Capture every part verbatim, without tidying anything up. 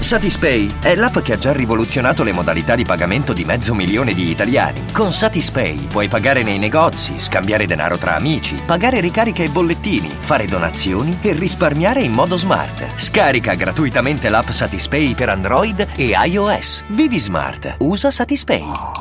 Satispay è l'app che ha già rivoluzionato le modalità di pagamento di mezzo milione di italiani. Con Satispay puoi pagare nei negozi, scambiare denaro tra amici, pagare ricariche e bollettini, fare donazioni e risparmiare in modo smart. Scarica gratuitamente l'app Satispay per Android e iOS. Vivi smart. Usa Satispay.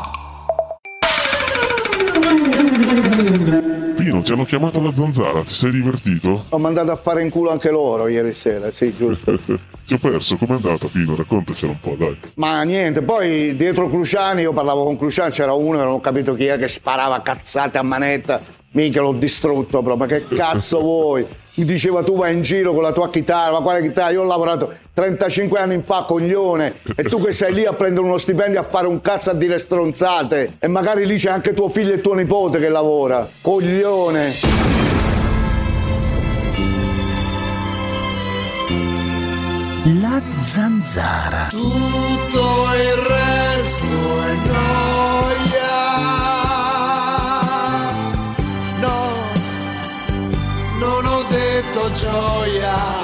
Pino, ti hanno chiamato alla zanzara, ti sei divertito? Ho mandato a fare in culo anche loro ieri sera, sì, giusto. Ti ho perso, com'è andata Pino? Raccontacela un po', dai. Ma niente, poi dietro Cruciani, io parlavo con Cruciani, c'era uno, non ho capito chi è, che sparava cazzate a manetta. Minchia, l'ho distrutto proprio, ma che cazzo vuoi? Mi diceva tu vai in giro con la tua chitarra, ma quale chitarra? Io ho lavorato trentacinque anni fa, coglione, e tu che sei lì a prendere uno stipendio a fare un cazzo a dire stronzate, e magari lì c'è anche tuo figlio e tuo nipote che lavora, coglione. La zanzara. Tutto il resto è noia. No, non ho detto gioia.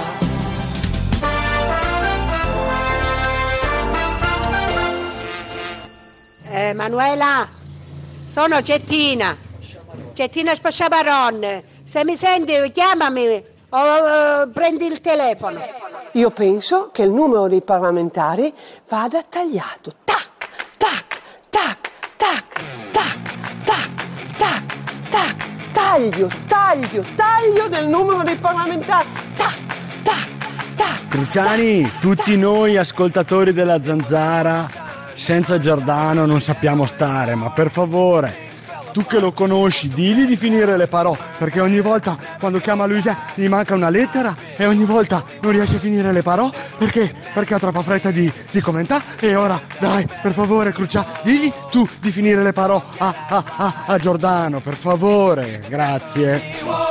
Eh, Manuela, sono Cettina, Cettina Spasciabaron. Se mi senti chiamami o uh, prendi il telefono. Io penso che il numero dei parlamentari vada tagliato. Tac, tac, tac, tac, tac, tac, tac, tac, taglio, taglio, taglio del numero dei parlamentari. Tac, tac, tac. Cruciani, tutti noi ascoltatori della zanzara, senza Giordano non sappiamo stare, ma per favore, tu che lo conosci, digli di finire le parole, perché ogni volta quando chiama Luisa gli manca una lettera e ogni volta non riesce a finire le parole perché, perché ha troppa fretta di, di commentare. E ora, dai, per favore, Crucia, digli tu di finire le parole a, a, a, a Giordano, per favore, grazie.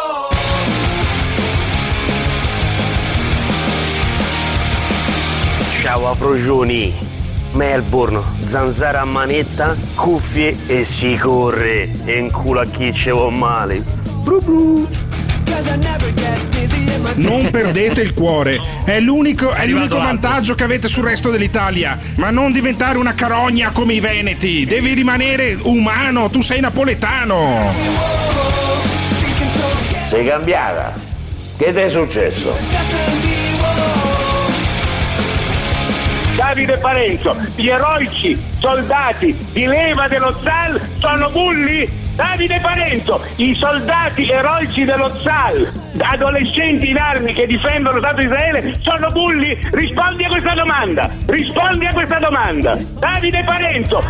Ciao a Progioni. Melbourne, zanzara a manetta, cuffie e si corre. E in culo a chi ci vuole male. Bru bru. Non perdete il cuore, è l'unico, è l'unico vantaggio che avete sul resto dell'Italia. Ma non diventare una carogna come i veneti, devi rimanere umano, tu sei napoletano. Sei cambiata? Che ti è successo? Davide Parenzo, gli eroici soldati di leva dello Z A L sono bulli? Davide Parenzo, i soldati eroici dello Z A L, adolescenti in armi che difendono lo Stato di Israele, sono bulli? Rispondi a questa domanda, rispondi a questa domanda. Davide Parenzo.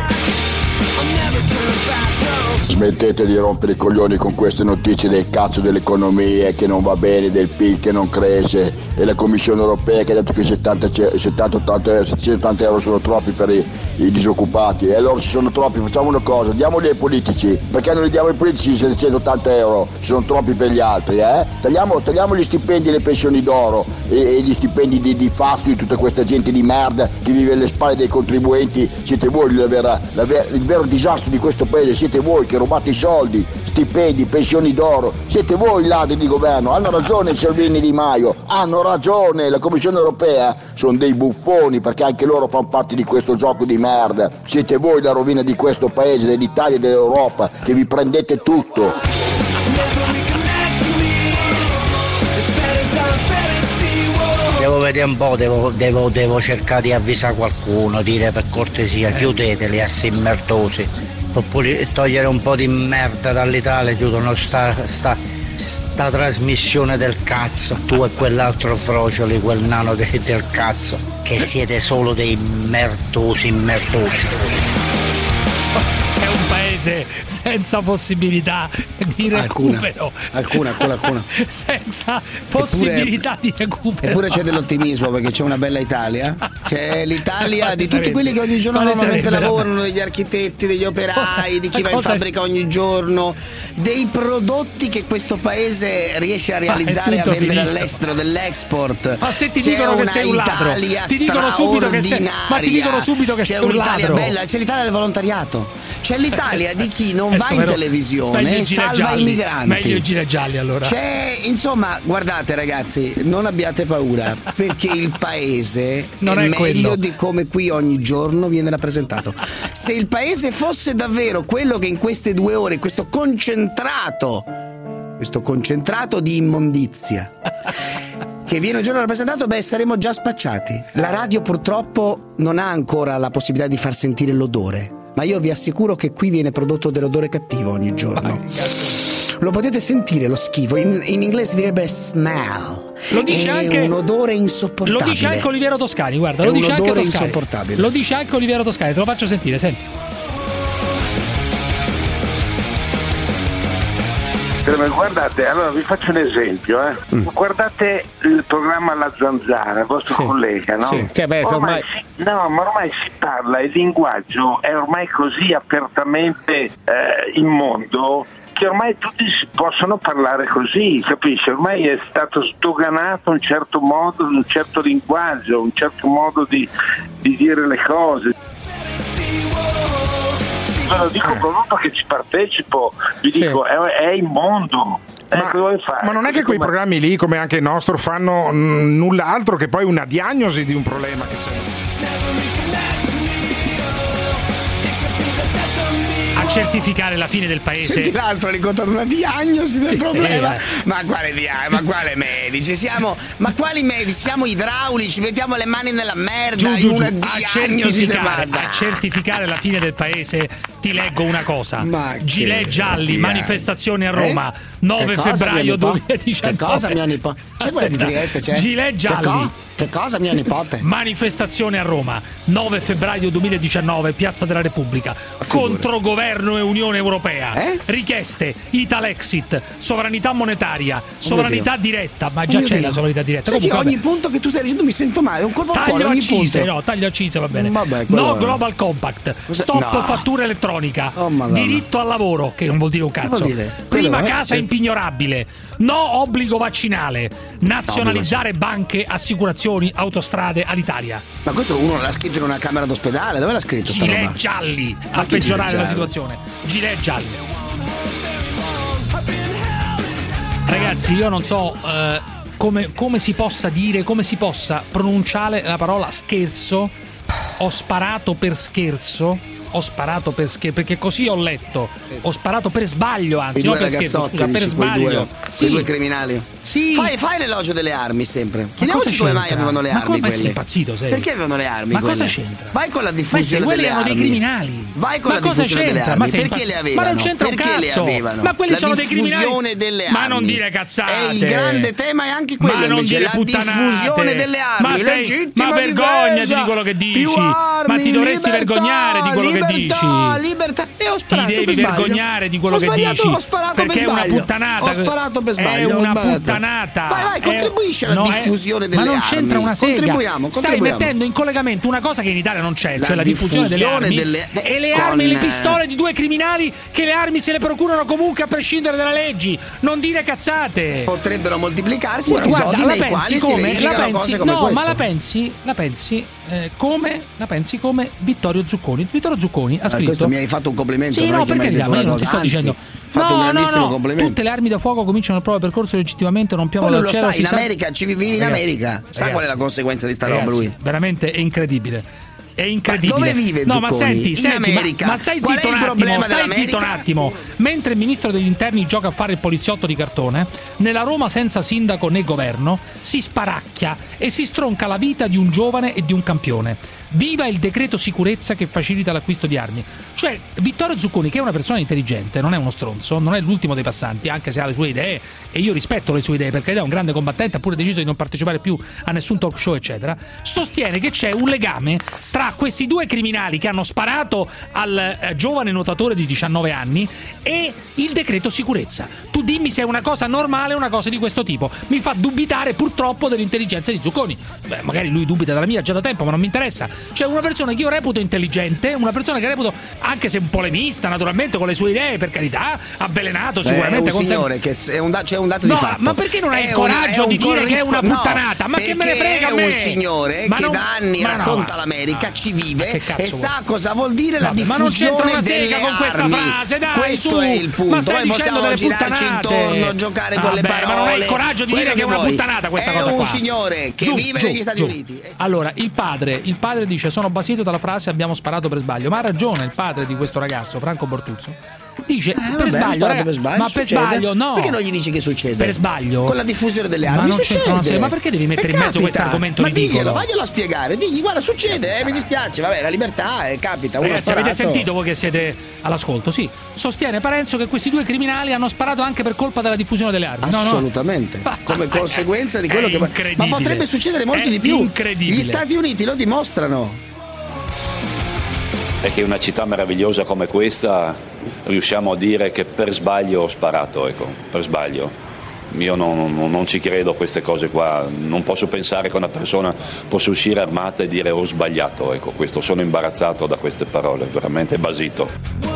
Smettete di rompere i coglioni con queste notizie del cazzo dell'economia che non va bene, del P I L che non cresce, e la Commissione Europea che ha detto che settanta, ottanta, settanta euro sono troppi per i, i disoccupati, e allora se sono troppi facciamo una cosa, diamoli ai politici, perché non li diamo ai politici settecentottanta euro, se sono troppi per gli altri, eh? Tagliamo, tagliamo gli stipendi e le pensioni d'oro e, e gli stipendi di, di Fazio, di tutta questa gente di merda che vive alle spalle dei contribuenti. Siete voi la vera, la vera, il vero disastro di questo paese, siete voi che rubate i soldi, stipendi, pensioni d'oro, siete voi i ladri di governo. Hanno ragione Salvini e Di Maio, hanno ragione, la Commissione Europea sono dei buffoni, perché anche loro fanno parte di questo gioco di merda. Siete voi la rovina di questo paese, dell'Italia e dell'Europa, che vi prendete tutto. Devo vedere un po', devo, devo, devo cercare di avvisare qualcuno, dire per cortesia chiudeteli a sti merdosi, oppure togliere un po' di merda dall'Italia, chiudono sta, sta, sta trasmissione del cazzo, tu e quell'altro frocioli, quel nano de, del cazzo, che siete solo dei merdosi merdosi. È un paese senza possibilità di recupero. Alcuna, alcuna, alcuna. Senza possibilità eppure, di recupero. Eppure c'è dell'ottimismo, perché c'è una bella Italia. C'è l'Italia di tutti quelli che ogni giorno Quale normalmente sarebbe? lavorano, degli architetti, degli operai, di chi va in Cosa- fabbrica ogni giorno, dei prodotti che questo paese riesce a realizzare e a tutto vendere finito. all'estero, dell'export. Ma se ti C'è dicono che una sei un ladro, Italia ti dicono subito che sei, ma ti dicono subito che c'è sei un un'Italia ladro. bella, c'è l'Italia del volontariato, c'è c'è l'Italia di chi non Adesso va in però- televisione meglio e i gilet salva gialli, i migranti. meglio i gilet gialli, allora. C'è, insomma, guardate ragazzi, non abbiate paura, perché il paese Non è, è meglio quello. di come qui ogni giorno viene rappresentato. Se il paese fosse davvero quello che in queste due ore, questo concentrato, questo concentrato di immondizia che viene un giorno rappresentato, beh, saremmo già spacciati. La radio purtroppo non ha ancora la possibilità di far sentire l'odore, ma io vi assicuro che qui viene prodotto dell'odore cattivo ogni giorno. Lo potete sentire lo schifo, in, in inglese direbbe smell. Lo dice è anche un odore insopportabile. Lo dice anche Oliviero Toscani, guarda, È lo un dice anche odore Toscani. insopportabile. Lo dice anche Oliviero Toscani, te lo faccio sentire, senti. Guardate, allora vi faccio un esempio, eh. Guardate il programma La Zanzara, il vostro Sì. collega, no? Sì, sì, beh, ormai ormai- si, no, ma ormai si parla, il linguaggio è ormai così apertamente eh, immondo che ormai tutti si possono parlare così, capisci? Ormai è stato sdoganato un certo modo, un certo linguaggio, un certo modo di, di dire le cose. Ve lo dico proprio perché ci partecipo, vi Sì. dico, è, è immondo. Ma, ma non è che quei programmi lì, come anche il nostro, fanno mm, nulla altro che poi una diagnosi di un problema che c'è. A certificare la fine del paese. Senti l'altro ha ricontato una diagnosi del Sì, problema. eh. Ma quale diagnosi? Ma quale medici? Siamo, ma quali medici? Siamo idraulici, mettiamo le mani nella merda. Giù, giù, una giù. A diagnosi del certificare, merda. a certificare la fine del paese ti leggo una cosa. Ma Gilet che gialli, diavolo. manifestazione a Roma, nove Che cosa, febbraio mio nipote? duemiladiciannove. Che cosa, mio nipote? C'è quella di Trieste, c'è? Gilet Che gialli. co- Che cosa, mio nipote? Manifestazione a Roma, nove febbraio duemiladiciannove, Piazza della Repubblica. Contro governo e Unione Europea. Eh? Richieste: Italexit, sovranità monetaria, sovranità Dio. diretta. Ma Oh già mio c'è Dio. la sovranità diretta. Sai che Comunque, ogni punto che tu stai dicendo mi sento male, è un colpo al cuore, taglio ogni accise, punto. no, taglio accise va bene. Vabbè, quello no è- Global Compact, Cos'è? stop No. fattura elettronica, Oh, Madonna. diritto al lavoro, che non vuol dire un Che cazzo. vuol dire? Prima Quello è- casa sì. impignorabile, no obbligo vaccinale, nazionalizzare banche, assicurazioni, autostrade all'Italia. Ma questo uno l'ha scritto in una camera d'ospedale, dove l'ha scritto sta roba? Gilet gialli Ma a che peggiorare gilet la gialli? situazione. Gilet gialli. Ragazzi, io non so eh, come, come si possa dire, come si possa pronunciare la parola scherzo. Ho sparato per scherzo. Ho sparato per scherzo, perché così ho letto. Ho sparato per sbaglio, anzi, I non due per scherzo, ragazzotti, scusa, per dici, quei sbaglio. due, Sì. quei due criminali. Sì. Fai, fai l'elogio delle armi sempre. Ma Chiediamoci cosa come mai c'entra? avevano le Ma armi come sei quelle. impazzito, sei? Perché avevano le armi Ma quelle? cosa c'entra? Vai con la Ma diffusione se quelli delle erano armi. dei criminali. Vai con Ma la cosa diffusione delle c'entra? armi. Ma sei Perché impazz- le avevano? Ma non c'entra un Perché le cazzo. avevano? Ma quelli la sono dei criminali. diffusione delle armi. Ma non dire cazzate. È il grande tema, è anche quello Ma non invece, dire la puttanate. diffusione delle armi. Ma, sei, legittima ma vergognati difesa, di quello che più dici. armi, Ma ti dovresti libertà, vergognare di quello libertà, che dici. Libertà, e ho Ti sparato devi per sbaglio. vergognare di quello Ho che sbagliato, dici. Ho sparato perché per è una sbaglio. puttanata. Ho sparato per sbaglio. È ho una sbagliato. puttanata. Vai, vai, È- contribuisci alla no, è- diffusione delle Ma non armi. c'entra una sega. Contribuiamo, Stai contribuiamo. mettendo in collegamento una cosa che in Italia non c'è, La cioè la diffusione delle diffusione armi delle- e le con- armi e le pistole di due criminali che le armi se le procurano comunque a prescindere dalle leggi. Non dire cazzate. Potrebbero moltiplicarsi Guarda, episodi la nei pensi quali si come? La verificano pensi, cose come no, queste. ma la pensi, la pensi eh, come la pensi come Vittorio Zucconi. Vittorio Zucconi ha Ah, scritto. questo mi hai fatto un complimento. Sì, non no, è che mi perché hai detto ma io una non ti cosa, sto anzi, dicendo. fatto un No, no, grandissimo no, complimento. tutte le armi da fuoco cominciano il proprio percorso legittimamente, non piovono Quello dal lo cielo. sai, in si sa- America, ci vivi in Ragazzi, America. Sa qual è la ragazzi, conseguenza di sta roba ragazzi, lui? Veramente è incredibile. È incredibile. Ma dove vive No, ma Zucconi? senti, In senti, ma- America. ma, stai Qual è zitto il un attimo, problema stai dell'America? zitto un attimo. Mentre il ministro degli interni gioca a fare il poliziotto di cartone, nella Roma senza sindaco né governo si sparacchia e si stronca la vita di un giovane e di un campione. Viva il decreto sicurezza che facilita l'acquisto di armi. Cioè, Vittorio Zucconi, che è una persona intelligente, non è uno stronzo, non è l'ultimo dei passanti, anche se ha le sue idee, e io rispetto le sue idee, perché è un grande combattente, ha pure deciso di non partecipare più a nessun talk show, eccetera, sostiene che c'è un legame tra questi due criminali che hanno sparato al eh, giovane nuotatore di diciannove anni e il decreto sicurezza. Tu dimmi se è una cosa normale o una cosa di questo tipo. Mi fa dubitare purtroppo dell'intelligenza di Zucconi. Beh, magari lui dubita della mia già da tempo, ma non mi interessa. Cioè, una persona che io reputo intelligente, una persona che reputo, anche se un polemista, naturalmente, con le sue idee, per carità, avvelenato Beh, sicuramente. è un con signore che è un da- c'è un dato No, di fatto. ma perché non hai È il un- coraggio è un di dire che è una corrispo- puttanata? No, Ma che me ne perché frega a me? è un signore Ma che non- da anni ma no, racconta ma- all'America ancora ci vive e sa vuoi? cosa vuol dire la Vabbè, diffusione ma non c'entra una delle sega con questa armi. frase, dai, questo su. è il punto. Ma stai Noi dicendo possiamo delle girarci puttanate. intorno, giocare con le Vabbè, parole. ma non hai il coraggio di quello dire che è una vuoi. puttanata questa è cosa un qua. signore che Giù, vive giù, negli Stati giù. Uniti. Allora, il padre, il padre dice: sono basito dalla frase abbiamo sparato per sbaglio. Ma ha ragione il padre di questo ragazzo, Franco Bortuzzo. Dice Eh, per, vabbè, sbaglio, sparato raga, per sbaglio, ma per succede. sbaglio no. Perché non gli dici che succede? Per sbaglio? Con la diffusione delle armi ma non succede. c'entra una sega. Ma perché devi mettere E in mezzo capita. questo argomento ma ridicolo? diglielo, vaglielo a spiegare. Digli, guarda, succede, eh, mi dispiace. Vabbè, la libertà eh, capita. Uno Ragazzi, ha avete sparato. sentito voi che siete all'ascolto? Sì. Sostiene Parenzo che questi due criminali hanno sparato anche per colpa della diffusione delle armi. No, no. Assolutamente. Come conseguenza di quello È che. incredibile. Ma potrebbe succedere molto È di più. incredibile. Gli Stati Uniti lo dimostrano. È che una città meravigliosa come questa riusciamo a dire che per sbaglio ho sparato, ecco, per sbaglio. Io non, non, non ci credo a queste cose qua, non posso pensare che una persona possa uscire armata e dire ho sbagliato, ecco, questo, sono imbarazzato da queste parole, veramente basito.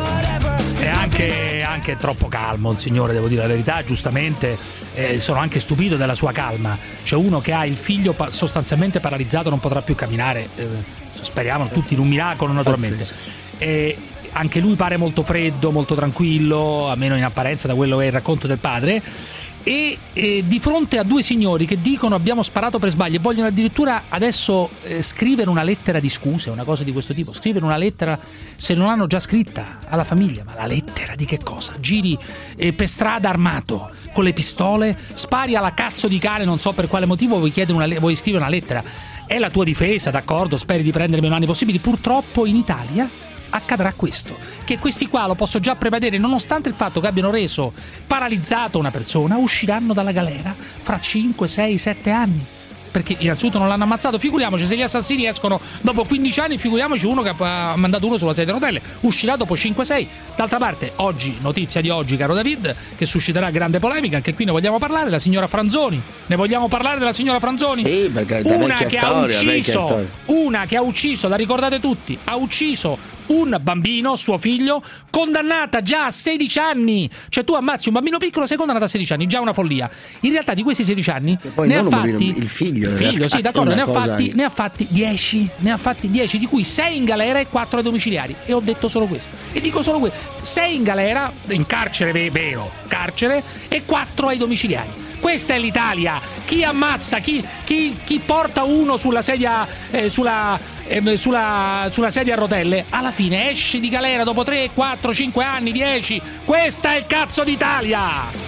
È anche, anche troppo calmo il signore, devo dire la verità, giustamente. Eh, sono anche stupito della sua calma. C'è uno che ha il figlio pa- sostanzialmente paralizzato, non potrà più camminare, eh, speriamo tutti in un miracolo naturalmente. E anche lui pare molto freddo, molto tranquillo, almeno in apparenza da quello che è il racconto del padre. E, e di fronte a due signori che dicono abbiamo sparato per sbaglio e vogliono addirittura adesso eh, scrivere una lettera di scuse, una cosa di questo tipo, scrivere una lettera se non l'hanno già scritta alla famiglia. Ma la lettera di che cosa? Giri eh, per strada armato con le pistole, spari alla cazzo di cane, non so per quale motivo vuoi, chiedere una le- vuoi scrivere una lettera. È la tua difesa, d'accordo, speri di prendere meno anni possibili. Purtroppo in Italia accadrà questo, che questi qua, lo posso già prevedere, nonostante il fatto che abbiano reso paralizzato una persona, usciranno dalla galera fra cinque, sei, sette anni. Perché innanzitutto non l'hanno ammazzato, figuriamoci se gli assassini escono dopo quindici anni, figuriamoci uno che ha mandato uno sulla sedia a rotelle, uscirà dopo cinque sei. D'altra parte, oggi, notizia di oggi, caro David, che susciterà grande polemica, anche qui ne vogliamo parlare, la signora Franzoni. Ne vogliamo parlare della signora Franzoni? Sì, perché è una vecchia che storia, ha vecchia ucciso, storia. una che ha ucciso, la ricordate tutti, ha ucciso un bambino, suo figlio, condannata già a sedici anni. Cioè tu ammazzi un bambino piccolo, sei condannato a sedici anni, già una follia. In realtà di questi sedici anni poi ne non ha un bambino, fatti il figlio, il in figlio, realtà, sì, d'accordo, è ne una ha cosa fatti anche- ne ha fatti dieci, ne ha fatti dieci, di cui sei in galera e quattro ai domiciliari. E ho detto solo questo. E dico solo questo. sei in galera, in carcere ve- vero, carcere, e quattro ai domiciliari. Questa è l'Italia. Chi ammazza, chi, chi, chi porta uno sulla sedia eh, sulla, eh, sulla, sulla sedia a rotelle, alla fine esce di galera dopo tre, quattro, cinque anni, dieci. Questa è il cazzo d'Italia.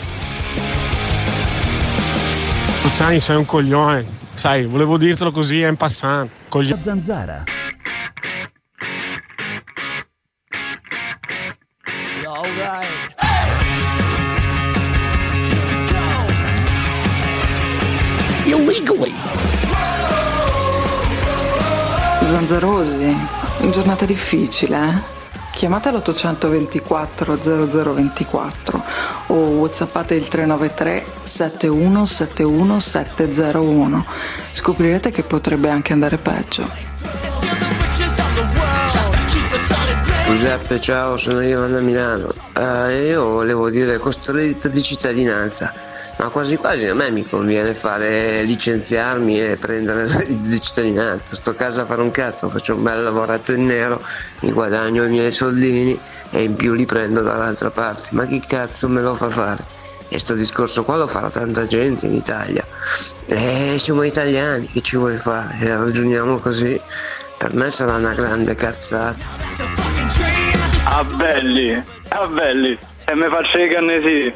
Luciani, sei un coglione. Sai, volevo dirtelo così, è in passant. Coglione. Zanzara. Illegally. Zanzarosi, giornata difficile, eh? Chiamate l'ottocentoventiquattro zero zero ventiquattro o whatsappate il tre nove tre sette uno sette uno sette zero uno. Scoprirete che potrebbe anche andare peggio. Giuseppe, ciao, sono io da Milano. Eh, io volevo dire questo reddito di cittadinanza, ma quasi quasi a me mi conviene fare licenziarmi e prendere il reddito di cittadinanza. Sto a casa a fare un cazzo, faccio un bel lavorato in nero, mi guadagno i miei soldini e in più li prendo dall'altra parte. Ma chi cazzo me lo fa fare? E sto discorso qua lo farà tanta gente in Italia. E siamo italiani, che ci vuoi fare? E ragioniamo così. Per me sarà una grande cazzata. Ah belli, ah belli, e mi faccio i cannesi.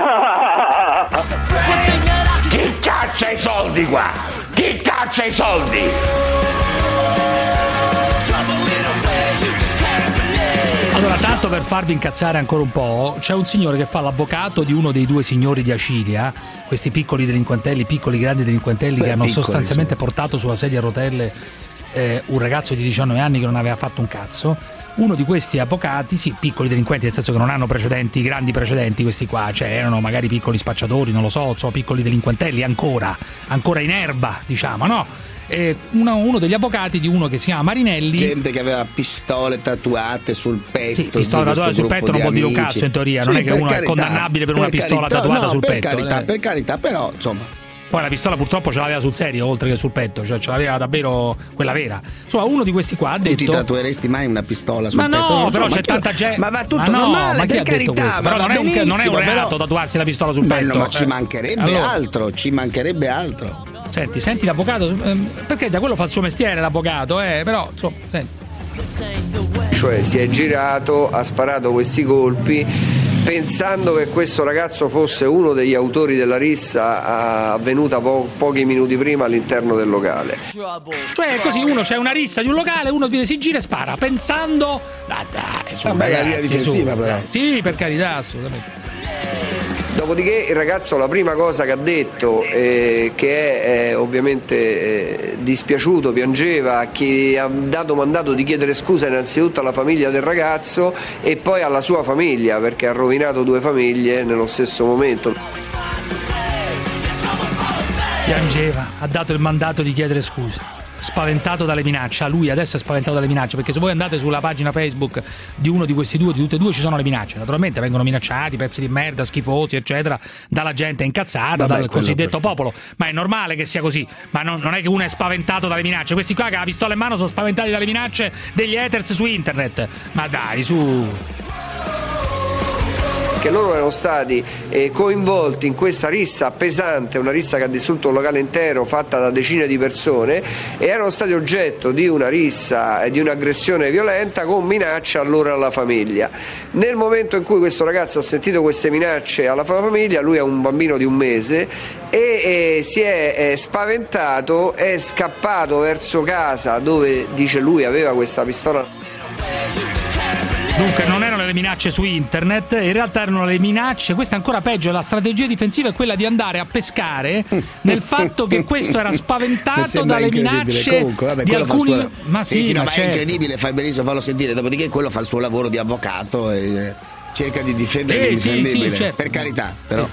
Chi caccia i soldi qua? Chi caccia i soldi? Allora, tanto per farvi incazzare ancora un po', c'è un signore che fa l'avvocato di uno dei due signori di Acilia, questi piccoli delinquentelli, piccoli grandi delinquentelli Beh, che hanno piccoli, sostanzialmente portato sulla sedia a rotelle eh, un ragazzo di diciannove anni che non aveva fatto un cazzo. Uno di questi avvocati, sì, piccoli delinquenti, nel senso che non hanno precedenti, grandi precedenti questi qua, cioè erano magari piccoli spacciatori, non lo so, insomma, piccoli delinquentelli ancora, ancora in erba, diciamo, no? E uno, uno degli avvocati di uno che si chiama Marinelli, Gente che aveva pistole tatuate sul petto. sì, pistola tatuata sul petto non vuol dire un cazzo in teoria, non Sì, è che per uno è carità, condannabile per una pistola carità, tatuata no, sul per petto. Carità, eh. Per carità, però insomma, Poi la pistola purtroppo ce l'aveva sul serio, oltre che sul petto, cioè ce l'aveva davvero quella vera. Insomma, uno di questi qua ha detto: tu ti tatueresti mai una pistola sul ma petto? no, so, però ma c'è che... tanta gente. Ma va tutto ma no, normale, ma chi per ha detto carità. questo? Ma però va non è, un, non è un reato però... tatuarsi la pistola sul ma petto. No, ma ci eh. mancherebbe allora. altro, ci mancherebbe altro. Senti, senti l'avvocato, ehm, perché da quello fa il suo mestiere l'avvocato, eh, però insomma, senti. Cioè si è girato, ha sparato questi colpi pensando che questo ragazzo fosse uno degli autori della rissa avvenuta po- pochi minuti prima all'interno del locale. Cioè così uno c'è una rissa di un locale, uno si gira e spara pensando ah, dai, su, una bella linea difensiva su, però. Sì, per carità, assolutamente. Dopodiché il ragazzo la prima cosa che ha detto, eh, che è eh, ovviamente eh, dispiaciuto, piangeva, che ha dato mandato di chiedere scusa innanzitutto alla famiglia del ragazzo e poi alla sua famiglia, perché ha rovinato due famiglie nello stesso momento. Piangeva, ha dato il mandato di chiedere scusa. Spaventato dalle minacce, a lui adesso è spaventato dalle minacce, perché se voi andate sulla pagina Facebook di uno di questi due, di tutte e due, ci sono le minacce. Naturalmente vengono minacciati, pezzi di merda, schifosi, eccetera, dalla gente incazzata, Vabbè, dal cosiddetto per... popolo. Ma è normale che sia così, ma non, non è che uno è spaventato dalle minacce. Questi qua che ha la pistola in mano sono spaventati dalle minacce degli haters su internet. Ma dai, su... Che loro erano stati eh, coinvolti in questa rissa pesante, una rissa che ha distrutto un locale intero fatta da decine di persone, e erano stati oggetto di una rissa e di un'aggressione violenta con minacce a loro e alla famiglia. Nel momento in cui questo ragazzo ha sentito queste minacce alla famiglia, lui ha un bambino di un mese e eh, si è eh, spaventato, è scappato verso casa dove, dice lui, aveva questa pistola. Dunque non erano le minacce su internet, in realtà erano le minacce, questa è ancora peggio, la strategia difensiva è quella di andare a pescare nel fatto che questo era spaventato dalle minacce. Comunque, vabbè, di alcuni... suo... Ma sì, sì, sì ma, no, ma certo. È incredibile, fai benissimo, fallo sentire, dopodiché quello fa il suo lavoro di avvocato e cerca di difendere eh, l'indifendibile, sì, sì, certo. Per carità, però...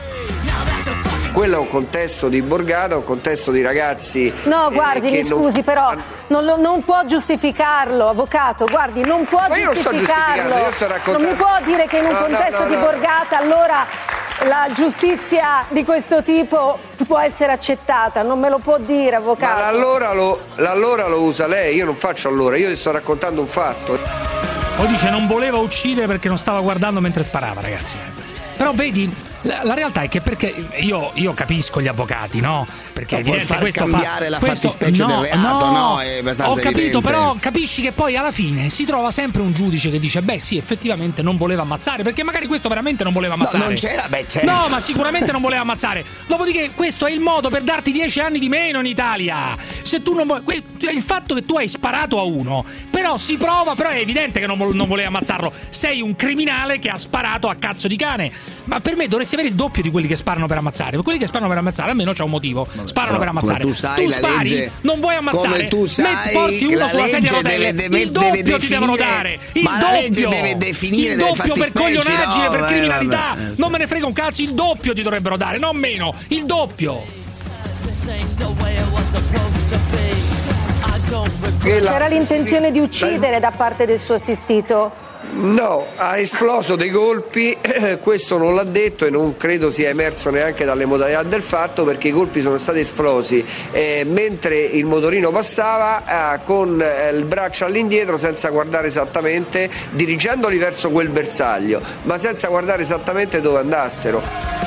Quello è un contesto di borgata, un contesto di ragazzi. No, guardi, eh, mi scusi, non... però non, lo, non può giustificarlo, avvocato. Guardi, non può Ma io non sto giustificarlo. Io sto raccontando... Non mi può dire che in un no, contesto no, no, di no. borgata allora la giustizia di questo tipo può essere accettata. Non me lo può dire, avvocato. Ma l'allora lo, l'allora lo usa lei, io non faccio allora, io ti sto raccontando un fatto. Poi dice non voleva uccidere perché non stava guardando mentre sparava, ragazzi. Però vedi, la, la realtà è che perché io, io capisco gli avvocati, no? Perché è evidente far questo cambiare fa, la questo, fattispecie no, del reato, no, no? È abbastanza ho capito, evidente. però capisci che poi alla fine si trova sempre un giudice che dice beh sì, effettivamente non voleva ammazzare, perché magari questo veramente non voleva ammazzare. No, non c'era, beh certo. No, ma sicuramente non voleva ammazzare. Dopodiché questo è il modo per darti dieci anni di meno in Italia. Se tu non vuoi, il fatto che tu hai sparato a uno, però si prova, però è evidente che non, non voleva ammazzarlo. Sei un criminale che ha sparato a cazzo di cane. Ma per me dovresti avere il doppio di quelli che sparano per ammazzare. Per quelli che sparano per ammazzare almeno c'è un motivo. Sparano per ammazzare. Tu sai, tu la spari, legge, non vuoi ammazzare. Come tu sai, metti, porti uno la sulla sedia a legge rotelle. deve, deve, il doppio deve ti definire, devono dare. Il ma doppio. la legge deve definire il delle doppio per fattispecie, coglionaggine, no, per vabbè, criminalità. vabbè. Non me ne frega un cazzo. Il doppio ti dovrebbero dare, non meno. Il doppio. C'era l'intenzione di uccidere da parte del suo assistito? No, ha esploso dei colpi, questo non l'ha detto e non credo sia emerso neanche dalle modalità del fatto, perché i colpi sono stati esplosi eh, mentre il motorino passava eh, con eh, il braccio all'indietro senza guardare esattamente, dirigendoli verso quel bersaglio, ma senza guardare esattamente dove andassero.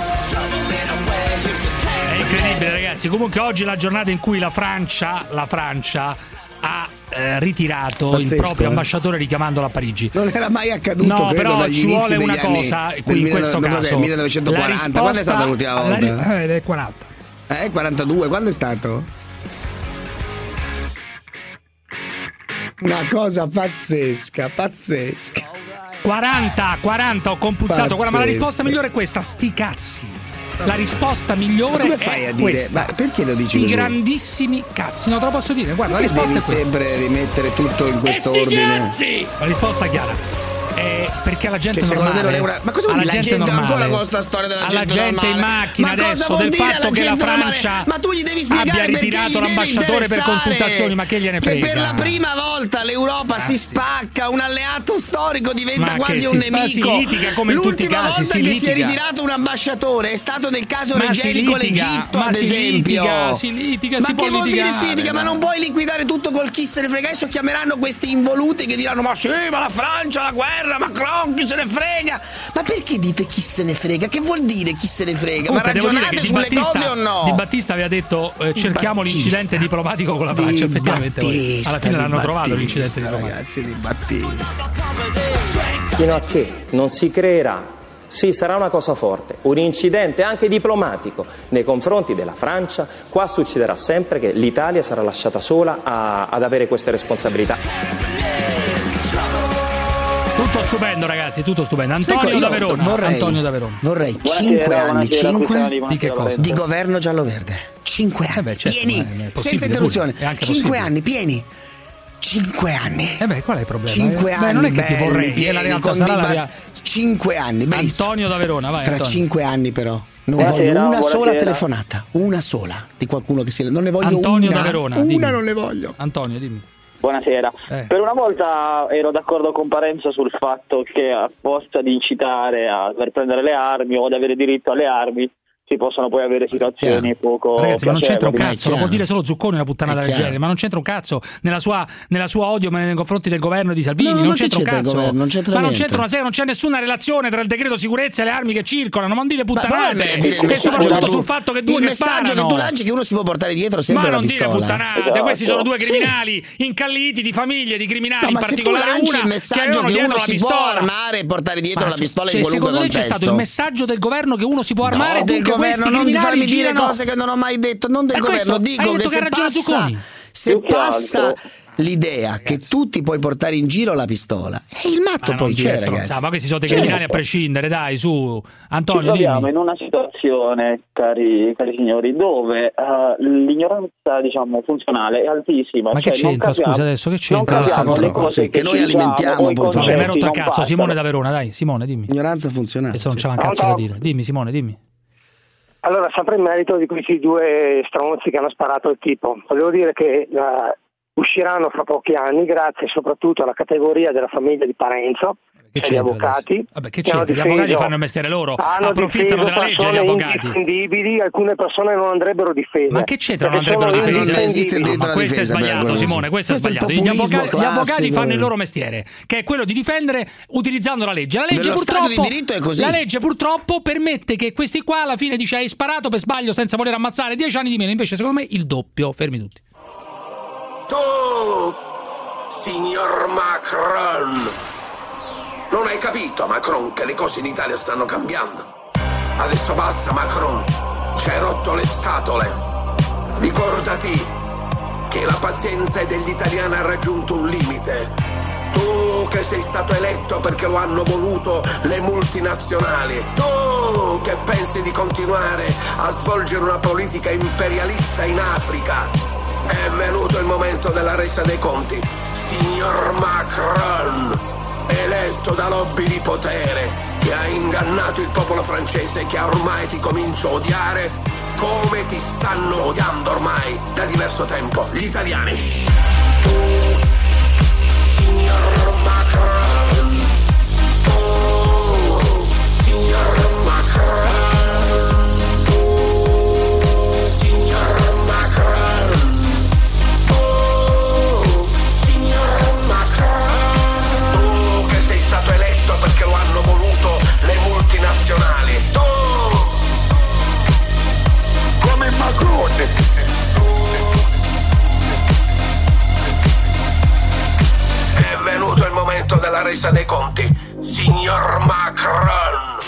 È incredibile, ragazzi. Comunque oggi è la giornata in cui la Francia, la Francia ha eh, ritirato Pazzesco, il proprio eh. ambasciatore richiamandolo a Parigi. Non era mai accaduto, no, credo, però dagli ci inizi vuole degli una anni cosa qui in questo del, caso. millenovecentoquaranta. Risposta, Quando è stata l'ultima volta? La, eh, quaranta. Eh, quarantadue, quando è stato? Una cosa pazzesca, pazzesca. quaranta, quaranta ho compuzzato. Guarda, ma la Pazzesco. risposta migliore è questa, sti cazzi. La risposta migliore Ma come fai è a dire? questa. Ma perché lo dici Sti così? grandissimi cazzi. No, te lo posso dire. Guarda, Perché la risposta devi è questa. sempre rimettere tutto in questo E sti ordine? cazzi! La risposta è chiara. Eh, perché alla gente Cioè, secondo normale, te non è una- ma cosa vuol alla dire la gente normale, ancora con sta storia della alla gente gente normale? in macchina Ma cosa adesso vuol del dire fatto la che la gente normale? Francia Ma tu gli devi spiegare abbia perché ritirato gli deve l'ambasciatore per interessare consultazioni, ma che gliene frega? Che per la prima volta l'Europa si spacca, un alleato storico diventa Ma quasi che un si spa- nemico. si litiga come in tutti i L'ultima casi, volta si che si è litiga. ritirato un ambasciatore è stato nel caso Ma si Regeni con litiga, l'Egitto, ma ad si esempio. litiga, si litiga, ma si che può vuol dire litigare, si litiga? Ma non puoi liquidare tutto col chi se ne frega. Adesso chiameranno questi involuti che diranno: ma sì, ma la Francia, la guerra, Macron, chi se ne frega? Ma perché dite chi se ne frega? Che vuol dire chi se ne frega? Comunque, ma devo dire ragionate che sulle Di Battista, cose o no? Di Battista aveva detto eh, cerchiamo Battista. l'incidente diplomatico con la Francia. Di Effettivamente poi, Battista, alla fine Di l'hanno trovato Battista, l'incidente diplomatico. ragazzi, Di Battista. Fino a che non si creerà, sì, sarà una cosa forte, un incidente anche diplomatico nei confronti della Francia, qua succederà sempre che l'Italia sarà lasciata sola a- ad avere queste responsabilità. Tutto stupendo, ragazzi, tutto stupendo. Sai Antonio cosa? da Io Verona. vorrei, Antonio da Verona. vorrei Buonasera, cinque anni, buonasera, cinque Cristiano Di di che Matteo cosa? Di governo giallo-verde. cinque anni, certo, pieni, ma è- è possibile senza interruzione. pure, è anche cinque possibile. anni, pieni. cinque anni. Eh beh, qual è il problema? cinque Eh, anni, beh, non è che ti belli, vorrei, pieni, è la realtà, con sarà la dibat- via- cinque anni, benissimo. Antonio da Verona, vai Tra Antonio. cinque anni però. Non Buonasera, voglio una buonasera. sola telefonata, una sola di qualcuno che si... Non ne voglio Antonio una. da Verona, una dimmi. non ne voglio. Antonio, dimmi. Buonasera. Eh. Per una volta ero d'accordo con Parenzo sul fatto che a forza di incitare a per prendere le armi o ad avere diritto alle armi si possono poi avere situazioni poco Ragazzi, ma non c'entra un piacevoli. cazzo, lo può dire solo Zucconi una puttanata È del chiaro. genere, ma non c'entra un cazzo nella sua, nella sua odio nei confronti del governo di Salvini, No, non ma che c'entra un c'entra il cazzo. governo? Non c'entra ma non niente. c'entra una sega, non c'è nessuna relazione tra il decreto sicurezza e le armi che circolano, non dite Ma poi puttanate. dire il E messaggio soprattutto che tu- sul fatto che due il che messaggio sparano. che tu lanci che uno si può portare dietro sempre Ma la non dire pistola. puttanate, questi sono due Sì. criminali incalliti di famiglie di criminali, No, in ma se tu particolare lanci una il che messaggio avevano che dietro uno la si può pistola. armare e portare dietro Ma la pistola cioè, in qualunque secondo lei c'è contesto. stato il messaggio del governo che uno si può armare No, del dunque governo, questi non criminali farmi dire girano- cose che non ho mai detto, non del Ma governo, questo- dico hai che detto che se ha ragione passa, Zucconi. se Più che passa altro- l'idea che tu ti puoi portare in giro la pistola, e il matto Ma poi non c'è, dire ragazzi. stronzate, ma questi sono dei Certo. criminali a prescindere, dai, su. Ci Antonio, troviamo dimmi. in una situazione, cari, cari signori, dove eh, l'ignoranza, diciamo, funzionale è altissima. Ma che Cioè, non c'entra, capiamo- scusa, adesso che non c'entra questa capiamo cosa? le cose Sì, che noi ci diciamo, alimentiamo, o i purtroppo. Vabbè, mi hai concetti rotto il non cazzo, passano. Simone da Verona, dai, Simone, dimmi. Ignoranza funzionale. Adesso non c'è un Ciao, cazzo ciao. da dire. Dimmi, Simone, dimmi. Allora, sempre in merito di questi due stronzi che hanno sparato il tipo, volevo dire che eh, usciranno fra pochi anni grazie soprattutto alla categoria della famiglia di Parenzo, Che cioè gli c'entra avvocati. adesso? Vabbè, che che hanno c'entra? Gli difeso- avvocati fanno il mestiere loro, hanno approfittano difeso della legge gli persone avvocati. indifendibili, alcune persone non andrebbero difese. Ma che c'entra? Non perché andrebbero sono difese? indifendibili. Non esiste il diritto Ma alla questo è difesa, per sbagliato, quello. Simone, questo è Questo è il sbagliato. Gli populismo avvocati, gli avvocati classico. fanno il loro mestiere, che è quello di difendere utilizzando la legge. La legge Nello Stato purtroppo di diritto è così. La legge purtroppo permette che questi qua alla fine dice hai sparato per sbaglio senza voler ammazzare dieci anni di meno, invece secondo me il doppio. Fermi tutti. Tu, signor Macron, non hai capito, Macron, che le cose in Italia stanno cambiando. Adesso basta, Macron, ci hai rotto le scatole. Ricordati che la pazienza degli italiani ha raggiunto un limite. Tu che sei stato eletto perché lo hanno voluto le multinazionali, tu che pensi di continuare a svolgere una politica imperialista in Africa. È venuto il momento della resa dei conti, signor Macron, eletto da lobby di potere, che ha ingannato il popolo francese, che ormai ti comincia a odiare come ti stanno odiando ormai da diverso tempo gli italiani. Tu, signor Macron, tu, signor Macron, tu, signor Macron, tu, signor Macron, tu che sei stato eletto perché lo hanno voluto le multinazionali, tu come Macron. È venuto il momento della resa dei conti, signor Macron.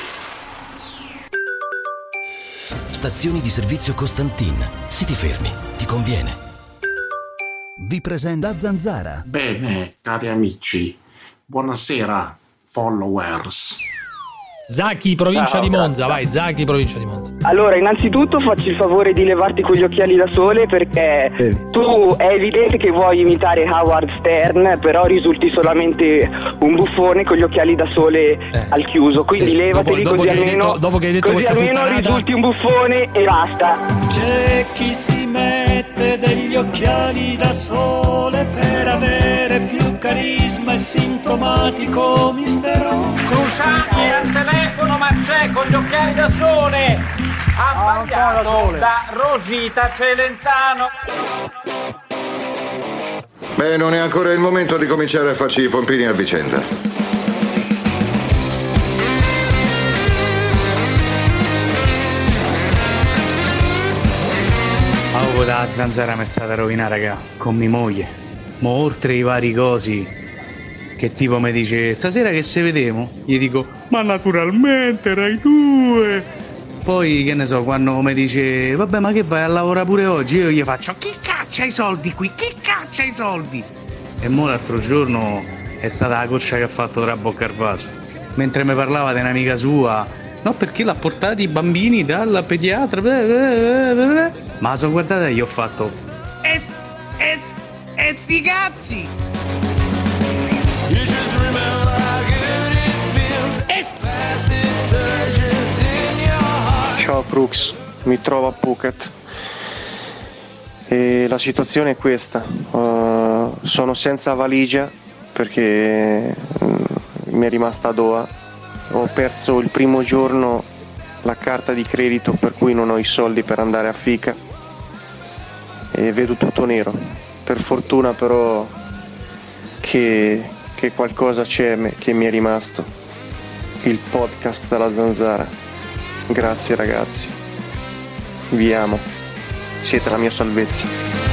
Stazioni di servizio Costantin. Se ti fermi, ti conviene. Vi presenta Zanzara. Bene, cari amici, buonasera, followers. Zacchi, provincia Ciao, di Monza, grazie. vai, Zacchi, provincia di Monza. Allora, innanzitutto facci il favore di levarti quegli occhiali da sole perché tu è evidente che vuoi imitare Howard Stern, però risulti solamente un buffone con gli occhiali da sole Eh. al chiuso, quindi Sì, levateli dopo- dopo così che hai almeno, detto- dopo che hai detto così questa almeno puttanata- risulti un buffone e basta. C'è chi si mette degli occhiali da sole per avere più carisma e sintomatico mistero. Scusate al telefono, ma c'è con gli occhiali da sole. Ha sbagliato da Rosita Celentano. Beh, non è ancora il momento di cominciare a farci i pompini a vicenda. Oh, la zanzara mi è stata rovinata, raga, con mia moglie. Ma oltre i vari cosi, che tipo mi dice, stasera che se vediamo? Gli dico, ma naturalmente, Rai due. Poi, che ne so, quando mi dice, vabbè, ma che vai a lavorare pure oggi? Io gli faccio, chi caccia i soldi qui? Chi caccia i soldi? E mo' l'altro giorno è stata la goccia che ha fatto traboccare il vaso. Mentre mi parlava di un'amica sua, no, perché l'ha portati i bambini dalla pediatra, beh, beh, beh, beh. Ma sono guardata e gli ho fatto, e, e, e sti cazzi! Ciao Crux, mi trovo a Phuket e la situazione è questa. Uh, sono senza valigia perché uh, mi è rimasta a Doha. Ho perso il primo giorno la carta di credito per cui non ho i soldi per andare a Fica e vedo tutto nero. Per fortuna però che, che qualcosa c'è me- che mi è rimasto, il podcast della Zanzara. Grazie ragazzi, vi amo, siete la mia salvezza.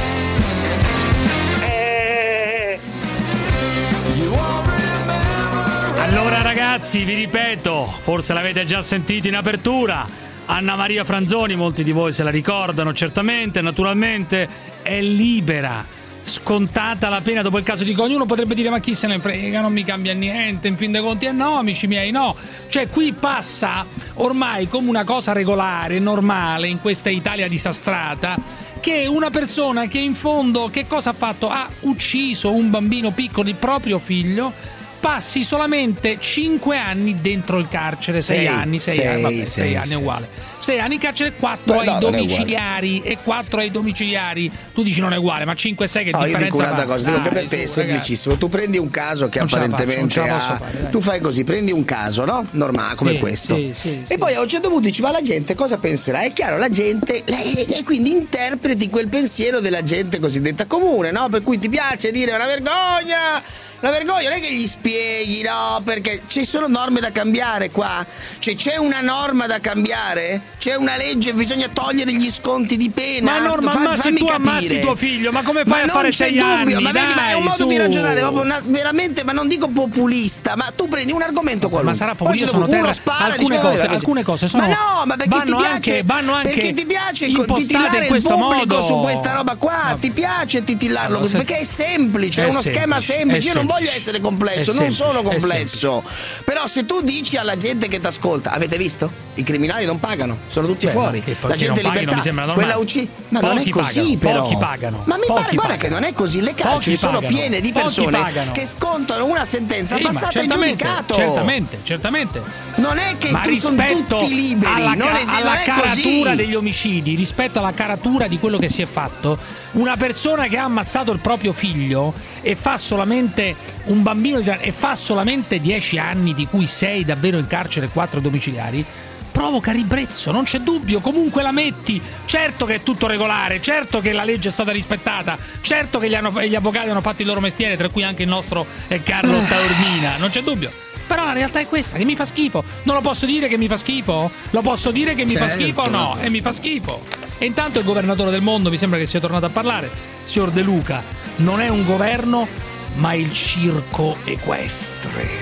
Allora ragazzi, vi ripeto, forse l'avete già sentito in apertura, Anna Maria Franzoni, molti di voi se la ricordano certamente, naturalmente è libera, scontata la pena dopo il caso di Cogni. Uno potrebbe dire, ma chi se ne frega, non mi cambia niente, in fin dei conti. E eh no, amici miei, no. Cioè qui passa ormai come una cosa regolare, normale, in questa Italia disastrata, che una persona che in fondo che cosa ha fatto? Ha ucciso un bambino piccolo, il proprio figlio, passi solamente cinque anni dentro il carcere, sei, Sei, anni, sei, sei, anni, vabbè, sei, sei anni sei. è uguale. sei anni in carcere, quattro Beh, ai no, non è domiciliari e quattro ai domiciliari. Tu dici non è uguale, ma cinque sei che No, io differenza dico un'altra fa? cosa, dico che Dai, per te è su, semplicissimo. Tu prendi un caso che Non ce la faccio, apparentemente non ce la posso ha. fare, dai. Tu fai così, prendi un caso, no? Normale, come Sì, questo. sì, sì, e poi a un certo punto dici, ma la gente cosa penserà? È chiaro, la gente. E quindi interpreti quel pensiero della gente cosiddetta comune, no? Per cui ti piace dire una vergogna. La vergogna non è che gli spieghi, no? Perché ci sono norme da cambiare qua. Cioè c'è una norma da cambiare? C'è una legge, bisogna togliere gli sconti di pena. Ma Norma, Fa- ma se fammi tu capire. ammazzi tuo figlio, ma come fai Ma a fare non c'è sei dubbio, anni? ma vedi, ma è un Dai, modo su. di ragionare proprio una- veramente, ma non dico populista, ma tu prendi un argomento qualunque. Ma sarà Poi popolista, c'è sono uno terra. spara, Alcune dice, cose, vabbè, alcune cose sono. Ma no, ma perché ti vanno piace? anche, vanno anche perché ti piace impostate titillare in il questo pubblico modo. su questa roba qua? Ti piace titillarlo Allora, così? se- Perché è semplice, è, è uno schema semplice, semplice. è Io non voglio semplice. essere complesso, È non semplice, sono è complesso. Però se tu dici alla gente che ti ascolta, avete visto? I criminali non pagano, sono tutti Beh, fuori. che poi La che gente non in paghino libertà, mi sembra normale. quella uccide. Ma non è Pochi così, pagano, però. pochi pagano, Ma mi pochi pare, guarda pagano. che non è così. Le carceri Pochi sono pagano, piene di pochi persone pagano. che scontano una sentenza Sì, ma passata in certamente, giudicato. Certamente, certamente. Non è che ma tu sono rispetto tutti liberi, alla, non ca- es- non alla è caratura così. degli omicidi, rispetto alla caratura di quello che si è fatto, una persona che ha ammazzato il proprio figlio e fa solamente un bambino di- e fa solamente dieci anni, di cui sei davvero in carcere e quattro domiciliari, provoca ribrezzo, non c'è dubbio. Comunque la metti, certo che è tutto regolare, certo che la legge è stata rispettata, certo che gli, hanno- gli avvocati hanno fatto il loro mestiere, tra cui anche il nostro eh, Carlo Taormina, non c'è dubbio. Però la realtà è questa, che mi fa schifo. Non lo posso dire che mi fa schifo? Lo posso dire che mi fa Certo. schifo o no? E mi fa schifo. E intanto il governatore del mondo, mi sembra che sia tornato a parlare, signor De Luca, non è un governo, ma il circo equestre.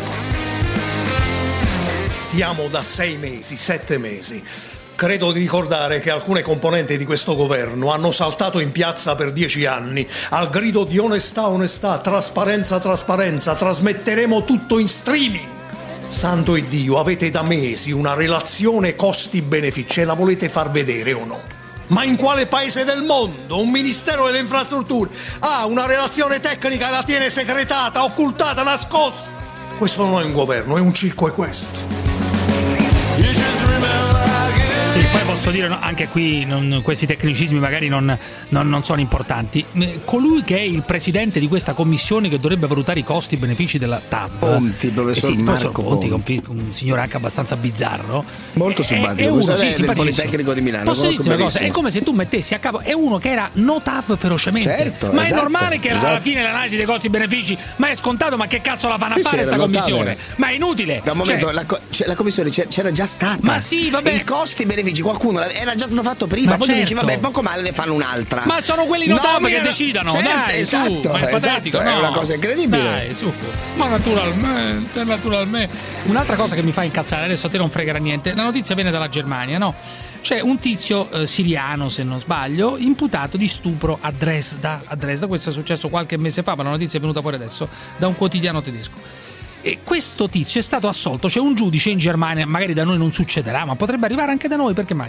Stiamo da sei mesi, sette mesi. Credo di ricordare che alcune componenti di questo governo hanno saltato in piazza per dieci anni al grido di onestà, onestà, trasparenza, trasparenza, trasmetteremo tutto in streaming. Santo Iddio, avete da mesi una relazione costi-benefici e la volete far vedere o no? Ma in quale paese del mondo un Ministero delle Infrastrutture ha una relazione tecnica e la tiene segretata, occultata, nascosta? Questo non è un governo, è un circo equestre. E poi posso dire, no, anche qui non, questi tecnicismi magari non, non, non sono importanti. Colui che è il presidente di questa commissione che dovrebbe valutare i costi e benefici della T A V, Ponti, professor eh sì, Marco Ponti, Ponti. un, un signore anche abbastanza bizzarro, molto simpatico, è, è uno, sì, sì, del Politecnico di Milano. Posso dirti una cosa, è come se tu mettessi a capo, è uno che era no T A V ferocemente, certo, ma esatto, è normale che esatto. alla fine l'analisi dei costi e benefici, ma è scontato, ma che cazzo la fanno sì, a fare sì, questa commissione? notare. Ma è inutile. Da un momento cioè, la, co- cioè, la commissione c'era già stata. Ma sì, vabbè. I costi e benefici qualcuno era già stato fatto prima, ma poi certo. tu dici vabbè, poco male ne fanno un'altra. Ma sono quelli notabili no, che decidono, certo, dai, esatto, su, ma è esatto, no. è una cosa incredibile. Dai, su. Ma naturalmente, naturalmente. Un'altra cosa che mi fa incazzare, adesso a te non fregherà niente, la notizia viene dalla Germania, no? C'è un tizio eh, siriano, se non sbaglio, imputato di stupro a Dresda. A Dresda, questo è successo qualche mese fa, ma la notizia è venuta fuori adesso da un quotidiano tedesco. E questo tizio è stato assolto, c'è un giudice in Germania, magari da noi non succederà, ma potrebbe arrivare anche da noi, perché mai?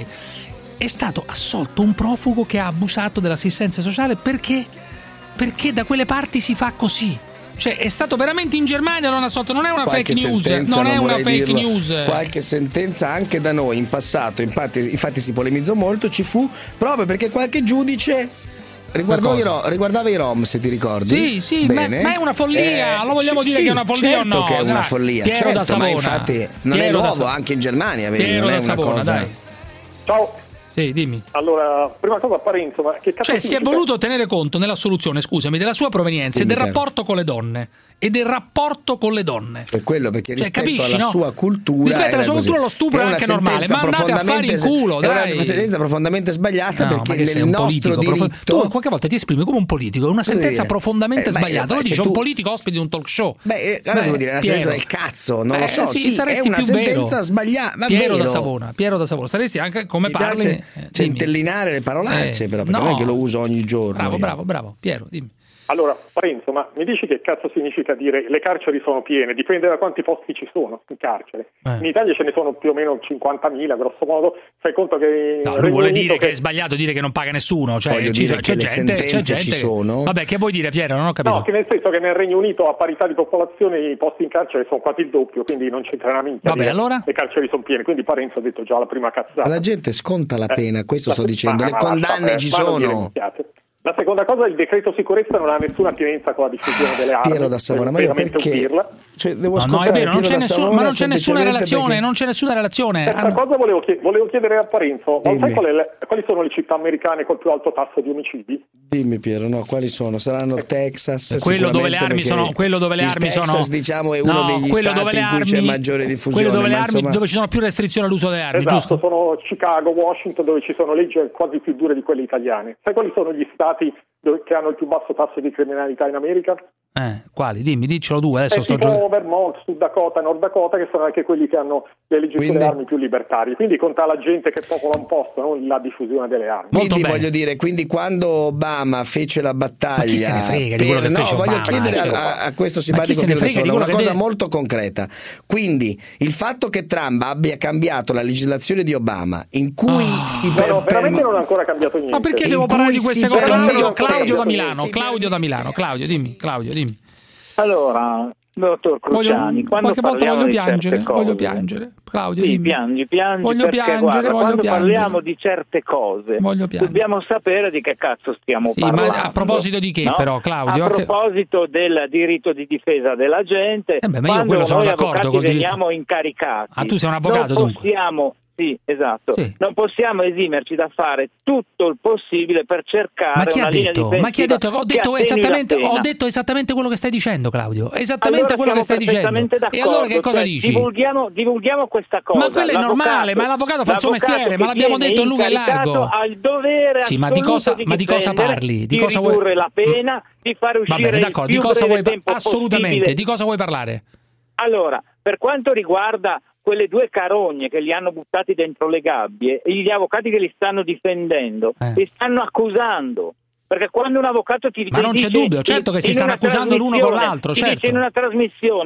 È stato assolto un profugo che ha abusato dell'assistenza sociale perché? Perché da quelle parti si fa così. Cioè è stato veramente in Germania, non assolto, non è una qualche fake news, sentenza, non è non una fake dirlo, news. Qualche sentenza anche da noi in passato, infatti, infatti si polemizzò molto, ci fu proprio perché qualche giudice riguardava i, rom, riguardava i rom, se ti ricordi. Sì, sì, ma, ma è una follia, eh, lo vogliamo c- dire sì, che è una follia certo o no? che è una dai. follia, Piero certo, da Savona. ma infatti non Piero è nuovo, da anche in Germania, vedi, Piero non è da una Savona, cosa. dai. Ciao. Sì, dimmi. Allora, prima cosa Parenzo, ma che cazzo Cioè si è voluto tenere conto nella soluzione, scusami, della sua provenienza Quindi, e del chiaro. rapporto con le donne. E del rapporto con le donne. Per quello, perché cioè, rispetto capisci, alla no? sua cultura rispetto alla sua così. cultura lo stupro è anche normale, ma andate a fare in culo, è dai. una sentenza profondamente sbagliata, No, perché ma che sei nel un nostro politico, diritto tu qualche volta ti esprimi come un politico, è una sentenza dire? profondamente Eh, ma- sbagliata. ma Lo se dice tu- un politico ospite di un talk show. Beh, allora devo dire, è una Piero. sentenza del cazzo, non Eh, lo so, sì, sì, è saresti una più sentenza vero. sbagliata, ma Piero vero. da Savona, Piero da Savona, saresti anche come Mi parli. piace eh, centellinare le parolacce, Eh, però, perché no. non è che lo uso ogni giorno. Bravo, io. bravo, bravo. Piero, dimmi. Allora, Parenzo, ma mi dici che cazzo significa dire le carceri sono piene? Dipende da quanti posti ci sono in carcere. Eh. In Italia ce ne sono più o meno cinquantamila, grosso modo. Fai conto che... No, lui Regno vuole Unito dire che che è sbagliato dire che non paga nessuno. Cioè, Voglio ci- dire c'è che le gente, c'è sentenze gente ci che- sono. Vabbè, che vuoi dire, Piero? Non ho capito. No, che nel senso che nel Regno Unito a parità di popolazione i posti in carcere sono quasi il doppio, quindi non c'entra una minchia. Vabbè, dire allora? Le carceri sono piene, quindi Parenzo ha detto già la prima cazzata. La gente sconta la Eh, pena, questo la- sto dicendo, ma- le ma condanne lascia- ci eh, ma non dire sono. minchiate. La seconda cosa, il decreto sicurezza non ha nessuna attinenza con la diffusione delle armi. Piero da Savona, ma io veramente perché? un pirla. Cioè, devo No, no, è ascoltare vero, non Piero c'è da nessun- Savona ma non c'è nessuna semplicemente relazione, perché- non c'è nessuna relazione. Terza Hanno- cosa volevo, chied- volevo chiedere a Parenzo, ma Dimmi. sai qual è le- quali sono le città americane col più alto tasso di omicidi? Dimmi Piero, no, quali sono? Saranno il Texas, quello dove le sicuramente, armi perché sono quello dove le il armi Texas, sono diciamo, è uno no, degli quello stati dove le in cui c'è armi- maggiore diffusione, quello dove le ma armi insomma- dove ci sono più restrizioni all'uso delle armi, Esatto, giusto? sono Chicago, Washington, dove ci sono leggi quasi più dure di quelle italiane. Sai quali sono gli stati dove- che hanno il più basso tasso di criminalità in America? Eh, quali? Dimmi, diccelo tu, adesso È sto tipo giocando. Vermont, Sud Dakota, Nord Dakota, che sono anche quelli che hanno le leggi Quindi- sulle armi più libertarie. Quindi conta la gente che popola un posto, non la diffusione delle armi. Quindi bene. voglio dire, quindi quando Obama fece la battaglia, Ma chi se ne frega di quello per- che no, fece voglio Obama, chiedere cioè. a, a questo Ma chi simpatico se ne Piero da frega di Savona una quello che cosa de- molto concreta. Quindi il fatto che Trump abbia cambiato la legislazione di Obama, in cui si No, per, no, veramente per- non ha ancora cambiato niente. Ma perché in devo parlare cui di queste si cose? permette- Claudio, Claudio da si Milano, permette- Claudio da Milano, Claudio, dimmi, Claudio, dimmi. Allora, dottor Voglio, Cruciani, quando qualche volta parliamo voglio di piangere, certe cose, voglio piangere. Claudio, sì, dimmi. piangi, piangi, Voglio perché piangere, guarda, voglio quando piangere. parliamo di certe cose Voglio piangere. dobbiamo sapere di che cazzo stiamo Sì, parlando. ma a proposito di che, no? però, Claudio? A Che- proposito del diritto di difesa della gente, Eh beh, ma io quando quello sono noi d'accordo avvocati col diritto. veniamo incaricati, Ah, tu sei un avvocato, non dunque. possiamo, sì, esatto, Sì. non possiamo esimerci da fare tutto il possibile per cercare Ma chi una ha linea detto? difensiva Ma chi ha detto? Ho che detto, attenui esattamente, la pena. ho detto esattamente quello che stai dicendo, Claudio. Esattamente Allora quello che stai siamo dicendo. perfettamente E allora che d'accordo, cosa cioè, dici? Divulghiamo, divulghiamo questa cosa. Ma quello è normale, ma l'avvocato fa il suo l'avvocato mestiere, ma che l'abbiamo viene detto in lungo e incaricato largo. ha il dovere Sì, ma di assoluto cosa- di ma di cosa difendere, parli? Di di cosa vuoi- ridurre la pena, di fare Va uscire bene, d'accordo, il di più cosa breve vuoi tempo assolutamente, possibile. di cosa vuoi parlare? Allora, per quanto riguarda quelle due carogne che li hanno buttati dentro le gabbie, e gli avvocati che li stanno difendendo, Eh. li stanno accusando. Perché quando un avvocato ti Ma non c'è dice dubbio, certo che si in stanno una accusando l'uno con trasmissione, l'altro, ti certo. dice in una trasmissione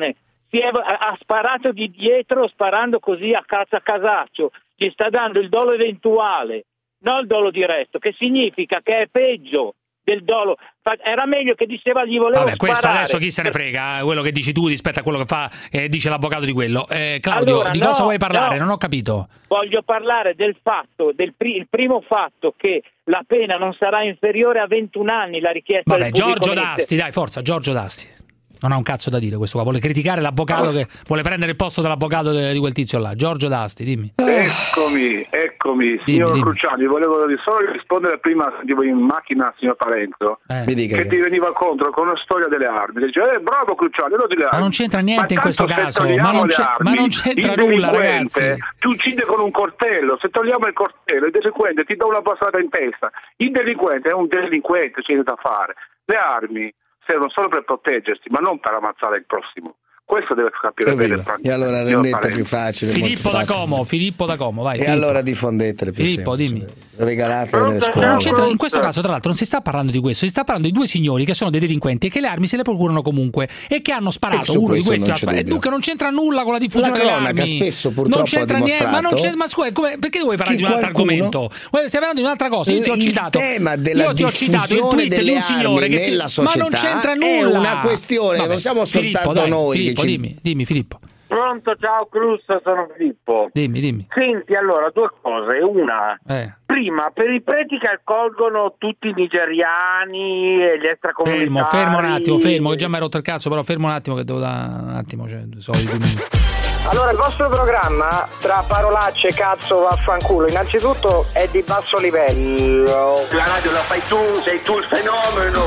si è, ha sparato di dietro, sparando così a cazzo a casaccio, gli sta dando il dolo eventuale, non il dolo diretto, che significa che è peggio del dolo. Era meglio che diceva gli volevo Vabbè, questo sparare. adesso chi se ne frega, eh, quello che dici tu rispetto a quello che fa eh, dice l'avvocato di quello. Eh, Claudio, Allora, di no, cosa vuoi parlare? no. Non ho capito. Voglio parlare del fatto, del pri- il primo fatto che la pena non sarà inferiore a ventuno anni, la richiesta Vabbè, del pubblico Giorgio ministero. D'Asti, dai, forza, Giorgio D'Asti. Non ha un cazzo da dire questo qua, vuole criticare l'avvocato che vuole prendere il posto dell'avvocato de- di quel tizio là. Giorgio D'Asti, dimmi. Eccomi, eccomi, Dimmi, signor dimmi. Cruciani, volevo solo rispondere prima sentivo in macchina, signor Parenzo, Eh. Mi dica che che- ti veniva contro con la storia delle armi. Dice, eh, bravo Cruciani, lo di le armi. Ma non c'entra niente Ma in questo tanto se caso, togliamo ma non le c'è- armi, ma non c'entra il nulla, delinquente ragazzi. ti uccide con un coltello, se togliamo il coltello, il delinquente ti dà una passata in testa. Il delinquente è un delinquente, c'è da fare. Le armi servono solo per proteggersi, ma non per ammazzare il prossimo. Questo deve capire bene. Evviva. E allora signor rendete Parenzo. più facile. Filippo molto da facile. Como, Filippo da Como, vai. E Filippo. allora diffondetele più Filippo, semplice. dimmi. Regalatele nelle Ma scuole. non c'entra- in questo caso, tra l'altro, non si sta parlando di questo, si sta parlando di due signori che sono dei delinquenti e che le armi se le procurano comunque e che hanno E sparato su uno di questo questi. non ha c'è sparato. E dubbio. dunque non c'entra nulla con la diffusione La delle cronaca armi. spesso purtroppo non c'entra ha niente. Ma non dimostrato c'è, ma scusa, come- perché vuoi parlare che di un altro qualcuno- argomento? Guarda, stai parlando di un'altra cosa. Io ti ho Il citato. tema della io ti ho citato il diffusione tweet di delle un signore armi che si, nella ma non società c'entra è nulla. una questione, Vabbè, non siamo Filippo, soltanto dai, noi che Filippo, ci- dimmi, dimmi Filippo. Pronto, ciao Cruz, sono Filippo. Dimmi, dimmi. Senti, allora, due cose. Una, Eh. prima, per i preti che accolgono tutti i nigeriani e gli extracomunitari... Fermo, fermo un attimo, fermo, che già mi hai rotto il cazzo, però fermo un attimo che devo da un attimo, cioè, soldi due minuti. Allora, il vostro programma, tra parolacce, cazzo, vaffanculo, innanzitutto è di basso livello. La radio la fai tu, sei tu il fenomeno.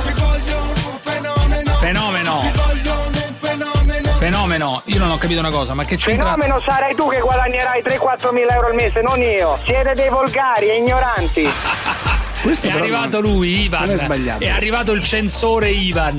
Fenomeno. Fenomeno, io non ho capito una cosa, ma che c'entra? Fenomeno sarai tu che guadagnerai tre quattro mila euro al mese, non io. Siete dei volgari e ignoranti. È arrivato lui, Ivan. non è sbagliato. È arrivato il censore Ivan.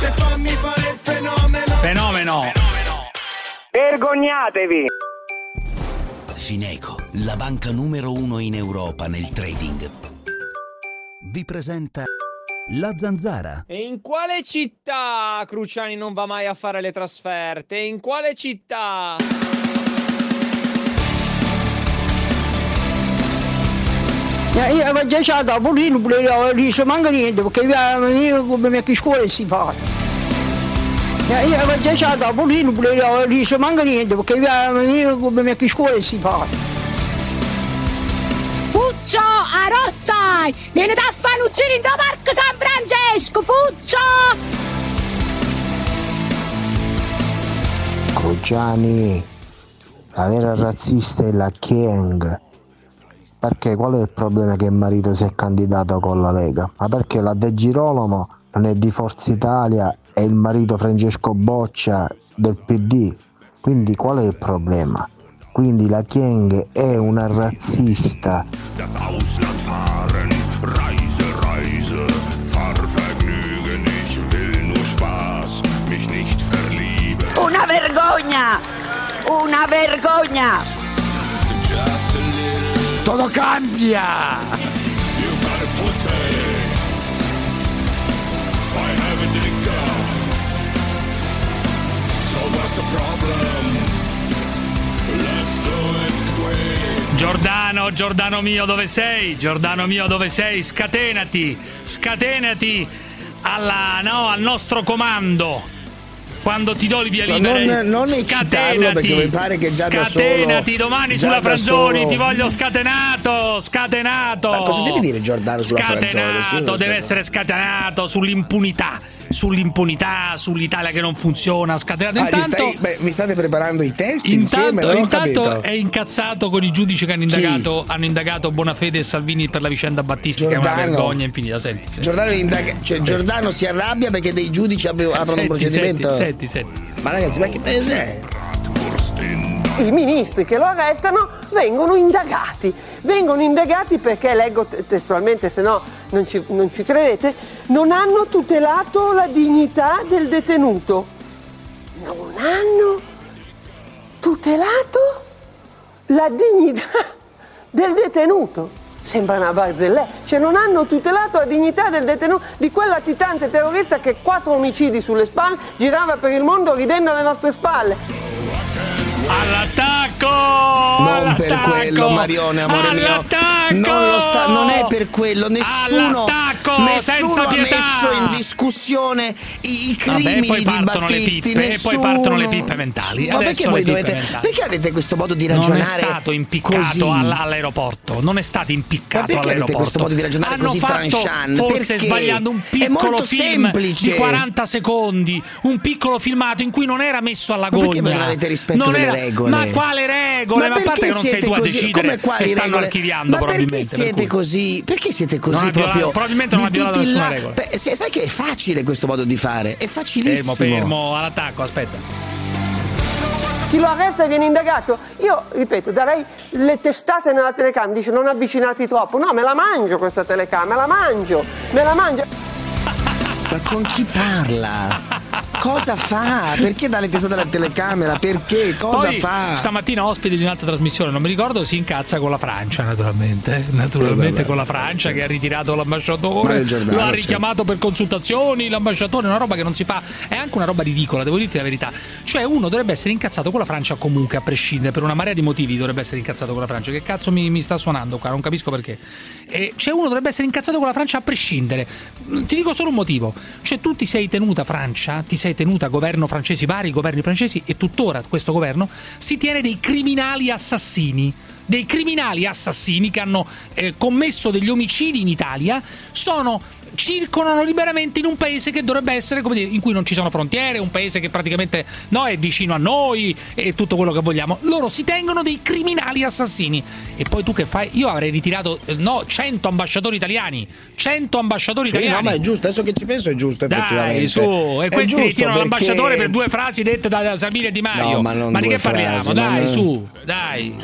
Fenomeno. Vergognatevi. Fineco, la banca numero uno in Europa nel trading, vi presenta La Zanzara. E in quale città Cruciani non va mai a fare le trasferte? In quale città? Io avevo già stato a Polino, non riesco manca niente, perché io come mia che scuola si fa. Io avevo già stato a Polino, non riesco manca niente, perché io come mia che scuola si fa. Fuccio, a Rossai! Vieni da Fanuccini da Parco San Francesco, Fuccio! Cruciani, la vera razzista è la Chiang. Perché qual è il problema che il marito si è candidato con la Lega? Ma perché la De Girolamo non è di Forza Italia e il marito Francesco Boccia del P D? Quindi qual è il problema? Quindi la Chiang è una razzista. Das Ausland fahren, Reise, Reise, Fahrvergnügen, ich will nur Spaß, mich nicht verlieben. Una vergogna! Una vergogna! Todo cambia! You've got a pussy, I have a dicker, so what's the problem? Let's do it quick. Giordano, Giordano mio, dove sei? Giordano mio, dove sei? Scatenati, scatenati alla, no, al nostro comando. Quando ti do il via libera, non, non eccitarlo perché mi pare che già da solo scatenati domani già sulla da Franzoni, solo- ti voglio scatenato, scatenato. Ma cosa devi dire Giordano sulla Franzoni? Scatenato, deve essere scatenato sull'impunità, sull'impunità, sull'Italia che non funziona, scatenato. Ah, gli Intanto, stai- beh, mi state preparando i test insieme? intanto, Non ho intanto capito. è incazzato con i giudici che hanno indagato, hanno indagato Bonafede e Salvini per la vicenda Battisti, che è una Giordano. vergogna infinita. Senti, senti. Giordano, è indaga- cioè, Giordano si arrabbia perché dei giudici abbi- aprono Senti, un procedimento. senti, senti, senti. Ma ragazzi, ma che paese è? I ministri che lo arrestano vengono indagati, vengono indagati perché, leggo te- testualmente, se no non ci, non ci credete, non hanno tutelato la dignità del detenuto. Non hanno tutelato la dignità del detenuto. sembra una barzelletta, cioè non hanno tutelato la dignità del detenuto, di quel latitante terrorista che quattro omicidi sulle spalle girava per il mondo ridendo alle nostre spalle. All'attacco! Non all'attacco! per quello, Marione, amore all'attacco! mio. Non lo sta, non è per quello. Nessuno, nessuno senza ha pietà! messo in discussione i, i crimini Vabbè, poi di partono Battisti. le pippe, nessuno... e poi partono le pippe mentali. Ma Adesso perché voi le pippe dovete? mentali. Perché avete questo modo di ragionare? Non è stato impiccato così? all- all'aeroporto. Non è stato impiccato Ma perché all'aeroporto. avete questo modo di ragionare Hanno così fatto, tranchant? forse Perché? sbagliando un È piccolo molto film semplice. di quaranta secondi, un piccolo filmato in cui non era messo alla Ma gogna. perché voi non avete rispetto Non delle era- regole? Ma quale regole? Ma, a parte che non sei tu a così? decidere Come quali e stanno regole? archiviando Ma probabilmente. perché per siete cui. così? Perché siete così Non ha violato- proprio? probabilmente non di ha violato tutti nessuna là? regola. Beh, se- sai che è facile questo modo di fare? È facilissimo. Fermo, fermo, all'attacco, aspetta. Chi lo arresta e viene indagato? Io, ripeto, darei le testate nella telecamera, dice non avvicinarti troppo. No, me la mangio questa telecamera, me la mangio, me la mangio. Ma con chi parla? Cosa fa? Perché dà le testate alla telecamera? Perché? Cosa Poi, fa? stamattina ospite di un'altra trasmissione, non mi ricordo, si incazza con la Francia, naturalmente. Naturalmente Eh, con la Francia che ha ritirato l'ambasciatore, Mario Giordano, lo ha certo. richiamato per consultazioni, l'ambasciatore, una roba che non si fa, è anche una roba ridicola, devo dirti la verità. Cioè uno dovrebbe essere incazzato con la Francia comunque, a prescindere, per una marea di motivi dovrebbe essere incazzato con la Francia. Che cazzo mi, mi sta suonando qua? Non capisco perché. E cioè uno dovrebbe essere incazzato con la Francia a prescindere. Ti dico solo un motivo. Cioè tu ti sei tenuta Francia, ti sei tenuta governo francesi, vari governi francesi, e tuttora questo governo si tiene dei criminali assassini. Dei criminali assassini che hanno eh, commesso degli omicidi in Italia, sono circolano liberamente in un paese che dovrebbe essere, come dire, in cui non ci sono frontiere, un paese che praticamente no, è vicino a noi e tutto quello che vogliamo. Loro si tengono dei criminali assassini. E poi tu che fai? Io avrei ritirato eh, no, cento ambasciatori italiani. cento ambasciatori Sì, italiani. no, ma è giusto, adesso che ci penso è giusto, effettivamente. Dai, su, e È questi giusto ritirano perché- l'ambasciatore per due frasi dette da, da Salvini e Di Mario. No, ma non di due che parliamo? frasi, Dai, ma non- su, dai.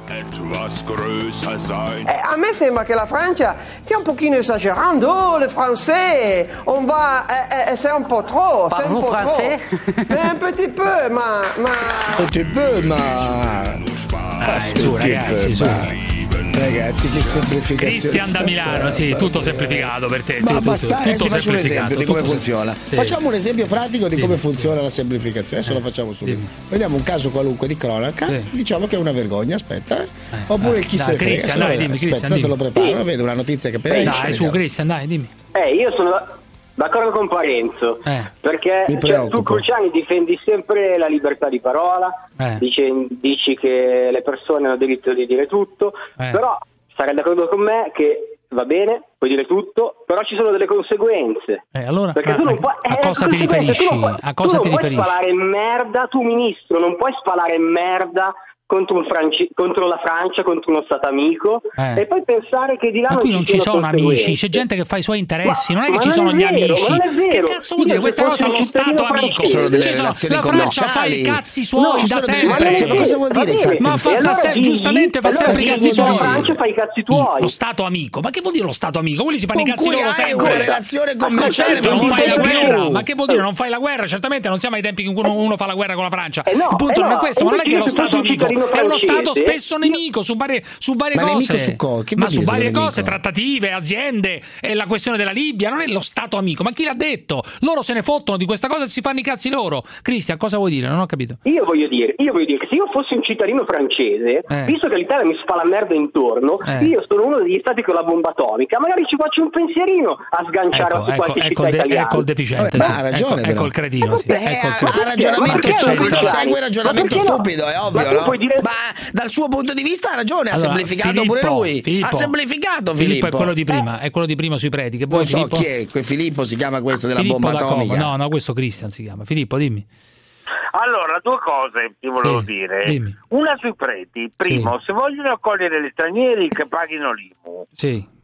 Eh, a me sembra che la Francia stia un pochino esagerando. Oh, le français, on va, eh, eh, c'est un po' trop, c'est un Parlez-vous po' français? trop. Eh, un petit peu, ma, ma... Petit peu, ma... Dai, su, Petit ragazzi, peu, su. ma- Ragazzi, che semplificazione. Cristian da Milano, sì, tutto semplificato per te. Ma tutto, basta, eh, tutto ti faccio un semplificato, esempio di come tutto funziona. sì. Facciamo un esempio pratico di Sì. come funziona la semplificazione. Adesso lo facciamo subito. Prendiamo un caso qualunque di cronaca, Sì. diciamo che è una vergogna, aspetta. eh. Oppure dai, chi dai, se ne frega. Cristian, Adesso, dai, dimmi, aspetta, Cristian, te lo dimmi. preparo, vedo una notizia che per Dai, su, Cristian, dai, dimmi. Eh, io sono da- d'accordo con Parenzo, Eh. perché Mi cioè, preoccupo. tu Cruciani difendi sempre la libertà di parola, Eh. dici, dici che le persone hanno diritto di dire tutto, Eh. però sarai d'accordo con me che va bene, puoi dire tutto, però ci sono delle conseguenze. Eh, allora, Perché a, tu non a- puoi, a eh, cosa ti conseguenze, riferisci? tu non puoi- A cosa tu ti non puoi riferisci? spalare merda, tu ministro, non puoi spalare merda contro, un Franci- contro la Francia, contro uno stato amico, Eh. e poi pensare che di là Ma qui non ci sono conseguenze. amici, c'è gente che fa i suoi interessi, Ma- non è che ma ci non sono è gli vero, amici. ma non è vero. Che cazzo vuol Io dire se questa fossi cosa un allo cittadino Stato amico? francese- Sono delle Ci sono- relazioni la Francia fa commerciali. i cazzi No, suoi ci da sono delle sempre. relazioni- Ma cosa vuol dire, Va infatti? bene. Ma fa E allora se- digli- giustamente fa allora sempre i digli cazzi che la suoi. Francia fa i cazzi tuoi. Lo Stato amico, ma che vuol dire lo Stato amico? Quelli si fanno Con i cazzi cui loro hai sempre. una relazione commerciale, Certo, ma non non fai la di guerra, più. ma che vuol dire non fai la guerra? Certamente non siamo ai tempi in cui uno, uno fa la guerra con la Francia. Eh no, Il punto eh non è no, questo, ma non è che io lo se fossi Stato un amico cittadino è uno Stato francese- spesso nemico su varie, su varie Ma cose. nemico su co- che ma vuol su dire varie nemico? cose, trattative, aziende, e la questione della Libia non è lo Stato amico. Ma chi l'ha detto? Loro se ne fottono di questa cosa e si fanno i cazzi loro. Cristian, cosa vuoi dire? Non ho capito. Io voglio dire, io voglio dire che se io fossi un cittadino francese, Eh. visto che l'Italia mi spala merda intorno, Eh. io sono uno degli stati con la bomba atomica, magari ci faccio un pensierino a sganciare Ecco, su ecco, qualche ecco, città il de- italiana. ecco il deficiente. Vabbè, sì. ma ha ragione, ecco, però. ecco il cretino. Sì. Eh, Ecco il ha, cretino. ha ragionamento Ma perché stupido, no? segue ragionamento Ma perché no? stupido, è Ma ovvio, tu no? puoi dire- Ma dal suo punto di vista ha ragione, ha Allora, semplificato Filippo, pure lui. Filippo, ha semplificato Filippo. Filippo è quello di prima, è quello di prima sui preti. Che Non vuoi, so Filippo? chi è, quel Filippo si chiama questo della Filippo bomba da Como. atomica. No, no, questo Cristian si chiama. Filippo, dimmi. Allora, due cose ti volevo Sì, dire. dimmi. Una sui preti. Primo, se vogliono accogliere gli stranieri che paghino l'I M U. Sì.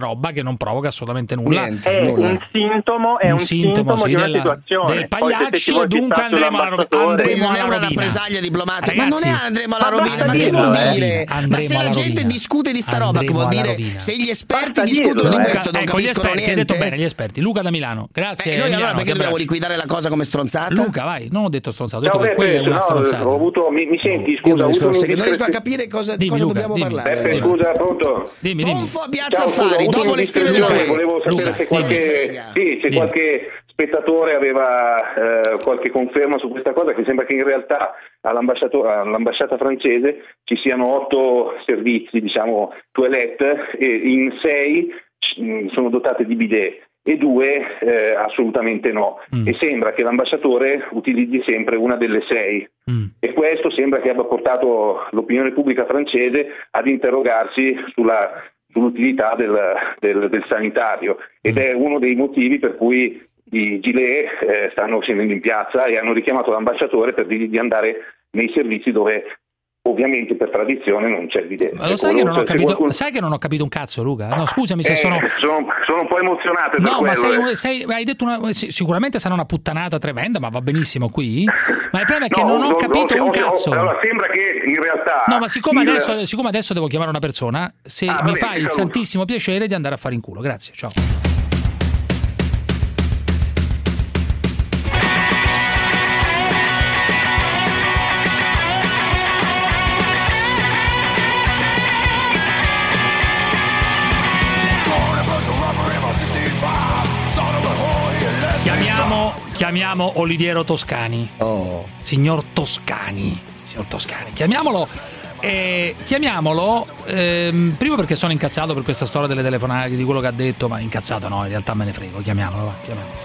roba che non provoca assolutamente nulla. Niente, È nulla. un sintomo, è Un un sintomo, sintomo sì, di una della- situazione. del Poi se pagliaccio, ti vuoi dunque fissare andremo alla rovina. sull'ambasciatore- Andremo non è alla una rovina. rappresaglia diplomatica, ma Ragazzi, non è andremo alla ma rovina. Ma basta che dirlo, vuol eh. dire? Ma Andremo se la alla gente rovina. discute di sta roba, che Andremo vuol alla dire rovina. se gli esperti Basta discutono di Luca, questo non ecco, gli capiscono esperti, hai niente. detto bene, gli esperti. Luca da Milano, grazie. Beh, noi Emiliano, allora perché ti dobbiamo abbraccio. liquidare la cosa come stronzata? Luca, vai, non ho detto stronzato, ho detto Ciao, che quella è Beppe, una no, stronzata. ho avuto, mi, mi senti? Io Scusa, ho non avuto riesco, un non riesco a capire cosa, di Dimmi, cosa Luca, dobbiamo dimmi. parlare. Beppe, scusa, pronto? Dimmi, dimmi. Tonfo a Piazza Ciao, scusa, ho Affari, avuto dopo le stelle della un'indiscrezione, Rai. volevo sapere Luca, se sì. qualche, sì, se Dimmi. qualche spettatore aveva eh, qualche conferma su questa cosa, che sembra che in realtà all'ambasciata francese ci siano otto servizi, diciamo, toilette, e in sei mh, sono dotate di bidet e due eh, assolutamente no, mm. e sembra che l'ambasciatore utilizzi sempre una delle sei, mm. e questo sembra che abbia portato l'opinione pubblica francese ad interrogarsi sulla, sull'utilità del, del, del sanitario, ed è uno dei motivi per cui i gilet eh, stanno scendendo in piazza e hanno richiamato l'ambasciatore per dirgli di andare nei servizi dove ovviamente per tradizione non c'è il bidet. Ma lo sai che, non ho capito, qualcuno... sai che non ho capito un cazzo, Luca? No, scusami se eh, sono... sono... Sono un po' emozionato per No, quello, ma sei, eh. sei, hai detto una... Sicuramente sarà una puttanata tremenda, ma va benissimo qui. Ma il problema è che no, non ho no, capito no, un no, cazzo. Allora sembra che in realtà... No, ma siccome, il... adesso, siccome adesso devo chiamare una persona, se ah, mi vabbè, fai il saluto. santissimo piacere di andare a fare in culo. Grazie, ciao. Chiamiamo, chiamiamo Oliviero Toscani. Oh. Signor Toscani. Signor Toscani. Chiamiamolo. Eh, chiamiamolo. Ehm, primo perché sono incazzato per questa storia delle telefonate, di quello che ha detto, ma incazzato no, in realtà me ne frego. Chiamiamolo, va, chiamiamolo.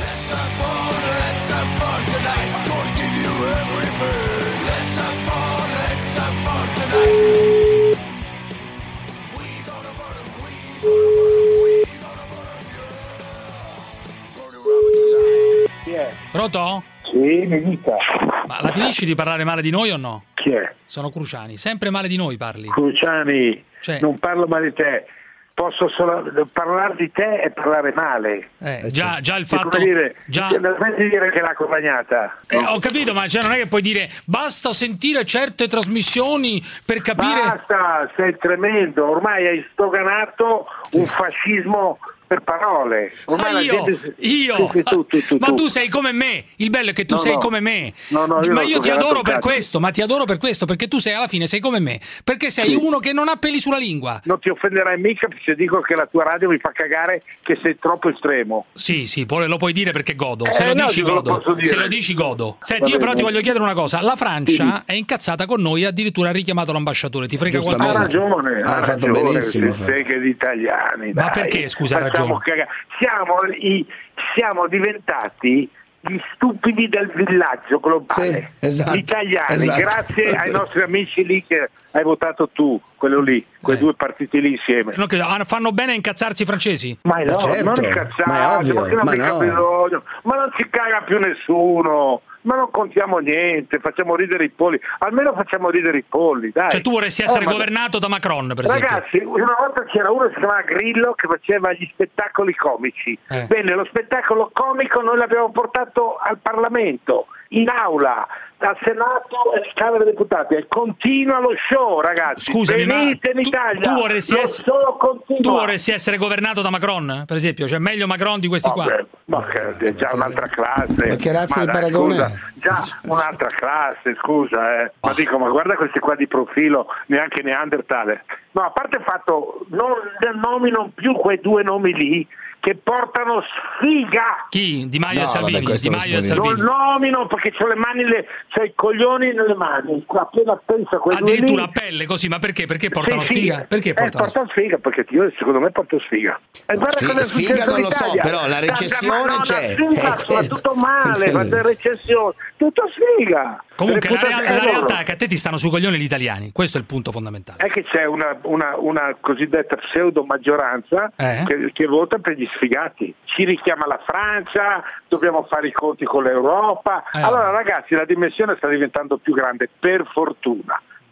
Chi è? Pronto? Sì, mi dica. Ma la finisci di parlare male di noi o no? Chi è? Sono Cruciani, sempre male di noi parli. Cruciani, Cioè- non parlo male di te. Posso solo parlare di te e parlare male. Eh, già, già il È come fatto... dire, già... non smetti di dire che l'ha accompagnata. Eh, ho capito, ma cioè non è che puoi dire basta sentire certe trasmissioni per capire... Basta, sei tremendo. Ormai hai stoganato un fascismo per parole. Ormai Ah, la io, gente... io, Sì, sì, tu, tu, tu, ma tu. tu sei come me, il bello è che tu No, sei no. come me, No, no, io ma non io so ti che adoro altro per cazzo. questo, ma ti adoro per questo, perché tu sei alla fine sei come me, perché sei Sì. uno che non ha peli sulla lingua. Non ti offenderai mica se dico che la tua radio mi fa cagare, che sei troppo estremo. Sì, sì, poi lo puoi dire perché godo, se Eh, lo no, dici non lo godo, posso dire. se lo dici godo. Senti, Va io però bene. ti voglio chiedere una cosa, la Francia Sì. è incazzata con noi, addirittura ha richiamato l'ambasciatore, ti frega Ha qualcosa? ragione, Ah, ha hai fatto ragione, benissimo, se sei che gli italiani. Ma dai. perché, scusa, ha Facciamo ragione? cagare. Siamo, i, siamo diventati gli stupidi del villaggio globale. Sì, esatto, Gli italiani, esatto. grazie ai nostri amici lì che hai votato tu, quello lì, quei Eh. due partiti lì insieme. No, che fanno bene a incazzarsi i francesi? Ma no, Ma certo, non ma è incazzate, ovvio, ma che non ma mica no. bisogno, ma non ci caga più nessuno, ma non contiamo niente, facciamo ridere i polli, almeno facciamo ridere i polli, dai. Cioè tu vorresti essere Oh, ma- governato da Macron, per esempio? Ragazzi, una volta c'era uno che si chiamava Grillo che faceva gli spettacoli comici. Eh. Bene, lo spettacolo comico noi l'abbiamo portato al Parlamento, in aula, al Senato e alla Camera dei Deputati. E continua lo show, ragazzi. Scusami, ma venite in tu, Italia. tu vorresti lo essere, show continua. tu vorresti essere governato da Macron, per esempio? Cioè meglio Macron di questi qua? Vabbè, ma che è già un'altra classe. Ma che razza Ma di dai, paragone scusa, è? già un'altra classe, scusa, eh. Ma dico, ma guarda questi qua di profilo, neanche Neanderthale. No, a parte il fatto, non nomino più quei due nomi lì che portano sfiga. Chi? Di Maio No, e Salvini? vabbè, questo Di lo Maio e sponiamo. Non Salvini. nomino perché c'ho le mani, le, c'ho i coglioni nelle mani. Appena penso a quei due lì. Addirittura a pelle così, ma perché? Perché portano Sì, sì. sfiga? Perché Eh, portano portano sfiga? Perché io secondo me porto sfiga. E guarda Sfiga- cosa è sfiga successo non in lo so, Italia. però la Da- recessione ma no, c'è. no, Sfiga, Eh, va tutto male, quello. va in recessione, tutto sfiga. Comunque la, Reputazione real- la loro. realtà è che a te ti stanno sui coglioni gli italiani, questo è il punto fondamentale. È che c'è una, una, una cosiddetta pseudo maggioranza Eh? che, che vota per gli sfigati. Ci richiama la Francia, dobbiamo fare i conti con l'Europa. Eh. Allora ragazzi, la dimensione sta diventando più grande, per fortuna.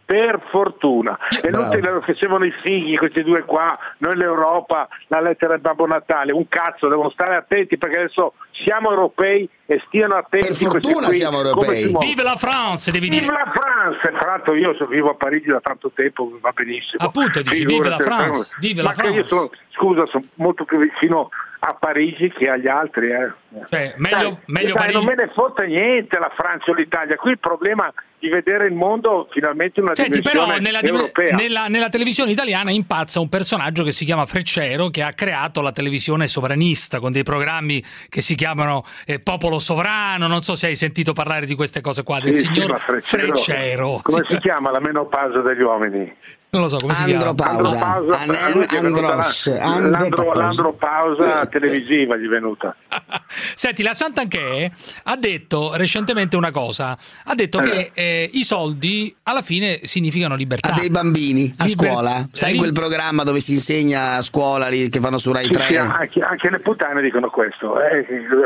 per fortuna. È Bravo. inutile che facevano i fighi questi due qua, noi l'Europa, la lettera del Babbo Natale, un cazzo, devono stare attenti perché adesso siamo europei e stiano attenti. Per fortuna qui, siamo europei. Vive la France, devi dire. Vive la France! Tra l'altro io so, vivo a Parigi da tanto tempo, va benissimo. Appunto, dici, vive la Figurati, France, vive ma la che France. io sono, scusa, sono molto più vicino a Parigi che agli altri. Eh. Cioè, meglio, Sai, meglio sai, Parigi. non me ne fotte niente la Francia o l'Italia, qui il problema di vedere il mondo finalmente in una Senti, però dimensione nella, europea. nella, nella televisione italiana impazza un personaggio che si chiama Freccero, che ha creato la televisione sovranista con dei programmi che si chiamano eh, Popolo Sovrano. Non so se hai sentito parlare di queste cose qua, del Sì, sì, signor ma Freccero, Freccero. come Sì. si chiama la menopausa degli uomini? Non lo so come si chiama. Andropausa. Andropausa, Anen- a lui gli è venuta la- andros, l'andro- andropausa. l'andropausa televisiva gli è venuta. Senti, la Santanchè ha detto recentemente una cosa, ha detto che eh, i soldi alla fine significano libertà. A dei bambini a Liber- scuola, sai Li- quel programma dove si insegna a scuola lì, che fanno su Rai Sì, tre? sì, anche, anche le puttane dicono questo. eh,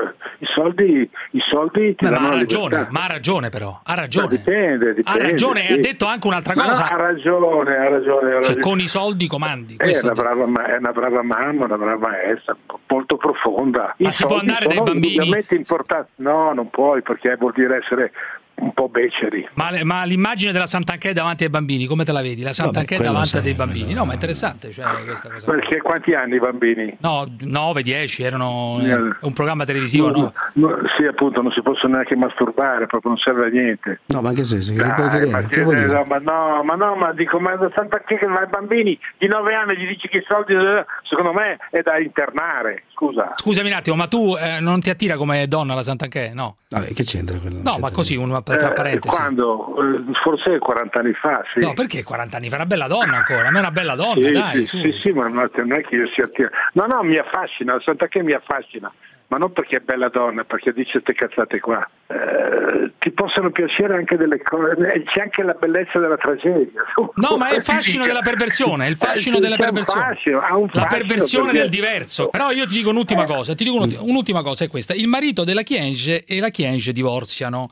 I soldi, i soldi ti Beh, ma danno ha la ragione, libertà. ma ha ragione però, ha Ma ragione. dipende, dipende. Ha ragione, sì. e ha detto anche un'altra Ma no, cosa. ha ragione, ha ragione. Ha Cioè, ragione. con i soldi comandi. È Questo una, brava, ma- è una brava mamma, una brava maestra, molto profonda. Ma I si può soldi andare dai sono bambini? indubbiamente importanti. No, non puoi, perché vuol dire essere un po' beceri. Ma, ma l'immagine della Santanchè davanti ai bambini, come te la vedi? La Santanchè quello davanti a sì, dei bambini. No, ma è interessante, cioè, questa cosa. Perché quanti anni i bambini? No, nove, dieci, erano Eh. eh, un programma televisivo, no? no, sì, appunto, non si possono neanche masturbare, proprio non serve a niente. No, ma che senso? Che Dai, vuol dire? ma, Che che- vuol dire? no, ma no, ma no, ma dico, ma Santanchè che va ai bambini di nove anni gli dici che i soldi, eh, secondo me è da internare, scusa. Scusami un attimo, ma tu eh, non ti attira come donna la Santanchè? No. Vabbè, che c'entra quello? No, ma così, una tra Eh, parentesi. quando? Eh, Forse quaranta anni fa, sì. No, perché quaranta anni fa? Una bella donna ancora, a me è una bella donna, Sì, dai. sì, su. sì, sì, ma no, non è che io sia attira- No, no, mi affascina, Santanchè mi affascina, ma non perché è bella donna, perché dice queste cazzate qua. Eh, ti possono piacere anche delle cose, eh, c'è anche la bellezza della tragedia. No, ma è il fascino della perversione, è il fascino Eh, della c'è un perversione. fascino, ha un La fascino perversione perché- del diverso. Però io ti dico un'ultima cosa, ti dico un'ultima, un'ultima cosa è questa. Il marito della Chienge e la Chienge divorziano.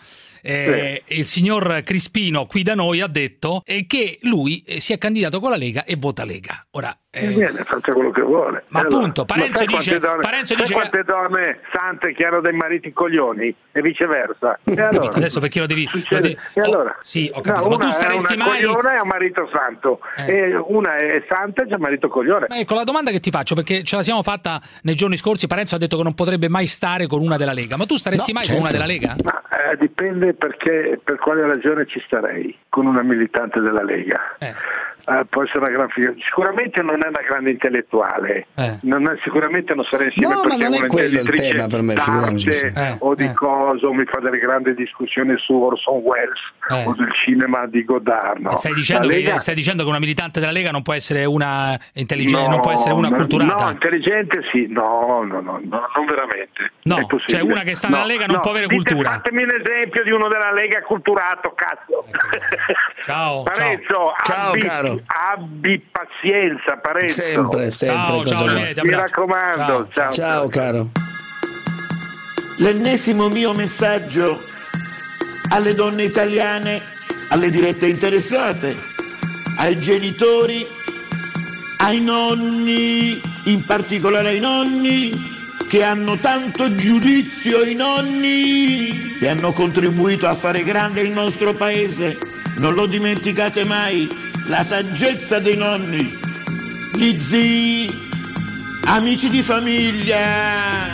Eh, Il signor Crispino qui da noi ha detto eh, che lui eh, si è candidato con la Lega e vota Lega. Ora, Eh, eh, viene, faccia quello che vuole. Ma E allora? appunto, Parenzo sai dice- quante donne, Parenzo sai dice quante donne sante che hanno dei mariti coglioni e viceversa. E allora? adesso perché lo devi... lo Succede- devi- E oh, allora? sì, ho No, capito, ma una tu staresti è una mai... coglione e un marito santo, Eh. e una è santa e c'è un marito coglione. Ma ecco, la domanda che ti faccio, perché ce la siamo fatta nei giorni scorsi, Parenzo ha detto che non potrebbe mai stare con una della Lega, ma tu staresti No, mai certo. con una della Lega? Ma eh, dipende perché, per quale ragione ci starei con una militante della Lega. Eh. Eh, può essere una gran figura. Sicuramente non è una grande intellettuale, Eh. non è- sicuramente non sarà insieme No, ma perché non è una quello il imprenditrice tema per me, d'arte figuriamoci se- Eh, o di eh. cosa, o mi fa delle grandi discussioni su Orson Welles Eh. o del cinema di Godard. No. Stai dicendo, La che, Lega- stai dicendo che una militante della Lega non può essere una intelligente, No, non può essere una no, culturata? No, intelligente sì, no, no, no, no, non veramente. No, È possibile. cioè una che sta nella Lega non può avere Dite, cultura. Fatemi un esempio di uno della Lega culturato, cazzo. Ciao, Parenzo, Ciao, abbi, caro. abbi pazienza, Parenzo. Sempre, sempre. Ciao, cosa ciao, vuoi. Lieti, Mi abbraccio. raccomando, ciao. Ciao, caro. L'ennesimo mio messaggio alle donne italiane, alle dirette interessate, ai genitori, ai nonni, in particolare ai nonni che hanno tanto giudizio, i nonni che hanno contribuito a fare grande il nostro paese. Non lo dimenticate mai, la saggezza dei nonni, gli zii, amici di famiglia.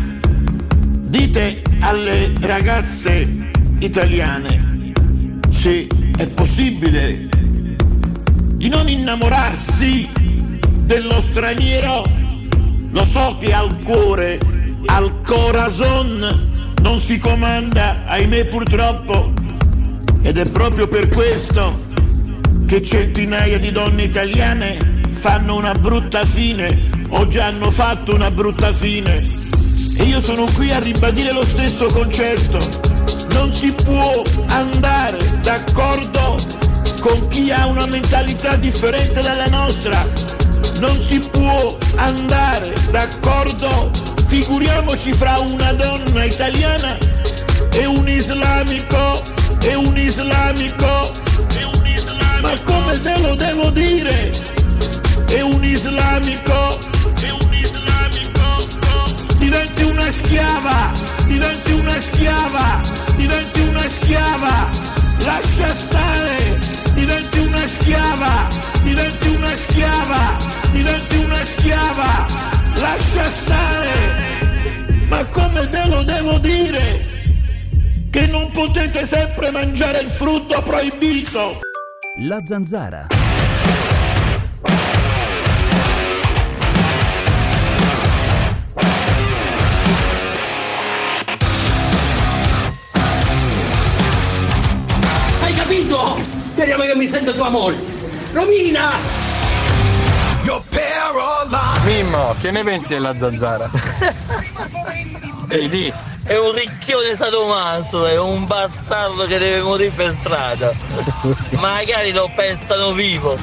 Dite alle ragazze italiane se è possibile di non innamorarsi dello straniero. Lo so che al cuore, al corazon non si comanda, ahimè purtroppo, ed è proprio per questo che centinaia di donne italiane fanno una brutta fine o già hanno fatto una brutta fine. E io sono qui a ribadire lo stesso concetto. Non si può andare d'accordo con chi ha una mentalità differente dalla nostra. Non si può andare d'accordo, figuriamoci fra una donna italiana e un islamico, e un islamico. Ma Ma come te lo devo dire? È un islamico, è un islamico. Diventi una schiava, diventi una schiava, diventi una schiava. Lascia stare, diventi una schiava, diventi una schiava, diventi una schiava. Lascia stare. Ma come ve lo devo dire? Che non potete sempre mangiare il frutto proibito. La Zanzara. Hai capito? Speriamo che mi senta tua moglie. Romina! Mimmo, che ne pensi della Zanzara? Vedi, è un ricchione sadomaso, è un bastardo che deve morire per strada. Magari lo pestano vivo.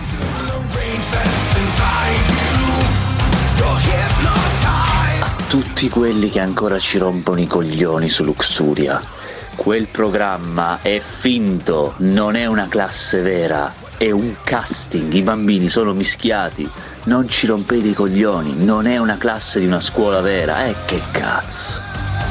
A tutti quelli che ancora ci rompono i coglioni su Luxuria, quel programma è finto, non è una classe vera, è un casting, i bambini sono mischiati, non ci rompete i coglioni, non è una classe di una scuola vera, eh che cazzo.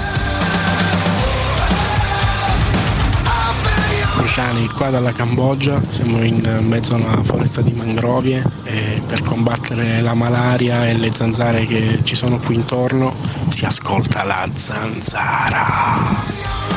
Cruciani, qua dalla Cambogia, siamo in mezzo a una foresta di mangrovie e per combattere la malaria e le zanzare che ci sono qui intorno si ascolta la Zanzara.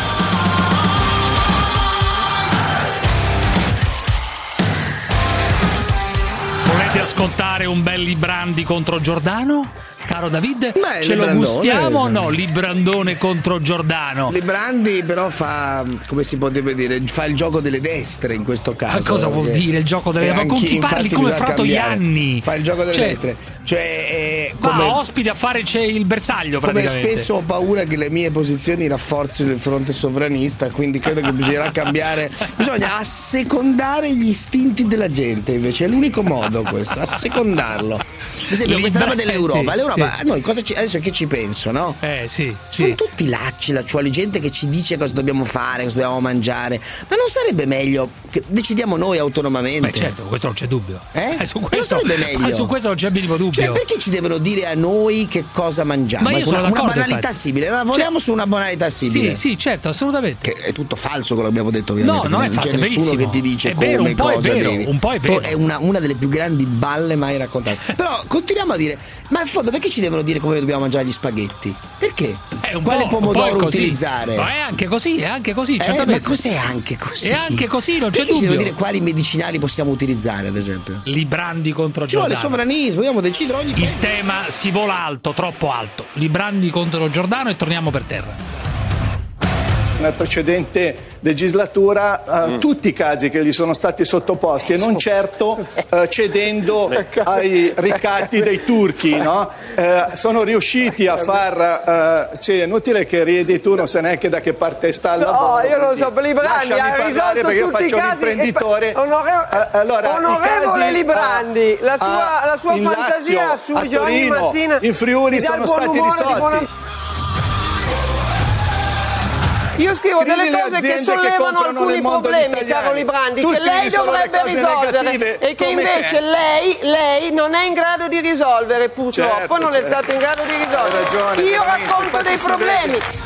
Volete ascoltare un bel Librandi contro Giordano? Caro David, Beh, ce lo Librandone, gustiamo o esatto. no? Librandone contro Giordano. Librandi però fa, come si potrebbe dire, fa il gioco delle destre in questo caso. Ma cosa vuol dire il gioco delle destre? Ma con chi parli come Fra Toianni? Fa il gioco delle Cioè- destre. Cioè, eh, come, Ma ospite a fare c'è il bersaglio come praticamente. spesso ho paura che le mie posizioni rafforzino il fronte sovranista, quindi credo che bisognerà cambiare. Bisogna assecondare gli istinti della gente, invece è l'unico modo questo, assecondarlo. Per esempio, questa roba dell'Europa, sì, l'Europa, sì. noi cosa ci, adesso che ci penso, no? Eh sì, Sono sì. tutti lacci, lacciuoli, gente che ci dice cosa dobbiamo fare, cosa dobbiamo mangiare. Ma non sarebbe meglio che decidiamo noi autonomamente? Beh certo, questo non c'è dubbio. Eh? su Non questo, sarebbe meglio? ma su questo non c'è minimo dubbio. Cioè, perché ci devono dire a noi che cosa mangiare? Ma io sono una, una d'accordo, banalità infatti. simile, lavoriamo Cioè- su una banalità simile. Sì, sì, certo, assolutamente. Che è tutto falso quello che abbiamo detto, ovviamente. No, non è falso, c'è è nessuno verissimo. che ti dice È come, vero, un po' è cosa vero, devi. un po' è vero. È una, una delle più grandi balle mai raccontate. Però continuiamo a dire, ma in fondo perché ci devono dire come dobbiamo mangiare gli spaghetti? Perché? È un Quale po', un po' è pomodoro così. utilizzare? Ma è anche così, è anche così, Eh, certamente. ma cos'è anche così? È anche così, non c'è Perché ci dubbio. devono dire quali medicinali possiamo utilizzare, ad esempio? Librandi contro Ci vuole Giordano. sovranismo, dobbiamo decidere ogni Il tema si vola alto, troppo alto. Librandi contro Giordano e torniamo per terra. Nel precedente legislatura eh, Mm. tutti i casi che gli sono stati sottoposti e non certo eh, cedendo ai ricatti dei turchi, no? Eh, sono riusciti a far eh, sì, è inutile che ridi, tu non sai neanche da che parte sta il lavoro. No, io non so, quindi Librandi lasciami ha parlare risolto perché io tutti i faccio un casi. imprenditore. E pa- onore- Eh, allora, i Onorevole casi, Librandi, eh, la sua, a- la sua in fantasia Lazio, assurge a ogni Torino, mattina. in Friuli mi dà sono il buon stati umore di risolti. buona- Io scrivo Scrivi delle le cose che aziende che sollevano comprano alcuni nel mondo problemi, gli caro italiani. Librandi, Tu che scrivi lei solo le dovrebbe cose risolvere negative, e che come invece te. lei, lei non è in grado di risolvere, purtroppo Certo, non certo. è stato in grado di risolvere. Hai ragione, Io veramente, racconto infatti dei si problemi. vede.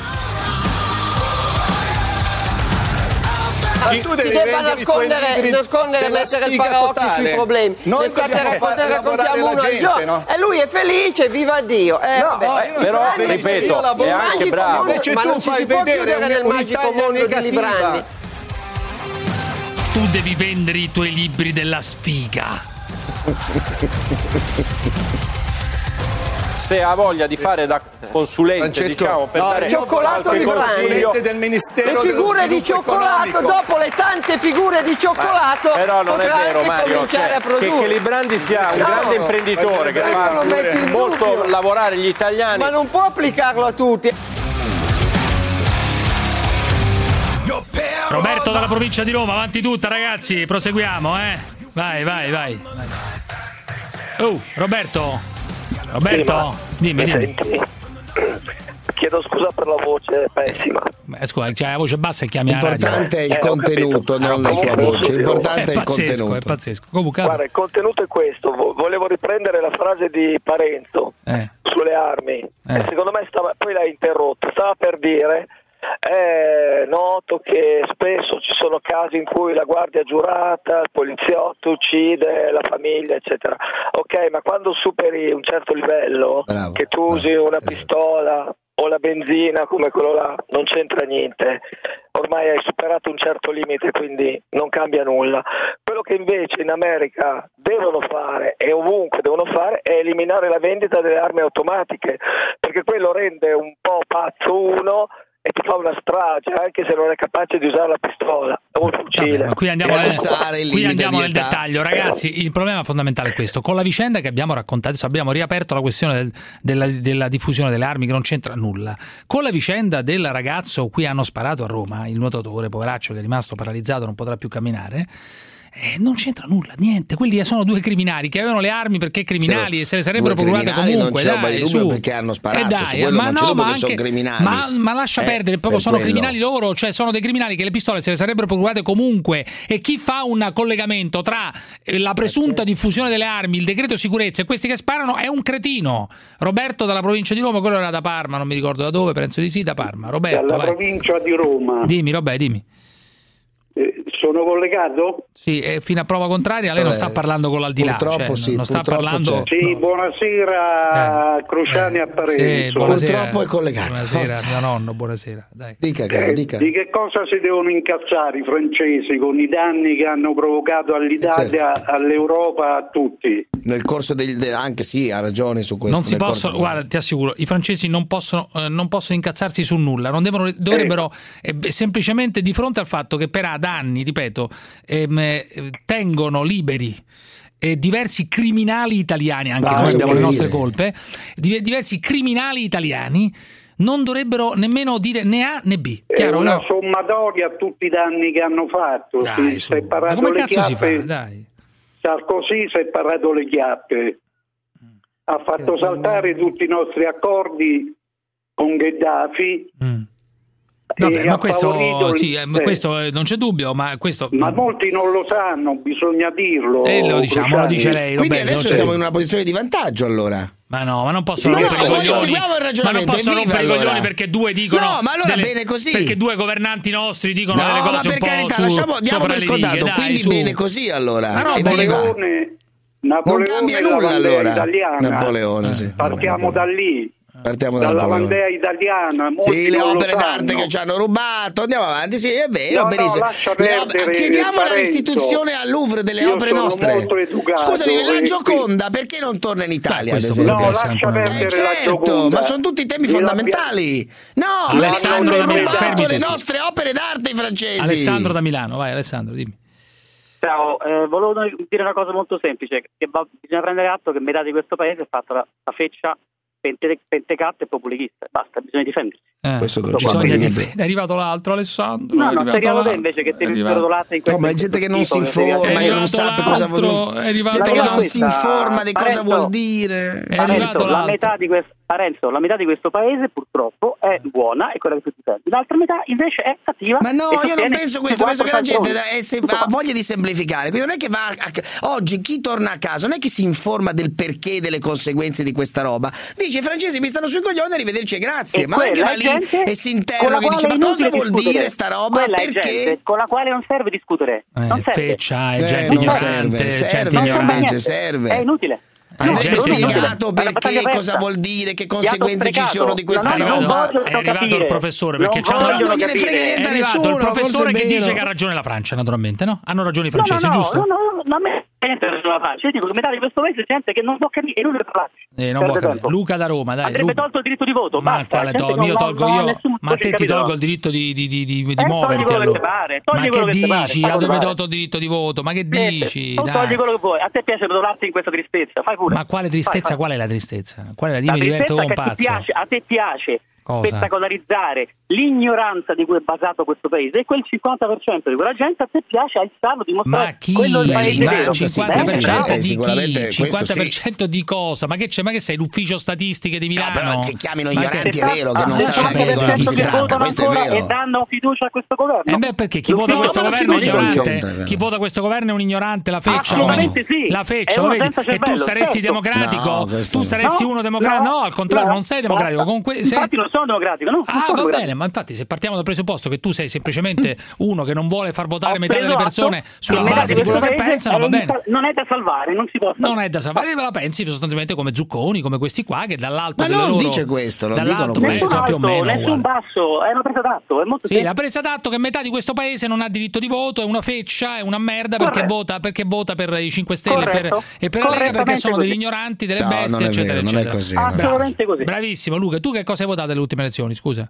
Ah, tu devi si debba vendere i tuoi nascondere, libri nascondere e della mettere il sfiga paraocchi totale. sui problemi. Noi Ne state dobbiamo raccontando- far lavorare raccontiamo la uno al gente, giorno. no? E lui è felice, viva Dio. Eh, No, vabbè. no, io non però, Ma sono felice, ripeto, io lavoro. è anche bravo. Invece ma tu non ci fai si può vedere chiudere nel un- magico un'Italia mondo di negativa. Librandi. Tu devi vendere i tuoi libri della sfiga. Se ha voglia di fare da consulente, Francesco, diciamo, per no, dare io Cioccolato qualche di Brandi. consiglio, del Ministero Le figure di cioccolato, dopo le tante figure di cioccolato, però non è potrà vero, anche Mario, cominciare cioè, a che, produrre. che Librandi sia un No, grande imprenditore che ma fa lo metti in molto dubbio. lavorare gli italiani. Ma non può applicarlo a tutti. Roberto dalla provincia di Roma, avanti tutta ragazzi, proseguiamo, eh. Vai, vai, vai. Oh, Roberto. Roberto, dimmi, dimmi. chiedo scusa per la voce pessima. Beh, scusa, c'è la voce bassa e chiami L'importante è il Eh, contenuto, non la sua voce. L'importante è il pazzesco, contenuto. è pazzesco. Comunque, Guarda, il contenuto è questo. Vo- Volevo riprendere la frase di Parenzo eh. sulle armi. Eh. E secondo me stava, poi l'ha interrotto. Stava per dire: è noto che spesso ci sono casi in cui la guardia giurata, il poliziotto uccide la famiglia, eccetera. Ok, ma quando superi un certo livello, Bravo, che tu usi una pistola o la benzina come quello là, non c'entra niente. Ormai hai superato un certo limite, quindi non cambia nulla. Quello che invece in America devono fare e ovunque devono fare è eliminare la vendita delle armi automatiche, perché quello rende un po' pazzo uno e ti fa una strage anche se non è capace di usare la pistola o un fucile. Vabbè, ma qui andiamo, E nel, alzare il qui limite andiamo di nel età. dettaglio, ragazzi. Il problema fondamentale è questo: con la vicenda che abbiamo raccontato, adesso abbiamo riaperto la questione del, della, della diffusione delle armi, che non c'entra nulla. Con la vicenda del ragazzo cui hanno sparato a Roma, il nuotatore poveraccio che è rimasto paralizzato, non potrà più camminare. Eh, non c'entra nulla, niente. Quelli sono due criminali che avevano le armi perché criminali e se le sarebbero Due procurate criminali, comunque. non c'è Dai, ombra di dubbio su. perché hanno sparato, Eh dai, su quello ma non c'è no, dubbio ma che sono anche- criminali. Ma, ma lascia Eh, perdere, proprio per sono quello. criminali loro, cioè sono dei criminali che le pistole se le sarebbero procurate comunque. E chi fa un collegamento tra eh, la presunta diffusione delle armi, il decreto sicurezza e questi che sparano è un cretino. Roberto dalla provincia di Roma, quello era da Parma, non mi ricordo da dove, penso di sì, da Parma. Roberto, Dalla vai. provincia di Roma. Dimmi, Roberto, dimmi. Eh, sono collegato? Sì, e fino a prova contraria lei non sta parlando con l'aldilà, purtroppo cioè, sì, non sta purtroppo parlando. Sì, buonasera a Cruciani e a Parenzo. Sì, buonasera. Purtroppo è collegato, Buonasera, forza. mio nonno, buonasera. Dai. Dica, caro, Eh, dica. di che cosa si devono incazzare i francesi con i danni che hanno provocato all'Italia, certo. all'Europa, a tutti? Nel corso del de- anche sì, ha ragione su questo. Non si nel corso possono, del- guarda, ti assicuro, i francesi non possono, eh, non possono incazzarsi su nulla, non devono, dovrebbero eh, beh, semplicemente di fronte al fatto che per ad anni, ripeto, ehm, eh, tengono liberi e diversi criminali italiani, anche Ma noi cosa abbiamo le vuol nostre dire? colpe, di- diversi criminali italiani non dovrebbero nemmeno dire né A né B. È Chiaro? una No? sommatoria a tutti i danni che hanno fatto. Dai, si, su. si è Ma parato come le cazzo si fa? chiappe. Dai. Sarkozy si è parato le chiappe. Ha fatto saltare tutti i nostri accordi con Gheddafi. Mm. Vabbè, e ma ha questo, favorito- sì, eh, eh. questo eh, non c'è dubbio, ma questo Ma molti non lo sanno, bisogna dirlo. Eh, lo diciamo, lo Cruciani. dice lei. Quindi Roberto, adesso non c'è- siamo in una posizione di vantaggio allora. Ma no, ma non possono No, rompere no, i voglio- coglioni. seguiamo il Ma non ragionamento, possono evviva rompere i allora. coglioni perché due dicono. No, ma allora delle- bene così. Perché due governanti nostri dicono No, delle ma cose per un po' carità, su, lasciamo, diamo sopra per le scontato, righe, dai, quindi su. bene così allora. Ma no, Evviva. Napoleone, Non Napoleone cambia e la nulla Vandea allora. italiana. Napoleone, sì. Partiamo da lì. Partiamo da Dalla Napoleone. Vandea italiana. Molti Sì, le non lo opere sanno. d'arte che ci hanno rubato, andiamo avanti, sì, è vero, No, no, benissimo. lascia Le op- perdere chiediamo la Parenzo. restituzione al Louvre delle Io opere sono nostre. molto educato Scusami, la e Gioconda perché non torna in Italia, ad questo esempio? No, lascia perdere Eh la certo, Gioconda. ma sono tutti temi E la- fondamentali. No, Alessandro hanno da Milano, rubato fermi le tutti. nostre opere d'arte i francesi. Alessandro da Milano, vai Alessandro, dimmi. Ciao, eh, volevo dire una cosa molto semplice, che va- bisogna prendere atto che metà di questo paese è fatta la, la feccia pente, pentecatta e populichista, basta, bisogna difendersi. Eh, Questo lo bisogna dico. dif- è arrivato l'altro Alessandro. No, è no, arrivato sei arrivato te l'altro, invece che è ti arrivato- rotolate in No, questo ma è gente che non si tipo, informa, devi- che non arrivato sa cosa l'altro, vuol è arrivato gente che non l'altro. si informa di cosa Parenzo, vuol dire. È arrivato Parenzo, la l'altro. metà di questo Parenzo, la metà di questo paese purtroppo è buona, è quella che tu difendi, l'altra metà invece è cattiva. Ma no, e io non sostiene penso questo, quattro penso che la gente padroni. è se- Tutto ha qua. voglia di semplificare. Quindi non è che va a- oggi chi torna a casa non è che si informa del perché delle conseguenze di questa roba. Dice i francesi mi stanno sui coglioni, arrivederci e grazie. E Ma non è che quella va lì gente e si con la interroga e dice quale ma è cosa inutile vuol discutere. dire sta roba? Quella è Perché? gente con la quale non serve discutere. Eh, non serve. feccia, è Eh, gente non ignorante, serve, gente serve, Non serve ignorante. niente. serve. È inutile. Andrebbe gente spiegato È una perché, battaglia cosa persa. vuol dire, che Fiato conseguenze ci sprecato. sono di questa No, no, non roba. vogliono È arrivato capire. il professore perché Non c'ha vogliono non gliene capire. frega niente È a arrivato nessuno, il professore forse è che dice vero. che ha ragione la Francia, naturalmente, no? Hanno ragione i No, no, francesi, no, giusto? no, no, no, a me niente sulla Francia. Io dico che metà di questo paese è gente che non può capire, è inutile parlarci. Eh, non Perde può capire. tempo. Luca da Roma, dai. Andrebbe Luca. tolto il diritto di voto, Ma basta. quale gente tolgo? che non- Io tolgo non ha io. nessun Ma a te ti capito. tolgo il diritto di, di, di, di, di Eh, togli muoverti quello che allora. ti pare, togli Ma quello che che ti pare, dici? fai A dove quello che tolto il diritto di voto? Ma che Eh, dici? tu Dai. togli quello che vuoi. A te piace rotolarti in questa tristezza, fai pure. Ma quale tristezza? Fai, fai. Qual è la tristezza? Qual è la La dimmi, mi diverto tristezza come un che ti pazzo. piace, a te piace Cosa? Spettacolarizzare l'ignoranza di cui è basato questo paese, e quel cinquanta per cento di quella gente a te piace alzarlo, dimostrare ma chi? quello è il paese vero. cinquanta per cento di sicuramente chi? cinquanta per cento sì. Di cosa? Ma che c'è? Ma che sei l'ufficio statistiche di Milano? No, però che chiamino ignoranti che... è vero, che non sanno bene come si tratta, questo è vero. E danno fiducia a questo governo. Eh beh, perché chi vota questo governo è ignorante? Chi vota questo governo è un ignorante, la feccia. Assolutamente sì. La feccia, lo vedi? E tu saresti democratico? Tu saresti uno democratico? No, al contrario, non sei democratico. Infatti non sono democratico, no? Ah, va bene, ma infatti se partiamo dal presupposto che tu sei semplicemente uno che non vuole far votare metà delle persone sulla base di quello che pensano, va bene. Non è da salvare, non si può salvare. Non è da salvare, la pensi sostanzialmente come Zucconi, come questi qua che dall'alto ma delle non loro, dice questo, non dicono questo alto, più o meno. Nessun uguale. Basso, è una presa d'atto, è molto sì, la presa d'atto che metà di questo paese non ha diritto di voto, è una feccia, è una merda perché vota, perché vota per i cinque Stelle per, e per la Lega perché sono degli ignoranti, delle no, bestie, eccetera, vero, eccetera. Non è così. Assolutamente così. Bravissimo Luca, tu che cosa hai votato alle ultime elezioni, scusa?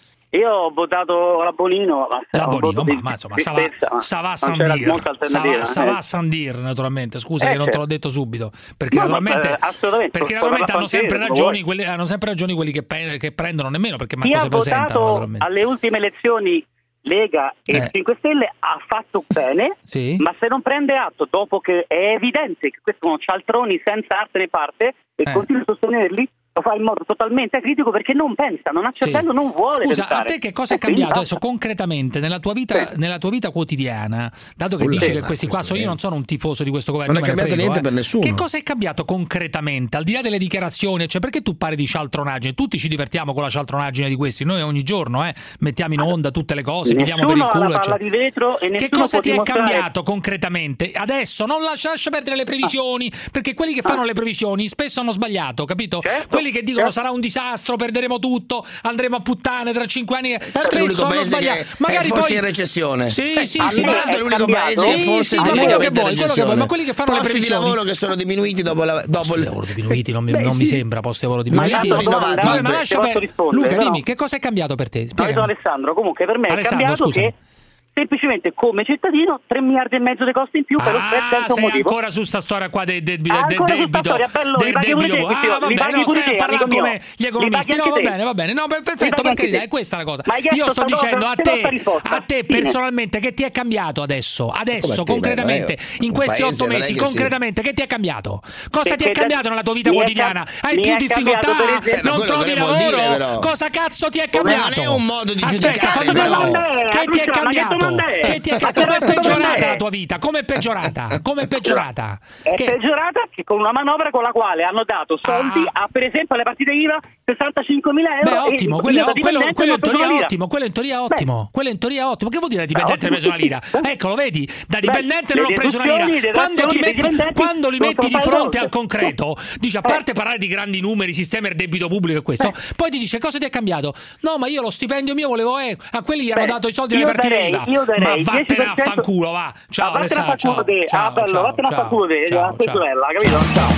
Io ho votato la Bonino, ma, la Bonino, di, ma insomma, ça va Sandir, ça va Sandir, naturalmente. Scusa eh, che non certo. te l'ho detto subito, perché no, naturalmente, ma, assolutamente, perché naturalmente hanno sempre ragioni, quelli, hanno sempre ragioni quelli che, che prendono nemmeno perché manco si presentano. Alle ultime elezioni Lega e eh. cinque Stelle ha fatto bene, sì. Ma se non prende atto dopo che è evidente che questo sono cialtroni senza arte né parte e eh. continua a sostenerli, lo fa in modo totalmente critico perché non pensa, non ha cervello, sì. Non vuole Scusa, pensare. A te che cosa è cambiato adesso concretamente nella tua vita, sì. nella tua vita quotidiana, dato che Ulla, dici che questi qua sono, io non sono un tifoso di questo governo, non è cambiato frego, niente eh. per nessuno. Che cosa è cambiato concretamente al di là delle dichiarazioni, cioè perché tu parli di cialtronaggine? Tutti ci divertiamo con la cialtronaggine di questi, noi ogni giorno eh, mettiamo in onda tutte le cose, pigliamo per il culo, palla di vetro e che cosa ti dimostrare... è cambiato concretamente adesso? Non lascia, lascia perdere le previsioni, ah. perché quelli che fanno ah. le previsioni spesso hanno sbagliato, capito? Certo, quelli che dicono certo. sarà un disastro, perderemo tutto, andremo a puttane tra cinque anni. Tanto spesso hanno sbagliato. Magari forse poi in recessione. Sì, eh, sì, sì. Tanto è l'unico paese sì, forse sì, quello che vuoi, quello che vuoi, ma quelli che fanno posti le previsioni di lavoro che sono diminuiti dopo la dopo posti il... di lavoro diminuiti, non, mi, Beh, non sì. mi sembra posti di lavoro diminuiti. Ma rinnovati. Vabbè, ma lascia per... Luca, però... dimmi, che cosa è cambiato per te? Spiegami. No, Alessandro, comunque per me Alessandro, è cambiato scusami. che semplicemente come cittadino tre miliardi e mezzo di costi in più per, ah, per senza un motivo. ancora su sta storia qua del debito ah, del debito storia, bello, del debito ah vabbè no stai a parlare come gli economisti no va bene va bene no perfetto per carità è questa la cosa io sto dicendo a te a te personalmente che ti è cambiato adesso adesso concretamente in questi otto mesi concretamente che ti è cambiato cosa ti è cambiato nella tua vita quotidiana hai più difficoltà non trovi lavoro cosa cazzo ti è cambiato non è un modo di giudicare che ti è cambiato che ti è come è peggiorata la tua vita? Come è peggiorata? Come è peggiorata? È che... peggiorata che con una manovra con la quale hanno dato soldi ah. a per esempio alle partite I V A sessantacinquemila euro. Beh, ottimo, e quello, quello, quello in teoria è ottimo, quello in teoria è ottimo. Beh. Quello in teoria è ottimo. Che vuol dire da dipendente hai preso una lira? Eccolo, vedi? Da dipendente Beh, non ho preso una lira. Quando, ti metti, quando li metti di fronte al concreto, dici a parte parlare di grandi numeri, sistema del debito pubblico e questo, Beh. poi ti dice cosa ti è cambiato? No, ma io lo stipendio mio volevo eh, a quelli gli hanno Beh, dato i soldi alle partite I V A. Ma vattene a fanculo, va. Ciao Alessandro, ciao. Ah, bello, vattene a fanculo te, la tua sorella, capito? Ciao.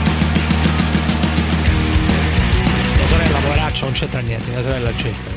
Tua sorella, poveraccia, non c'entra niente, mia sorella c'entra.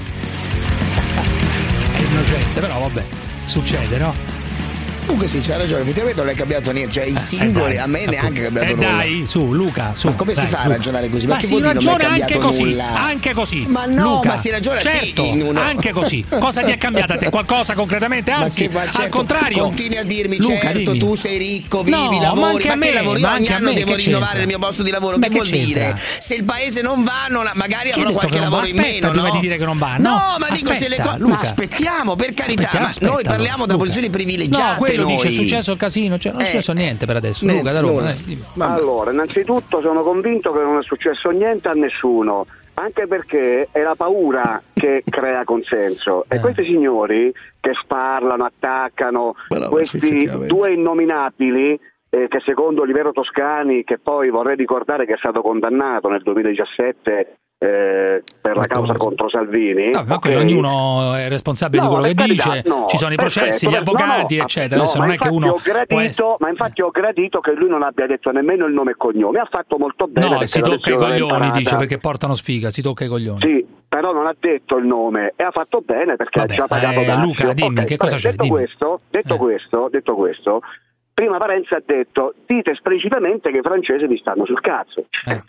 È innocente, però vabbè, succede, no? Comunque sì, c'ha ragione, effettivamente non è cambiato niente, cioè i singoli, eh, a me neanche è cambiato eh, nulla. Dai, su Luca, su. Ma come dai, si fa Luca. a ragionare così? Ma, ma che si vuol dire non è ragiona cambiato anche così, nulla? anche così. Ma no, Luca, ma si ragiona certo, sì in uno. anche così. Cosa ti è cambiato a te? Qualcosa concretamente? Anzi, ma che, ma certo, al contrario. Continui a dirmi, Luca, certo, dimmi. tu sei ricco, vivi, no, lavori, ma, ma che me, lavori? Ma ogni anno me, devo rinnovare c'entra? il mio posto di lavoro. Ma che, che vuol c'entra? dire? Se il paese non va, non, magari Chi avrò qualche lavoro in meno, prima no? di dire che non va. No, no ma dico se le cose. Ma aspettiamo, per carità, aspettiamo, ma aspetta, noi parliamo da posizioni privilegiate. No, quello noi. dice è successo il casino, cioè non è successo niente per adesso. Luca, da Roma. Eh, allora, innanzitutto sono convinto che non è successo niente a nessuno, anche perché è la paura che crea consenso. E questi signori che sparlano, attaccano, Bella, questi due innominabili, eh, che secondo Olivero Toscani, che poi vorrei ricordare che è stato condannato nel duemiladiciassette eh, per la causa contro Salvini. No, ma okay. Ognuno è responsabile no, di quello che carità, dice, no, ci sono i processi, perfetto, gli avvocati, no, no, eccetera. Adesso non è che uno. Gradito, ma infatti ho gradito che lui non abbia detto nemmeno il nome e cognome. Ha fatto molto bene. No, si tocca i coglioni, dice, perché portano sfiga, si tocca i coglioni. Sì, però non ha detto il nome e ha fatto bene perché Vabbè, ha già pagato eh, Dazio. Luca, dimmi, okay, che cosa c'è? Detto Dimmi. questo, detto eh. questo, detto questo. Prima Parenzi ha detto dite esplicitamente che i francesi vi stanno sul cazzo, certo,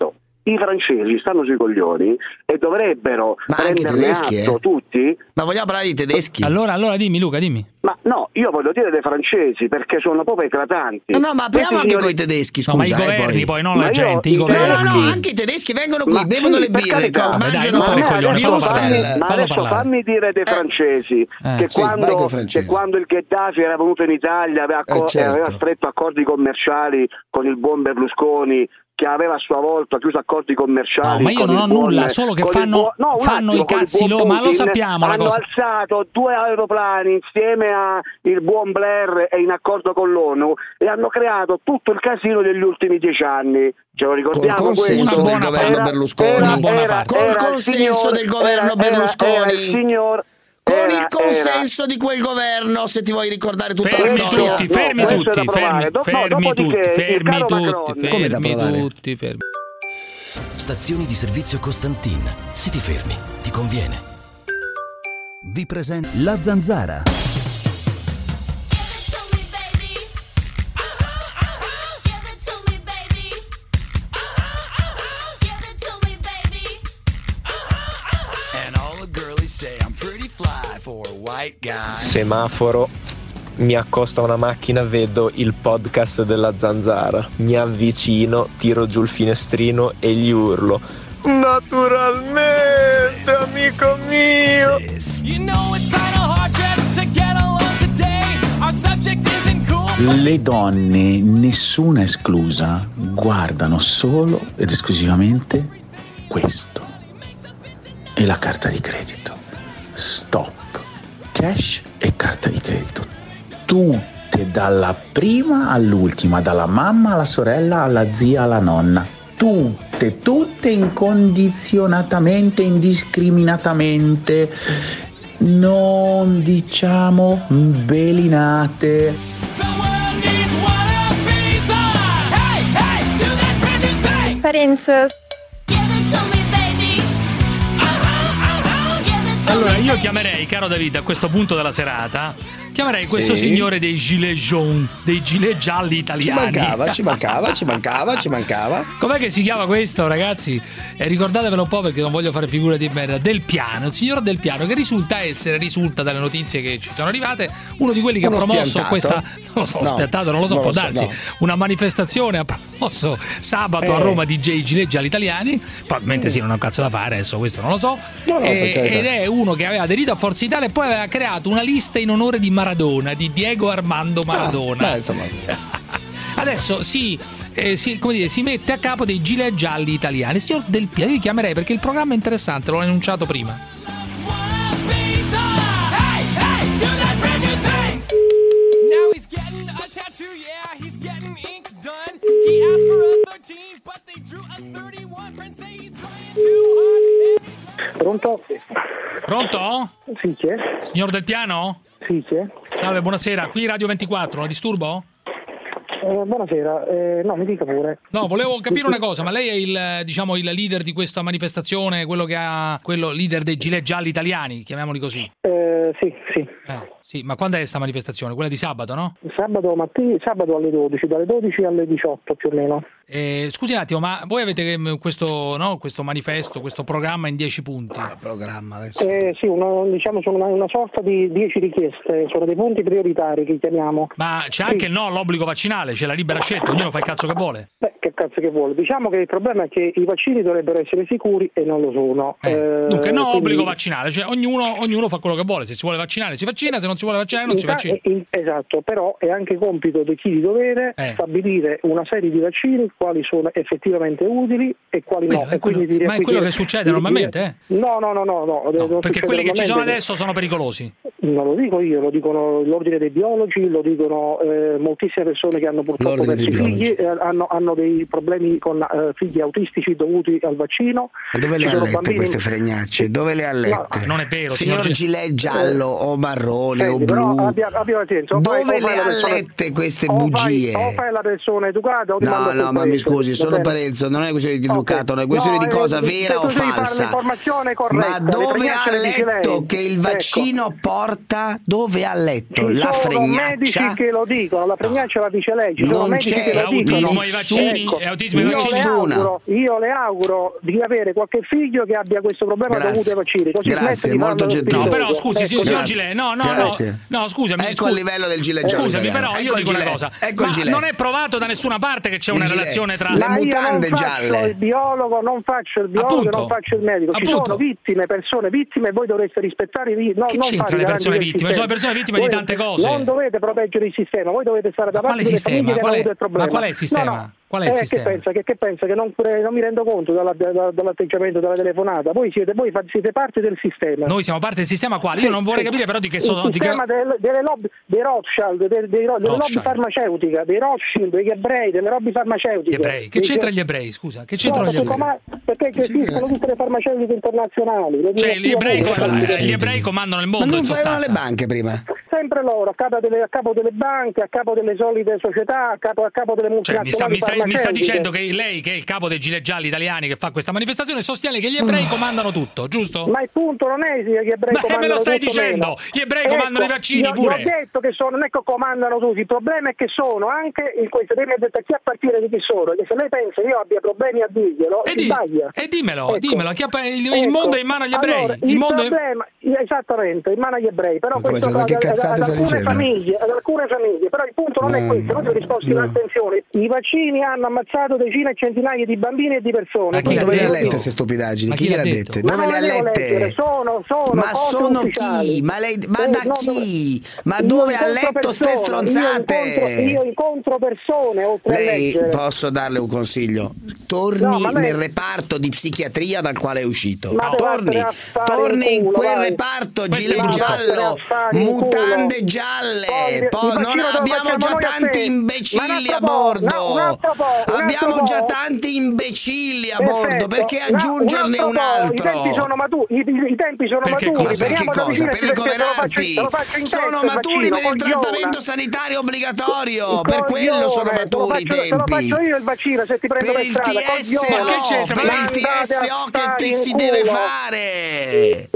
i francesi stanno sui coglioni e dovrebbero Ma anche prenderne tedeschi, atto eh? tutti. Ma vogliamo parlare di tedeschi? Allora, allora dimmi Luca, dimmi. Ma no, io voglio dire dei francesi perché sono proprio eclatanti. No, no, ma apriamo Questi anche signori- con i tedeschi, scusa. No, ma i eh, governi poi, non Ma la io- gente, i i- governi. No, no, no, anche i tedeschi vengono qui, Ma bevono sì, le per birre, carità. co- Dai, mangiano non fare il coglione, fallo Würstel. parlare. Ma Fallo adesso parlare. fammi dire dei francesi che, sì, vai quando, coi francesi. che quando il Gheddafi era venuto in Italia aveva, acco- Eh, certo. aveva stretto accordi commerciali con il buon Berlusconi, che aveva a sua volta chiuso accordi commerciali. No, ma io con non il ho buon- nulla, solo che con il fanno- buon- no, un fanno attimo, i con il cazzi buon loro, ma lo Putin sappiamo la hanno cosa. alzato due aeroplani insieme a il buon Blair e in accordo con l'ONU e hanno creato tutto il casino degli ultimi dieci anni. Ce lo ricordiamo Col consenso questo? del governo Era- Berlusconi. era- Una buona era- parte. Col era il consenso signor- del governo era- era- Berlusconi. era il signor Con era- il consenso di quel governo, se ti vuoi ricordare tutta Fermi la storia. tutti, fermi No, questo è tutti, da provare. fermi, Do- no, fermi dopodiché, tutti, il fermi caro tutti, Macron- Come da fermi provare? tutti, fermi. Stazioni di servizio Costantin. Se ti fermi, ti conviene. Vi presento La Zanzara. Semaforo, mi accosto a una macchina, vedo il podcast della Zanzara, mi avvicino, tiro giù il finestrino e gli urlo: naturalmente, amico mio! Le donne, nessuna esclusa, guardano solo ed esclusivamente questo. E la carta di credito. Stop. Cash e carta di credito. Tutte, dalla prima all'ultima, dalla mamma alla sorella, alla zia, alla nonna. Tutte, tutte incondizionatamente, indiscriminatamente, non diciamo belinate. Parenzo. Allora io chiamerei, caro David, a questo punto della serata, chiamerei questo Sì. signore dei gilet jaune, dei gilet gialli Ci italiani. mancava, ci mancava, ci mancava, ci mancava. Com'è che si chiama questo, ragazzi? E ricordatevelo un po' perché non voglio fare figura di merda. Del Piano, il signor Del Piano, che risulta essere, risulta dalle notizie che ci sono arrivate, uno di quelli che Uno ha promosso spiantato? questa, non lo so, No, spiantato, non lo so, non può lo so, darsi, no. una manifestazione ha promosso sabato Eh. a Roma di J Gilet gialli italiani, probabilmente sì, non ha un cazzo da fare, adesso questo non lo so. No, no, E- per carità. ed è uno che aveva aderito a Forza Italia e poi aveva creato una lista in onore di Maradona, di Diego Armando Maradona. Ah, beh, insomma. Adesso si, eh, si, come dire, si mette a capo dei gilet gialli italiani. Signor Del Piano, io chiamerei perché il programma è interessante, l'ho annunciato prima. Pronto? Pronto? Sì, chi è? Signor Del Piano? Sì, chi è? Salve, buonasera. Qui Radio ventiquattro, la disturbo? Eh, buonasera, eh, no, mi dica pure. No, volevo capire una cosa, ma lei è il, diciamo, il leader di questa manifestazione, quello che ha, quello leader dei gilet gialli italiani, chiamiamoli così. Eh, sì, sì. Eh, sì, ma quando è questa manifestazione? Quella di sabato, no? Sabato mattina, sabato alle dodici, dalle dodici alle diciotto più o meno. Eh, scusi un attimo, ma voi avete ehm, questo, no, questo manifesto, questo programma in dieci punti? Programma adesso. Eh, sì, una, diciamo sono una, una sorta di dieci richieste, sono dei punti prioritari che chiamiamo. Ma c'è Sì. anche no all'obbligo vaccinale, c'è la libera scelta, ognuno fa il cazzo che vuole. Beh, che cazzo che vuole? Diciamo che il problema è che i vaccini dovrebbero essere sicuri e non lo sono. Eh, Dunque no quindi- obbligo vaccinale, cioè ognuno, ognuno fa quello che vuole, se si vuole vaccinare si vaccina, se non si vuole vaccinare non si Inta- vaccina. in- esatto, però è anche compito di chi di dovere Eh. stabilire una serie di vaccini, quali sono effettivamente utili e quali Quello- no. è E quindi quello- di ma è quello requisire- che succede di- normalmente, di- No, no, no, no, no, non Perché succede quelli che ci sono normalmente. adesso sono pericolosi. Non lo dico io, lo dicono l'ordine dei biologi, lo dicono eh, moltissime persone che hanno purtroppo L'ordine perso i dei figli, eh, hanno, hanno dei problemi con eh, figli autistici dovuti al vaccino. Ma dove le Ci ha sono lette bambini- queste fregnacce? Dove le ha lette? Non è vero, Signor signor Ge- gilet giallo o marrone Senti, però abbia, abbia pazienza. Dove fai, le ha persone, lette queste o bugie? Fai, o fai la persona educata o ti No, no, ma mi scusi, solo Parenzo, non è questione di educato, okay. È questione no, di cosa eh, vera o falsa. Corretta, ma dove ha letto che il vaccino ecco. porta? Dove ha letto? Ci la sono fregnaccia? medici che lo dicono, la fregnaccia la dice lei, ci sono non medici che lo dicono. Autismo ai vaccini, ecco, è autismo ai io vaccini. Le auguro, io le auguro di avere qualche figlio che abbia questo problema Grazie. dovuto ai vaccini. Così Grazie, molto gentile. No, però scusi, ecco, signor Gilet, no, no, no, no, scusami. Ecco scusi. il livello del gilet giallo. Scusami, italiano. però io ecco dico il una gilet. cosa. Ecco ma il gilet. non è provato da nessuna parte che c'è il una gilet. relazione tra le ma mutande io non gialle. faccio il biologo, non faccio il biologo, Appunto. non faccio il medico. Ci Appunto. sono vittime, persone vittime, voi dovreste rispettare i no, che non c'entra le persone vittime? Sono persone vittime voi di tante cose. Non dovete proteggere il sistema, voi dovete stare da parte delle famiglie che hanno avuto il problema. Ma qual è il sistema? No, no. Qual è il eh, sistema? Che pensa che, che, pensa, che non, non mi rendo conto dalla, dalla, dall'atteggiamento della telefonata. Voi siete, voi siete parte del sistema. Noi siamo parte del sistema quale? Io non vorrei capire però di che sono. Il sistema di che... del, delle lobby, dei Rothschild, dei, dei, delle lobby farmaceutiche, dei Rothschild, degli ebrei, delle lobby farmaceutiche. Gli ebrei? Che c'entra gli ebrei? Scusa, che c'entrano no, gli ebrei? Ma, perché gestiscono tutte le farmaceutiche internazionali. Cioè gli ebrei, gli ebrei comandano il mondo. Ma non in facevano sostanza. le banche prima? Sempre loro, a capo delle, a capo delle banche, a capo delle solite società, a capo, a capo delle Cioè, mi, sta, multinazionali mi, sta, mi sta farmaceutiche. dicendo che lei, che è il capo dei gilet gialli italiani che fa questa manifestazione, sostiene che gli ebrei comandano tutto, giusto? Ma il punto non è che gli ebrei Ma comandano me lo stai tutto dicendo? meno. Gli ebrei Ecco, comandano i vaccini io, pure. Io ho detto che sono, non è che comandano tutti, il problema è che sono anche in questo, lei mi ha detto chi a partire di chi sono, che se lei pensa che io abbia problemi a dirglielo, E, si di, sbaglia. e dimmelo, Ecco. dimmelo, chi ha, il, il Ecco. mondo è in mano agli ebrei. Allora, il il mondo problema, esattamente, in mano agli ebrei, però Ma questo come, ad, che cazzate ad, ad sta alcune dicendo? famiglie, ad alcune famiglie, però il punto non è No, questo, noi ho risposto in no. attenzione, i vaccini hanno ammazzato decine e centinaia di bambini e di persone. Ma chi dove le ha Quindi- lette queste stupidaggini? Ma Chi chi gliele ha l'ha dette? detto? Dove Ma le ha non devo leggere, lette? sono, sono Ma cose sono ufficiali. chi? Ma, lei, ma Eh, da no, chi? Ma io dove ha incontro letto ste persone, stronzate? Io incontro, io incontro persone oltre a Lei, leggere. posso darle un consiglio? Torni No, ma lei- nel reparto di psichiatria dal quale è uscito. Ma Torni, vattene a fare torni in in culo, quel vai. reparto, Questo è gilet brutto. giallo, Vattene a fare in mutande culo. gialle. Poi, Poi il non vaccino te lo abbiamo facciamo già noi a tanti te. imbecilli Ma un a altro po', bordo. no, un altro po', un altro Abbiamo po'. già tanti imbecilli a bordo. Perfetto. Perché No, aggiungerne un un altro po', altro? I tempi sono maturi, i, i- i tempi sono Perché maturi. cosa? Perché Veniamo da cosa? vicino Per e te lo faccio- ricoverarti? te lo faccio in Sono testa il maturi vaccino, per il coglione. trattamento sanitario obbligatorio. Per Coglione, quello sono te lo maturi i faccio- Te lo tempi. faccio io il vaccino se ti prendo Per per il strada, T S O, coglione. Ma che c'entra? per il Mandate T S O a che stare ti in si culo. deve fare.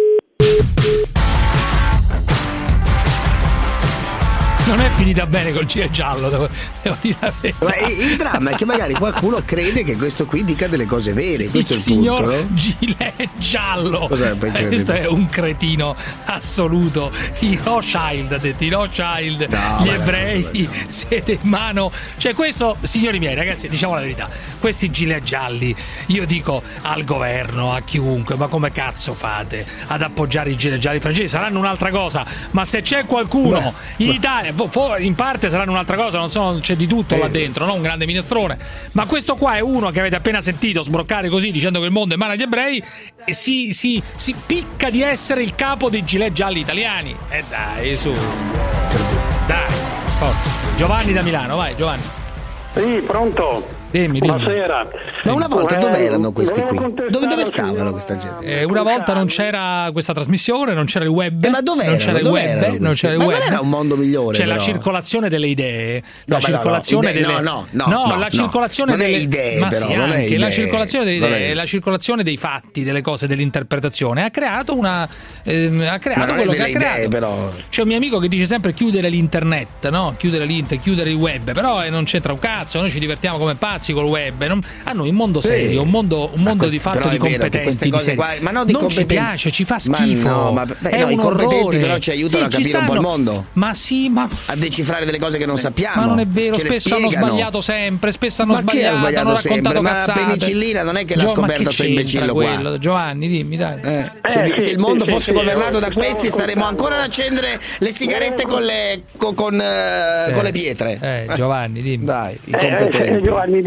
Non è finita bene col gilet giallo, devo, devo dire la verità. Ma il il dramma è che magari qualcuno crede che questo qui dica delle cose vere. Questo il è il punto, signor no? gilet giallo. Cos'è, poi Eh, questo è un cretino assoluto. I Rothschild, ha detto i Rothschild, No, gli ma ebrei, siete in mano. Cioè questo, signori miei, ragazzi, diciamo la verità, questi gilet gialli, io dico al governo, a chiunque, ma come cazzo fate ad appoggiare i gilet gialli francesi? Saranno un'altra cosa, ma se c'è qualcuno Beh, in beh. Italia, in parte saranno un'altra cosa, non so, c'è di tutto Eh. là dentro, no? Un grande minestrone, ma questo qua è uno che avete appena sentito sbroccare così dicendo che il mondo è in mano agli ebrei e si, si, si picca di essere il capo dei gilet gialli italiani. E eh dai, su, dai, forza. Giovanni da Milano, vai Giovanni. Sì, pronto? Dimmi, dimmi. Buonasera. Ma una volta Eh, dove erano questi volevo qui? contestare Dove, dove al stavano signor- questa gente? Eh, una volta non c'era questa trasmissione, non c'era il web. Eh, ma dove non erano? c'era il Dove web, erano non questi? c'era il Ma web. non era un mondo migliore, C'è la però. circolazione delle idee, la No, ma no, no, circolazione idee- delle no, no, no, la no, circolazione non è delle idee, ma però, sì, non è anche la idee. circolazione delle Non idee, è- la circolazione dei fatti, delle cose, dell'interpretazione ha creato una ehm, ha Ma creato non è quello che ha delle idee, creato. però. C'è un mio amico che dice sempre chiudere l'internet, no? Chiudere l'internet, chiudere il web, però eh, non c'entra un cazzo, noi ci divertiamo come pazzi col web, non- a noi un mondo serio, un mondo, un mondo questo- di fatto però di è vero che competenti, queste di cose serio. qua- ma no, di non competenti- ci piace, ci fa Ma schifo. no, ma beh, è no, i un competenti orrore. però ci aiutano a Sì, capire un po' il stanno- mondo. Ma sì, ma A decifrare delle cose che non sappiamo. ma non è vero, Ce le spesso hanno spiegano. sbagliato sempre, spesso hanno Ma chi ha sbagliato, sbagliato hanno sempre? raccontato Ma la cazzate. penicillina non è che l'ha Gio- ma scoperto che questo c'entra imbecillo qua. quello? Giovanni, dimmi, dai. Eh, se, Eh, se sì, il mondo sì, fosse sì, governato sì, da stavo questi staremmo ascoltando. ancora ad accendere le sigarette con le, con, con, eh, Eh, con le pietre. Eh, Giovanni, dimmi. Dai, Eh, eh, incompetenti. Giovanni,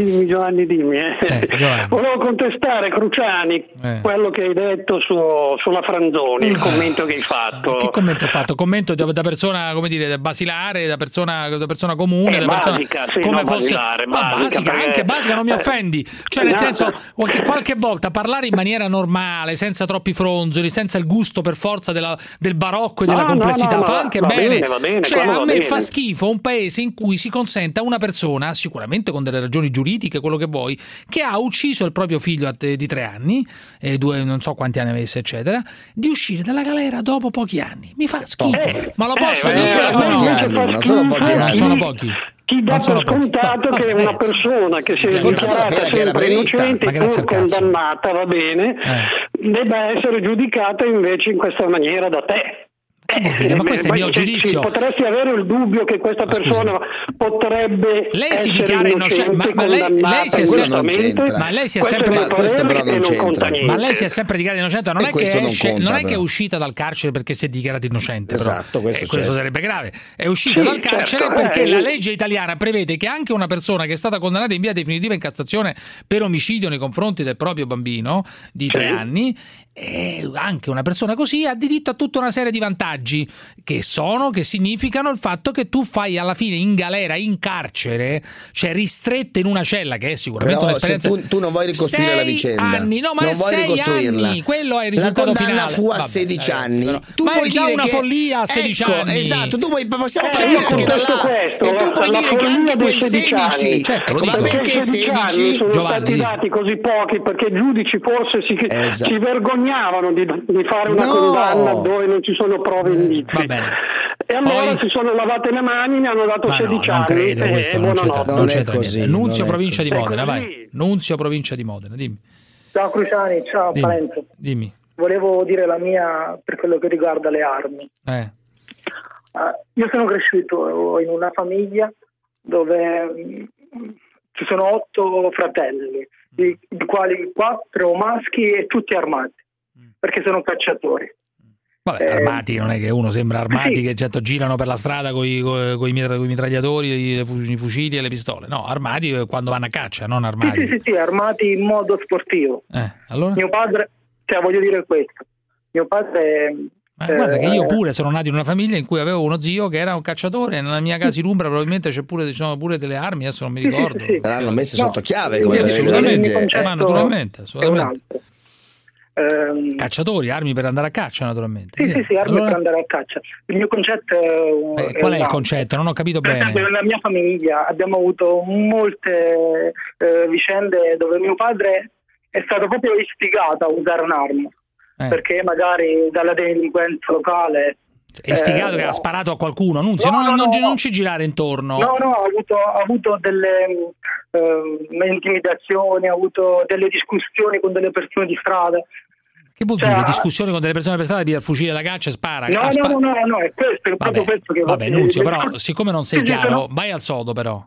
dimmi Giovanni, dimmi. Eh. Eh, Giovanni. Volevo contestare Cruciani eh. quello che hai detto su, sulla Franzoni, il commento che hai fatto. Che commento hai fatto? Commento da, da persona, come dire, basilare, da persona, da persona comune, eh, da persona basica, sì, come no, fosse basilare, ma basica, basica perché... anche basica non mi offendi. Cioè nel senso qualche, qualche volta parlare in maniera normale, senza troppi fronzoli, senza il gusto per forza della, del barocco e della no, complessità, no, no, fa va, anche va bene. bene, va bene, cioè a me bene. fa schifo un paese in cui si consente a una persona, sicuramente con delle ragioni giuridiche, quello che vuoi, che ha ucciso il proprio figlio di tre anni, eh, due, non so quanti anni avesse, eccetera, di uscire dalla galera dopo pochi anni. Mi fa schifo. Eh, ma lo posso eh, dire? Non sono pochi anni, non sono pochi anni. Sono pochi. Chi dà per scontato che è una persona che si è dichiarata sempre innocente e pur condannata, va bene, eh. debba essere giudicata invece in questa maniera da te. Eh, ma questo è il mio giudizio. Potresti avere il dubbio che questa persona potrebbe lei si essere dichiara innocente, ma, ma, lei, lei si è sempre, ma lei si è sempre ma questo però non c'entra. Ma lei si è sempre dichiarata innocente, non e è che non, esce, conta, non è però. che è uscita dal carcere perché si è dichiarata innocente, esatto, però. questo, eh, questo certo. sarebbe grave. È uscita sì, dal carcere certo, perché eh, la legge italiana prevede che anche una persona che è stata condannata in via definitiva in Cassazione per omicidio nei confronti del proprio bambino di tre sì. anni, e anche una persona così ha diritto a tutta una serie di vantaggi che sono, che significano il fatto che tu fai alla fine in galera, in carcere, cioè ristretta in una cella, che è sicuramente però un'esperienza. Se tu, tu non vuoi ricostruire la vicenda, anni, no, ma non è vuoi sei ricostruirla. Anni, quello è il risultato la condanna finale. fu a Vabbè, sedici ragazzi, anni. però. Tu ma puoi è già dire una che... follia a sedici ecco, anni. Esatto, tu puoi, possiamo Eh, partire certo, anche da là. questo, E tu puoi la dire che anche quei sedici sedici, certo, ecco, ma dico. perché sedici? sono Giovanni, stati dati così pochi perché i giudici forse si, esatto. si vergognavano di, di fare una no. condanna dove non ci sono prove indizi. Va bene. E allora Poi... si sono lavate le mani, ne hanno dato ma sedici no, non anni. credo, questo e non c'entra, buonanotte. non c'entra così, niente. Nunzio, non provincia di così. Modena, È vai. così. Nunzio, provincia di Modena, dimmi. Ciao Cruciani, ciao Dimmi. Parenzo. Dimmi. Volevo dire la mia per quello che riguarda le armi. Eh. Uh, io sono cresciuto in una famiglia dove um, ci sono otto fratelli, di, di quali quattro maschi e tutti armati, perché sono cacciatori. Vabbè, eh, armati, non è che uno sembra armati sì. che certo girano per la strada con i mitragliatori, i fucili e le pistole. No, armati quando vanno a caccia, non armati. Sì, sì, sì, sì, armati in modo sportivo. Eh, allora? Mio padre, cioè voglio dire questo, mio padre... Ma guarda eh, che io pure sono nato in una famiglia in cui avevo uno zio che era un cacciatore, nella mia casa in Umbra probabilmente c'è pure, ci sono pure delle armi, adesso non mi ricordo. Sì, sì, sì. L'hanno messe no, sotto chiave sì, come sì, assolutamente, sì, ma naturalmente, assolutamente. Um, Cacciatori, armi per andare a caccia naturalmente. Sì, sì, sì, sì armi allora... per andare a caccia. Il mio concetto è... Eh, qual è il concetto? Non ho capito per bene. esempio, nella mia famiglia abbiamo avuto molte eh, vicende dove mio padre è stato proprio istigato a usare un'arma, eh. perché magari dalla delinquenza locale... È istigato eh, che ha sparato a qualcuno, Nunzio, no, non, no, non, no, non ci girare intorno. No, no, ha avuto, ha avuto delle uh, intimidazioni, ha avuto delle discussioni con delle persone di strada. Che vuol cioè, dire discussioni con delle persone per strada, via il fucile da caccia e spara? No, spa- no, no, no, no, è questo, è proprio questo che vabbè, Nunzio, però siccome non sei sì, chiaro, però, vai al sodo però.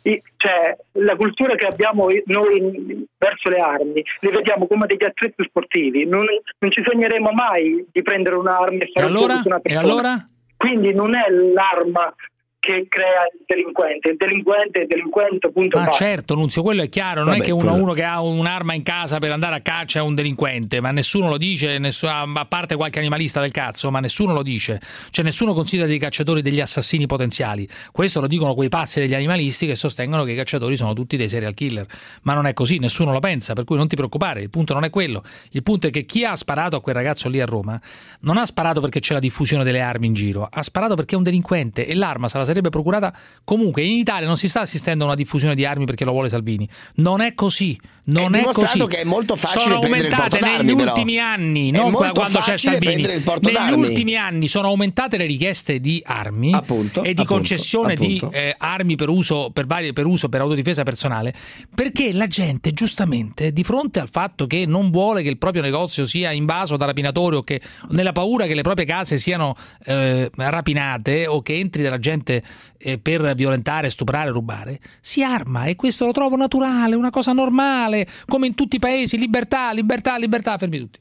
Cioè, la cultura che abbiamo noi verso le armi, li vediamo come degli attrezzi sportivi, non, non ci sogneremo mai di prendere un'arma e fare e allora? un su una persona. E allora? Quindi non è l'arma che crea il delinquente, il delinquente è il delinquente, punto. Ma basta. certo, Nunzio, quello è chiaro, non Vabbè, è che uno, quello... uno che ha un'arma in casa per andare a caccia è un delinquente, ma nessuno lo dice, nessuno, a parte qualche animalista del cazzo, ma nessuno lo dice, cioè nessuno considera dei cacciatori degli assassini potenziali. Questo lo dicono quei pazzi degli animalisti che sostengono che i cacciatori sono tutti dei serial killer, ma non è così, nessuno lo pensa, per cui non ti preoccupare, il punto non è quello, il punto è che chi ha sparato a quel ragazzo lì a Roma non ha sparato perché c'è la diffusione delle armi in giro, ha sparato perché è un delinquente e l'arma se la sarebbe procurata. Comunque in Italia non si sta assistendo a una diffusione di armi perché lo vuole Salvini, non è così, non è, è così. Che è molto facile sono prendere il aumentate porto negli d'armi, ultimi però. anni, È non molto quando c'è Salvini. Il porto negli d'armi. ultimi anni sono aumentate le richieste di armi appunto, e di appunto, concessione appunto. di eh, armi per uso per, vari, per uso per autodifesa personale, perché la gente giustamente di fronte al fatto che non vuole che il proprio negozio sia invaso da rapinatori o che nella paura che le proprie case siano eh, rapinate o che entri della gente eh, per violentare, stuprare, rubare, si arma, e questo lo trovo naturale, una cosa normale, come in tutti i paesi, libertà, libertà, libertà, fermi tutti.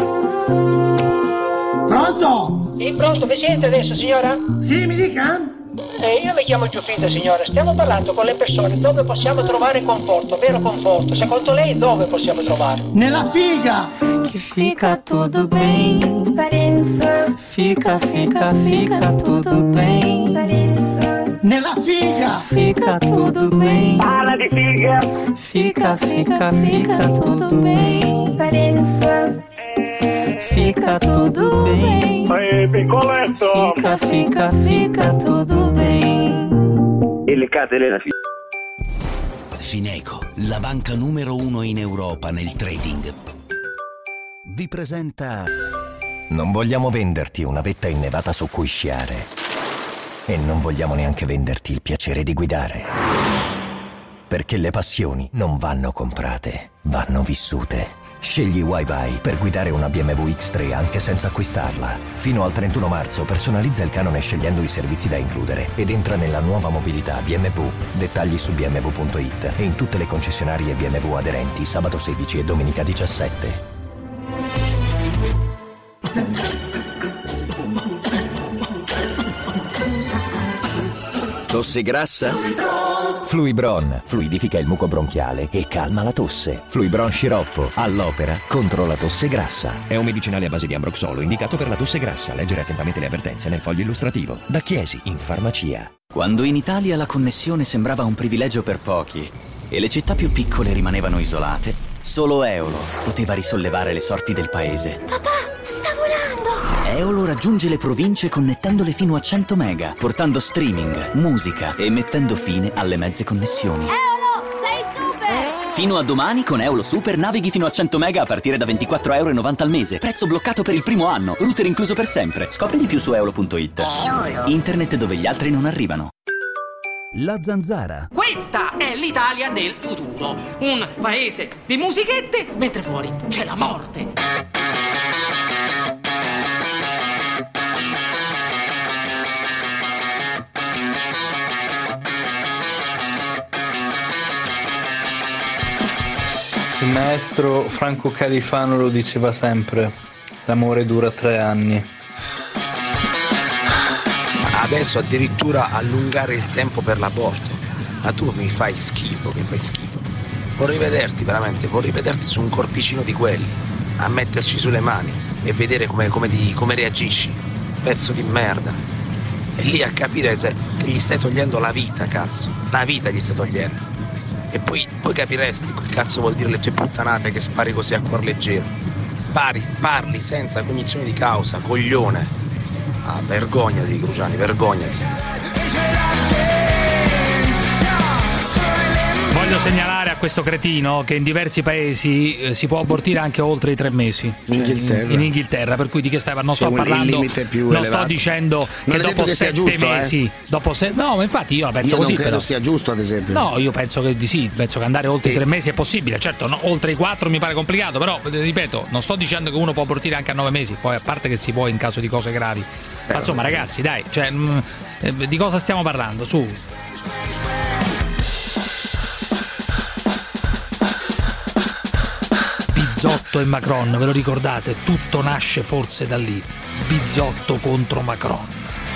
Pronto? Sì, pronto, Presidente adesso, signora? Sì, mi dica? Eh, io mi chiamo Giuffrida, signora. Stiamo parlando con le persone dove possiamo trovare conforto, vero conforto. Secondo lei dove possiamo trovare? Nella figa! Que fica tudo bem. Parenza. Fica, fica, fica tudo bem. Parenza. Nella figa! Fica tudo bem. Parla di figa! Fica, fica, fica tudo bem. Parenza. Fica tudo bem. Ehi, piccoletto! Fica, fica, fica tudo bem. E le case nella figa. Fineco, la banca numero uno in Europa nel trading, vi presenta... Non vogliamo venderti una vetta innevata su cui sciare e non vogliamo neanche venderti il piacere di guidare, perché le passioni non vanno comprate, vanno vissute. Scegli Y-Buy per guidare una B M W X tre anche senza acquistarla. Fino al trentuno marzo personalizza il canone scegliendo i servizi da includere ed entra nella nuova mobilità B M W. Dettagli su b m w punto i t e in tutte le concessionarie B M W aderenti sabato sedici e domenica diciassette. Tosse grassa? Fluibron fluidifica il muco bronchiale e calma la tosse. Fluibron sciroppo, all'opera contro la tosse grassa. È un medicinale a base di ambroxolo indicato per la tosse grassa. Leggere attentamente le avvertenze nel foglio illustrativo. Da Chiesi in farmacia. Quando in Italia la connessione sembrava un privilegio per pochi e le città più piccole rimanevano isolate, solo Eolo poteva risollevare le sorti del paese. Papà, sta volando! Eolo raggiunge le province connettendole fino a cento mega, portando streaming, musica e mettendo fine alle mezze connessioni. Eolo, sei super! Fino a domani con Eolo Super navighi fino a cento mega a partire da ventiquattro euro e novanta al mese. Prezzo bloccato per il primo anno, router incluso per sempre. Scopri di più su eolo punto it. Eolo. Internet dove gli altri non arrivano. La Zanzara. Questa è l'Italia del futuro. Un paese di musichette, mentre fuori c'è la morte. Il maestro Franco Califano lo diceva sempre: l'amore dura tre anni. Adesso addirittura allungare il tempo per l'aborto. Ma tu mi fai schifo, mi fai schifo. Vorrei vederti veramente, vorrei vederti su un corpicino di quelli, a metterci sulle mani e vedere come, come, ti, come reagisci. Pezzo di merda. E lì a capire se che gli stai togliendo la vita, cazzo. La vita gli stai togliendo. E poi, poi capiresti che cazzo vuol dire le tue puttanate che spari così a cuor leggero. Parli, parli senza cognizione di causa, coglione. Ah, vergognati, Cruciani, vergognati. Voglio segnalare a questo cretino che in diversi paesi eh, si può abortire anche oltre i tre mesi. In Inghilterra. In, in Inghilterra, per cui di che stai non sto C'è un- il parlando. limite più non elevato. sto dicendo Non che è detto dopo che sia sette giusto, eh. mesi. Dopo se- no, ma infatti io la penso Io così. non credo però. sia giusto, ad esempio. No, io penso che di sì, penso che andare oltre i tre mesi è possibile. Certo, no, oltre i quattro mi pare complicato, però eh, ripeto, non sto dicendo che uno può abortire anche a nove mesi, poi a parte che si può in caso di cose gravi. Ma insomma, ragazzi, dai, cioè, mh, eh, di cosa stiamo parlando? Su. Bizzotto e Macron, ve lo ricordate? Tutto nasce forse da lì. Bizzotto contro Macron.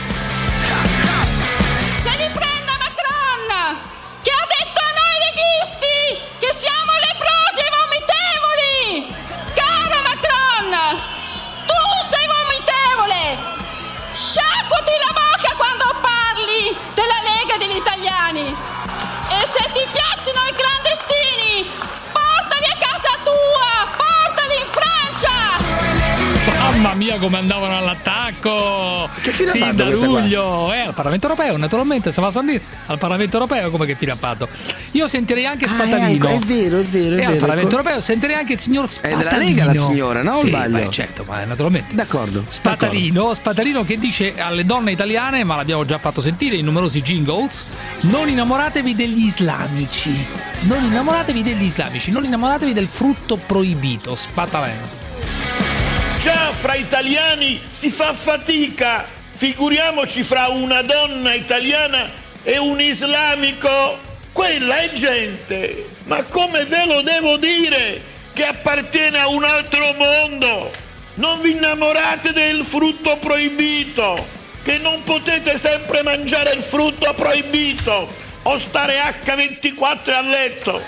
Se li prenda Macron, che ha detto a noi leghisti che siamo leprosi e vomitevoli. Caro Macron, tu sei vomitevole. Sciacquati la bocca quando parli della Lega degli italiani. E se ti piacciono i clandestini, portali a casa tua, portali in Francia. Mamma mia, come andavano all'attacco! Che fine ha Sì, fatto da questa qua? luglio, eh, al Parlamento europeo, naturalmente. Se va a sentire al Parlamento europeo, come che fine ha fatto? Io sentirei anche Spatalino. Ah, è vero, è vero, è E al vero. Parlamento europeo sentirei anche il signor È Spatalino. della Lega la signora, no? O Sì, sbaglio? beh, certo, ma naturalmente. D'accordo. Spatalino, Spatalino che dice alle donne italiane, ma l'abbiamo già fatto sentire in numerosi jingles: non innamoratevi degli islamici. Non innamoratevi degli islamici, non innamoratevi del frutto proibito. Spatalino. Già fra italiani si fa fatica, figuriamoci fra una donna italiana e un islamico. Quella è gente, ma come ve lo devo dire, che appartiene a un altro mondo. Non vi innamorate del frutto proibito, che non potete sempre mangiare il frutto proibito o stare acca ventiquattro a letto.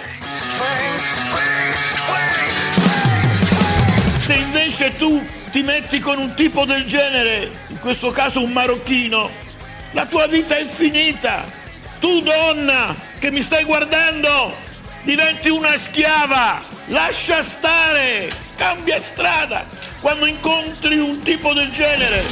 Se invece tu ti metti con un tipo del genere, in questo caso un marocchino, la tua vita è finita. Tu donna che mi stai guardando, diventi una schiava. Lascia stare, cambia strada quando incontri un tipo del genere.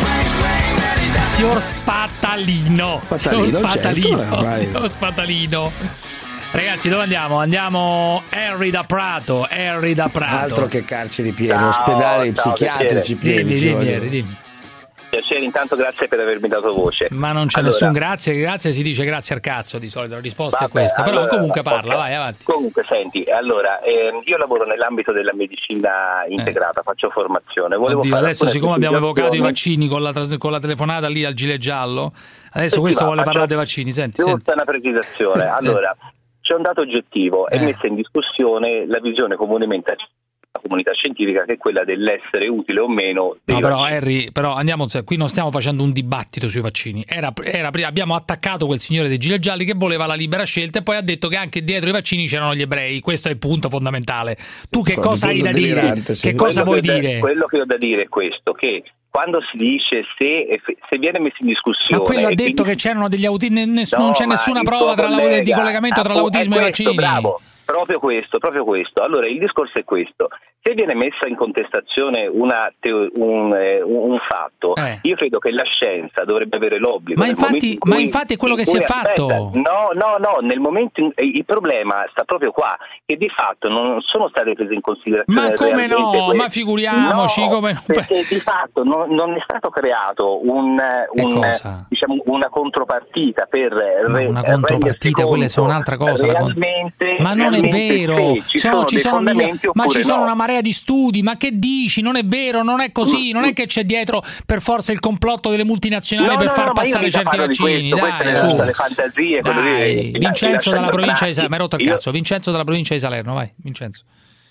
Signor Spatalino, Spatalino, signor Spatalino, certo, signor Spatalino. Ragazzi, dove andiamo? Andiamo Harry da Prato, Harry da Prato. Altro che carceri piene, Ciao, ospedali ciao, psichiatrici pieni. Dimmi, ci dimmi, vogliono. Harry, dimmi. Piacere, intanto grazie per avermi dato voce. Ma non c'è Allora, nessun grazie, grazie si dice grazie al cazzo di solito, la risposta vabbè, è questa, però allora, comunque parla, ok. vai avanti. Comunque senti, allora, ehm, io lavoro nell'ambito della medicina integrata, faccio formazione. Volevo Oddio, fare adesso alcune siccome abbiamo evocato i precisazioni. vaccini con la, tras- con la telefonata lì al gilet giallo, adesso Senti, questo va, vuole faccio- parlare dei vaccini, senti, senti. Giusta una precisazione. Allora, c'è un dato oggettivo, è Eh. messa in discussione la visione comunemente la comunità scientifica, che è quella dell'essere utile o meno dei No, però vaccini. Harry, però andiamo, qui non stiamo facendo un dibattito sui vaccini. Era, era, abbiamo attaccato quel signore dei gilet gialli che voleva la libera scelta e poi ha detto che anche dietro i vaccini c'erano gli ebrei. Questo è il punto fondamentale. Tu che Fa- cosa hai da dire? delirante, sì. Che cosa Quello vuoi che ho da- dire? Quello che ho da dire è questo, che quando si dice se, se viene messo in discussione... Ma quello ha e detto quindi- che c'erano degli autismi, ness- No, non c'è ma nessuna il prova tuo tra la, collega, di collegamento tra appunto, l'autismo e i è questo, vaccini. Bravo, proprio questo, proprio questo. Allora il discorso è questo: se viene messa in contestazione una teo- un, eh, un fatto, Eh. io credo che la scienza dovrebbe avere l'obbligo. Ma nel infatti- momento in cui- ma infatti è quello in che si cui- è fatto. aspetta, No, no, no, nel momento in- il problema sta proprio qua, che di fatto non sono state prese in considerazione. Ma come realmente no? queste- Ma figuriamoci, No, come no? perché di fatto non, non è stato creato un, un, cosa? diciamo, una contropartita per Ma re- una rendersi contropartita, quelle sono conto un'altra cosa. la con- realmente, ma non è realmente vero, se ci Sono- sono ci dei sono miglia- fondamenti ma oppure ci sono no. una marea di studi. Ma che dici? Non è vero, non è così. Non è che c'è dietro per forza il complotto delle multinazionali No, per no, far no, ma io passare mica certi parlo di vaccini. questo, Dai, queste su. sono le fantasie, quello Dai, lì, Vincenzo lasciando dalla provincia di stare. Salerno, mi hai rotto il Io- cazzo. Vincenzo dalla provincia di Salerno, vai, Vincenzo.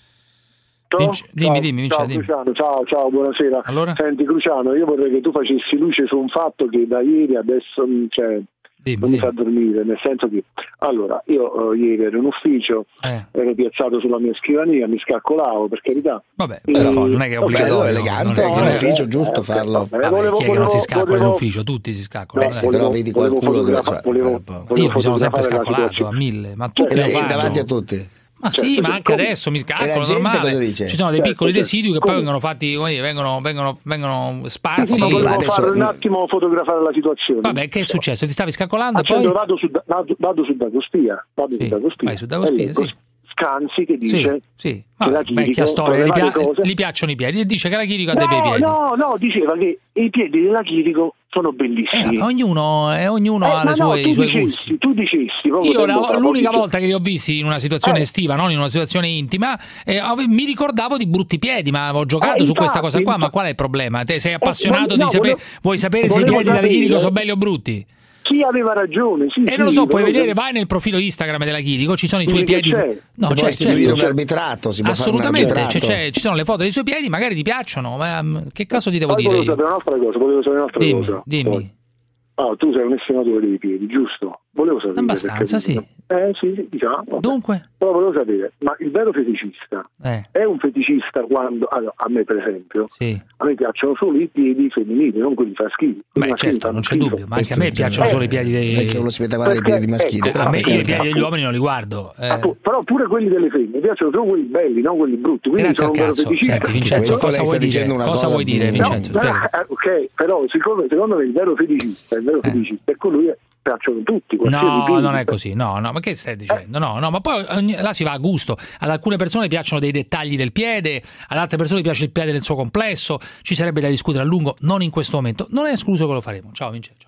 Ciao. Vince- dimmi, dimmi, Vince, ciao, dimmi. Cruciano, ciao, ciao, buonasera. Allora? Senti, Cruciano, io vorrei che tu facessi luce su un fatto che da ieri adesso mm, cioè, non mi fa dormire, nel senso che allora io eh, ieri ero in ufficio, Eh. ero piazzato sulla mia scrivania, mi scaccolavo, per carità. Vabbè, E- però non è che è Vabbè, obbligatorio. bello, elegante, non è anche che- in ufficio, eh, giusto eh, farlo. vabbè, Vabbè, volevo- chi è che non si volevo- scaccola in volevo- ufficio? Tutti si scaccolano. Beh, sì, però vedi volevo qualcuno che fotografa- cioè, volevo- guarda un po'. volevo Io mi sono sempre fotografare la scaccolato situazione. a mille, ma tutti Cioè, lo E fanno. davanti a tutti. Ma Cioè, sì, certo, ma anche come- adesso mi E scaccolo, la gente normale. cosa dice? Ci sono dei Certo, piccoli certo. residui che poi Come- vengono fatti, come dire, vengono, vengono, vengono Sì, sparsi. sì, ma Sì, volevo ma adesso- fare un attimo fotografare la situazione. Vabbè, che è successo? Ti stavi scaccolando e Accendo, poi? vado su, vado, vado su Dagostia, vado Sì, su Dagostia. vai su Dagostia, E leggo sì. Scanzi che dice Sì, sì. che Vabbè, la Chirico, vecchia storia, tra gli, le varie pia- cose- gli piacciono i piedi e dice che la Chirico ha dei bei No, piedi. no, no, diceva che i piedi della Chirico sono Eh, bellissimi. vabbè, ognuno, eh, ognuno Eh, ha ma le no, sue- tu i suoi dicessi, gusti. tu dicessi proprio Io tempo la- fa, l'unica poi- volta che li ho visti in una situazione Eh. estiva, non in una situazione intima, eh, ave- mi ricordavo di brutti piedi, ma ho giocato Eh, su questa infatti, cosa qua. Ma infatti. qual è il problema? Te sei appassionato voglio- di no, sapere, volevo- vuoi sapere se i volevo piedi della sapere- Chirico sono belli o brutti? Chi aveva ragione, sì, E non lo sì, so, puoi volevo- vedere, vai nel profilo Instagram della Chirico, ci sono i suoi Quindi che piedi. c'è? No, Si può c'è, istituire c'è. un arbitrato, si può fare un Assolutamente, arbitrato. c'è- c'è- ci sono le foto dei suoi piedi, magari ti piacciono, ma mm, che caso ti devo Poi dire volevo io? sapere un'altra cosa, volevo sapere un'altra Dimmi, cosa. dimmi. Poi. Ah, tu sei un estimatore dei piedi, giusto? Volevo sapere. Abbastanza, perché- sì. Eh sì, sì, diciamo. vabbè. Dunque? Però volevo sapere, ma il vero feticista Eh, è un feticista quando, allora, a me per esempio, sì. a me piacciono solo i piedi femminili, non quelli maschili. Quelli Beh, maschili certo, fanno non c'è schifo. dubbio, ma anche a me piacciono Eh, solo i piedi dei... Perché uno si mette a guardare i Perché- piedi maschili. ecco, A me perché- i piedi degli uomini non li guardo. eh. Appu- però pure quelli delle femmine piacciono solo quelli belli, non quelli brutti. Quindi Grazie al sono un vero cazzo. feticista. Senti, Vincenzo, questo cosa lei vuoi sta dire? dicendo una Cosa cosa- vuoi dire, No, Vincenzo? No, Spiega. eh, ok, però secondo, secondo me il vero feticista, il vero feticista è colui che piacciono tutti. qualsiasi No, piedi. non è così. No, no, ma che stai dicendo? No, no, ma poi ogni- là si va a gusto. Ad alcune persone piacciono dei dettagli del piede, ad altre persone piace il piede nel suo complesso. Ci sarebbe da discutere a lungo, non in questo momento. Non è escluso che lo faremo. Ciao, Vincenzo.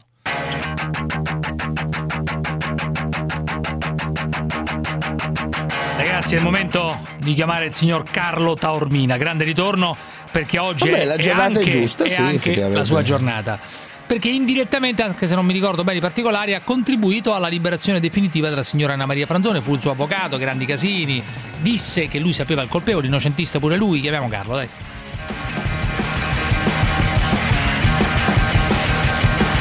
Ragazzi, è il momento di chiamare il signor Carlo Taormina. Grande ritorno, perché oggi Vabbè, è, la è giornata è anche, giusta, è sì, anche effettivamente. la sua giornata. Perché indirettamente, anche se non mi ricordo bene i particolari, ha contribuito alla liberazione definitiva della signora Anna Maria Franzone. Fu il suo avvocato, grandi casini, disse che lui sapeva il colpevole, innocentista pure lui. Chiamiamo Carlo, dai.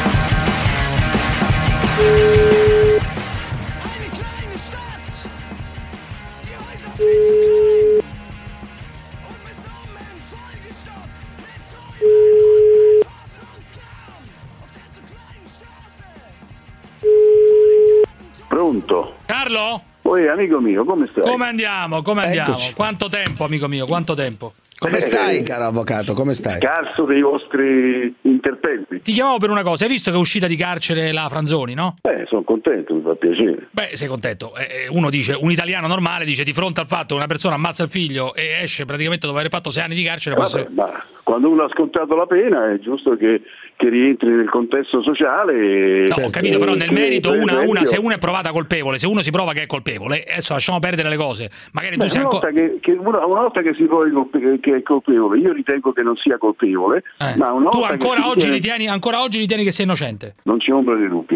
Pronto? Carlo? Oi, amico mio, come stai? Come andiamo? Come andiamo? Eccoci. Quanto tempo, amico mio? Quanto tempo? Come stai, caro avvocato? Come stai? Scarso dei vostri interventi. Ti chiamavo per una cosa. Hai visto che è uscita di carcere la Franzoni, no? Eh, sono contento, mi fa piacere. Beh, sei contento. Eh, uno dice, un italiano normale dice di fronte al fatto che una persona ammazza il figlio e esce praticamente dopo aver fatto sei anni di carcere. Vabbè, Posso... ma quando uno ha scontato la pena è giusto che, che rientri nel contesto sociale. E, No, ho capito, però nel che, merito per una, esempio, una, se uno è provata colpevole, se uno si prova che è colpevole, adesso lasciamo perdere le cose. Magari beh, tu sei una, ancora... volta che, che una, una volta che si provi colpe- che è colpevole, io ritengo che non sia colpevole, Eh. ma una Tu volta ancora che si oggi, tiene- ritieni, ancora oggi ritieni che sei innocente? non c'è ombra di dubbio.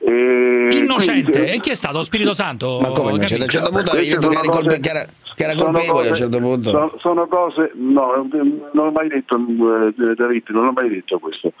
E Innocente? quindi- E chi è stato? Lo Spirito Santo? Ma come innocente? A un certo punto avevi Queste detto che sono eri colpe- cose- che era, che era sono colpevole a un cose- certo punto. Sono, sono cose, no, non ho mai detto, eh, David, non ho mai detto questo.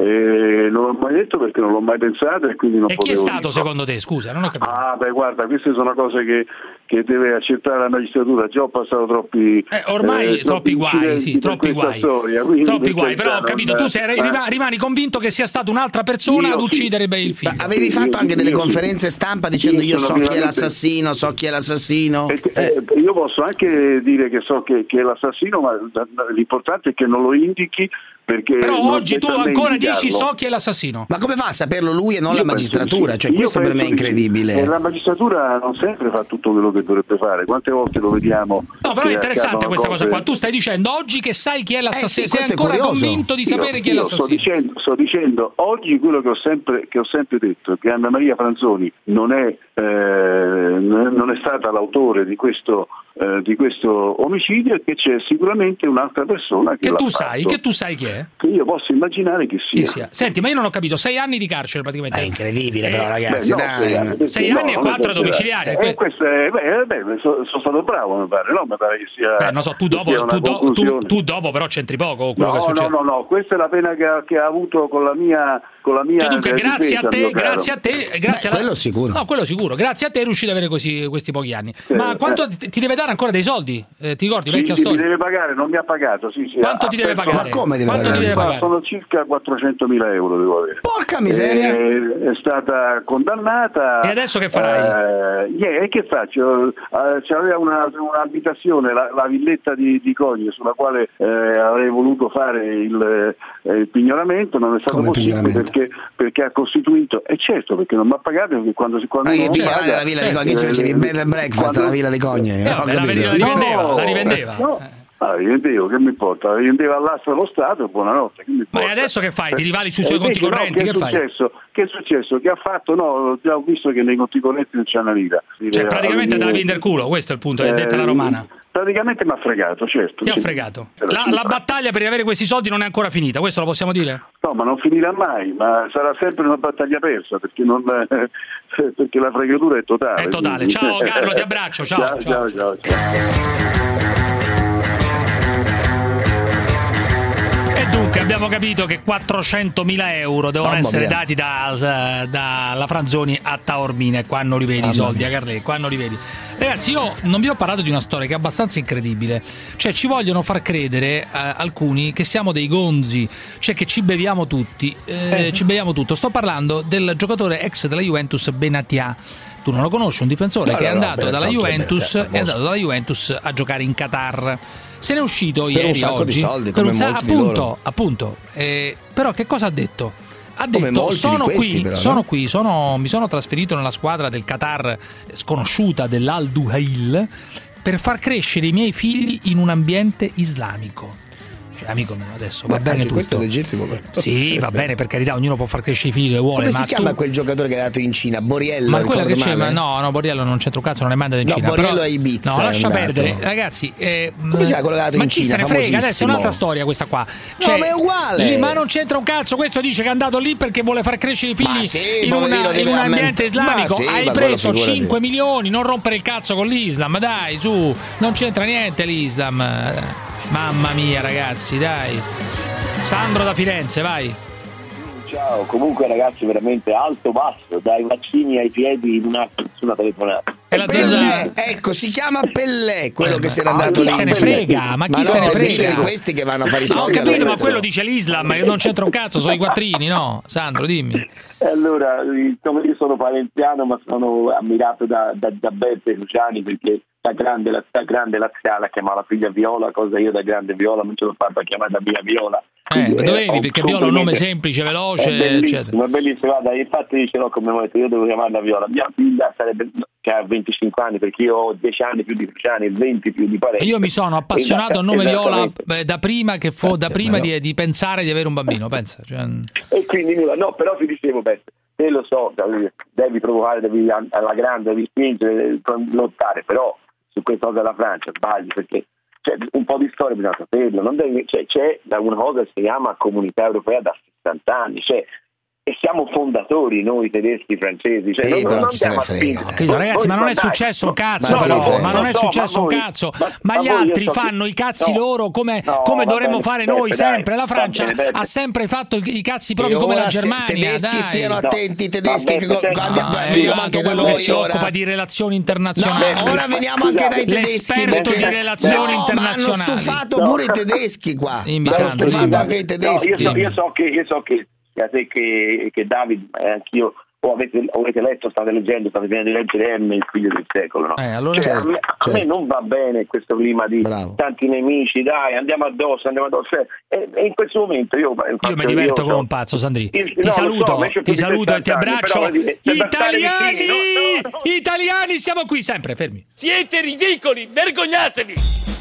Eh, non l'ho mai detto perché non l'ho mai pensato e quindi non E chi è potevo stato dirlo. secondo te? Scusa, non ho capito. Ah, beh, guarda, queste sono cose che, che deve accettare la magistratura. Già ho passato troppi. Eh, ormai eh, troppi guai, incidenti sì, per troppi questa guai. storia, quindi Troppi per guai, carità, però ho capito, non- tu sei, eh, rima- rimani convinto che sia stata un'altra persona Io ad sì. uccidere beh, il figlio. Ma avevi fatto anche delle conferenze stampa dicendo io so chi è l'assassino, so chi è l'assassino. Eh, io posso anche dire che so che, che è l'assassino, ma l'importante è che non lo indichi perché. Però non oggi tu spetta a me ancora dici indicarlo. so chi è l'assassino. Ma come fa a saperlo lui e non Io la penso magistratura? di sì. Cioè, Io questo per me è penso di sì. incredibile. E la magistratura non sempre fa tutto quello che dovrebbe fare. Quante volte lo vediamo? No, però è che interessante accadono questa cosa cose- qua. Tu stai dicendo oggi che sai chi è l'assassino, Eh sì, sei questo è ancora curioso. convinto di Io- sapere chi è io sto l'assassino. dicendo, sto dicendo oggi quello che ho sempre, che ho sempre detto, che Anna Maria Franzoni non è, eh, non è stata l'autore di questo, eh, di questo omicidio e che c'è sicuramente un'altra persona che, Che l'ha tu fatto, sai, che tu sai chi è? che io posso immaginare che sia. Chi sia. Senti, ma io non ho capito, sei anni di carcere praticamente. È incredibile, però, Eh, ragazzi, Beh, no, dai. sei anni, perché Sei no, anni e non quattro esagerare. domiciliari, Eh, que- questo è, beh, beh, so- sono stato bravo, mi pare, no? Mi pare che sia. Beh, non so, tu che dopo, sia una tu, do- tu- conclusione. tu dopo però c'entri poco con quello No, che no, succede. no, no, questa è la pena che ha, che ha avuto con la mia, con la mia Cioè, dunque, eh, grazie a difesa, te, mio caro. grazie a te, grazie Beh, alla- quello sicuro. No, quello sicuro. Grazie a te è riuscito ad avere questi, questi pochi anni. Sì, Ma quanto eh. ti, ti deve dare ancora dei soldi? Eh, ti ricordi, Sì, vecchia sì, mi storia? deve pagare, non mi ha pagato. Sì, sì, Quanto ha ti deve perso- pagare? Ma come deve Quanto pagare? ti deve Ma pagare? sono circa quattrocentomila euro devo avere. Porca miseria. Eh, è stata condannata. E adesso che farai? Eh, yeah, e che faccio? Eh, c'aveva una, un'abitazione, la, la villetta di, di Cogne, sulla quale eh, avrei voluto fare il, eh, il pignoramento, non è stato Come possibile pignoramento? perché, perché ha costituito, e certo perché non mi ha pagato, perché quando, si- quando Ma che uno pignorare paga, la villa di Cogne? eh, Che facevi bed and breakfast quando- alla villa di Cogne? Eh, Eh, ho vabbè, la, capito. la rivendeva, No, la rivendeva. no. Eh. Ah, rivendevo, che mi importa? La rivendevo all'asta dello Stato e buonanotte. Che mi Ma e importa? adesso che fai? Ti rivali sui Eh, suoi conti invece no, correnti? che è Che fai? successo? Che è successo? Che ha fatto? No, già ho visto che nei conti correnti non c'è una lira. Cioè, praticamente te la vende il culo, questo è il punto, è detta la romana. Praticamente mi ha fregato, certo. Ti ha sì. fregato. Era La, sì. la battaglia per avere questi soldi non è ancora finita, questo lo possiamo dire? No, ma non finirà mai, ma sarà sempre una battaglia persa, perché, non, perché la fregatura è totale. È totale. quindi- Ciao Carlo, ti abbraccio, ciao, ciao, ciao. ciao, ciao, ciao. E dunque abbiamo capito che quattrocentomila euro devono Mamma essere mia. dati da- dalla Franzoni a Taormina, e qua non li vedi i Mamma soldi, mia. a Carlè, qua non li vedi. Ragazzi, io non vi ho parlato di una storia che è abbastanza incredibile. Cioè, ci vogliono far credere eh, alcuni che siamo dei gonzi, cioè che ci beviamo tutti, eh, ci beviamo tutto. Sto parlando del giocatore ex della Juventus Benatia. Tu non lo conosci, un difensore No, che no, è no, andato beh, dalla so chi è Juventus, Benatia, è andato dalla Juventus a giocare in Qatar. Se n'è uscito Per ieri un sacco oggi di soldi, per come un sa- molti di appunto, loro. appunto. Eh, però che cosa ha detto? Ha Come detto molti di sono questi, qui, però, sono no? qui, sono, mi sono trasferito nella squadra del Qatar sconosciuta dell'Al Duhail per far crescere i miei figli in un ambiente islamico. Cioè, amico mio, adesso va Beh, bene anche tutto. questo è legittimo. però. Sì, va bene, per carità, ognuno può far crescere i figli dove vuole. Come ma si chiama tu... quel giocatore che è andato in Cina? Boriello, Ma quello che ricordo c'è, male? ma no, no, Boriello non c'entra un cazzo, non è mai andato in No, Cina. Boriello però... a Ibiza No, è lascia andato. perdere, ragazzi. Eh, Come si è collegato ma in chi Cina? se ne frega? Adesso è Famosissimo. un'altra storia questa qua. No, ma è uguale. lì- ma non c'entra un cazzo. Questo dice che è andato lì perché vuole far crescere i figli Ma sì, in, poverino, una- in deve un ammen- ambiente islamico. Ma sì, Hai ma preso quello figurati. cinque milioni, non rompere il cazzo con l'Islam. Dai, su, non c'entra niente l'Islam. Mamma mia, ragazzi, dai. Sandro da Firenze, vai. Ciao, comunque ragazzi, veramente alto basso, dai vaccini ai piedi in una, su una telefonata. E la Pellè, ecco, si chiama Pellè, quello che se n'è andato. Ma chi se ne frega? Ma chi ma se no, ne frega? Di questi che vanno a fare i No, soldi. ho capito, ma all'estero. quello dice l'Islam, io non c'entro un cazzo, sono i quattrini, no? Sandro, dimmi. E allora, insomma, io sono palenziano, ma sono ammirato da, da, da Beppe Luciani, perché da grande, la, da grande laziale chiama la figlia Viola, cosa io da grande Viola non ce l'ho fatta chiamare da mia Viola. Eh, Quindi, dovevi, eh, perché Viola è un nome semplice, veloce, è bellissimo, eccetera. è bellissimo, guarda, infatti ce l'ho come detto, io devo chiamarla Viola. Mia figlia sarebbe, che ha venticinque anni, perché io ho dieci anni più di Luciani e venti più di Parenzo. Io mi sono appassionato al nome Viola eh, da prima, che fu, da prima no. di, di pensare di avere un bambino, pensa. Cioè... E quindi nulla, no, però ti dicevo, beh, te lo so, devi provocare, devi alla grande, devi spingere, devi lottare, però su questa cosa della Francia sbagli, perché c'è un po' di storia, bisogna saperlo, non devi, cioè, c'è una cosa che si chiama Comunità Europea da sessanta anni, cioè, e siamo fondatori noi tedeschi, francesi, cioè, eh, non, però non chi se ne a frega. Capito, ragazzi, ma non è successo un cazzo, ma però, sì, ma non è so, successo ma un voi- cazzo, ma- ma ma gli voi io altri so che- fanno i cazzi no, loro come, no, come va dovremmo bene, fare Beppe, noi dai, sempre. La va Francia bene, Beppe. ha sempre fatto i, i cazzi propri E come ora la se- Germania. tedeschi dai. stiano No. attenti, i tedeschi Vabbè, che senti, quando Ah, è veniamo arrivato anche da quello che voi si ora. occupa di relazioni No, internazionali. ora veniamo anche dai tedeschi. L'esperto perché- di relazioni no, internazionali. Ma hanno stufato No. pure i tedeschi qua. Dimmi, Hanno Sandro, stufato dimmi. anche i No, tedeschi. io, so, io so che io so che sia te che, che David e anch'io o avete, o avete letto, state leggendo, state finendo di leggere M, il figlio del secolo, no? Eh, allora Cioè, certo, a, me, a certo. me non va bene questo clima di Bravo. tanti nemici, dai, andiamo addosso, andiamo addosso. Cioè, e, e in questo momento io Io mi diverto come un pazzo, Sandri. Io- Ti no, lo so, saluto, ma io c'ho ti più di saluto e ti sessanta anni, abbraccio. però, voglio dire, c'è da stare Italiani! vicini, no, no, no. Italiani, siamo qui sempre, fermi. Siete ridicoli, vergognatevi!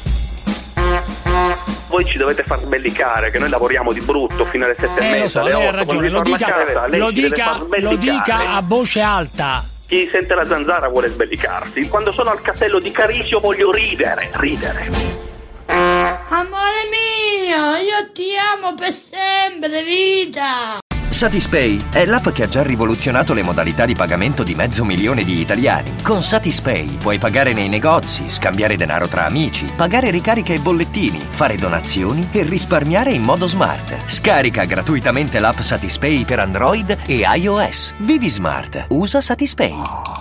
Voi ci dovete far sbellicare, che noi lavoriamo di brutto fino alle sette e Eh, mezza, lo so, alle lei ha otto, ragione, quando lo si torna a dica, casa, lei lo ci deve dica, far lo sbellicare. dica a voce alta. Chi sente la zanzara vuole sbellicarsi. Quando sono al castello di Carisio voglio ridere, ridere. Amore mio, io ti amo per sempre, vita! Satispay è l'app che ha già rivoluzionato le modalità di pagamento di mezzo milione di italiani. Con Satispay puoi pagare nei negozi, scambiare denaro tra amici, pagare ricariche e bollettini, fare donazioni e risparmiare in modo smart. Scarica gratuitamente l'app Satispay per Android e iOS. Vivi smart. Usa Satispay.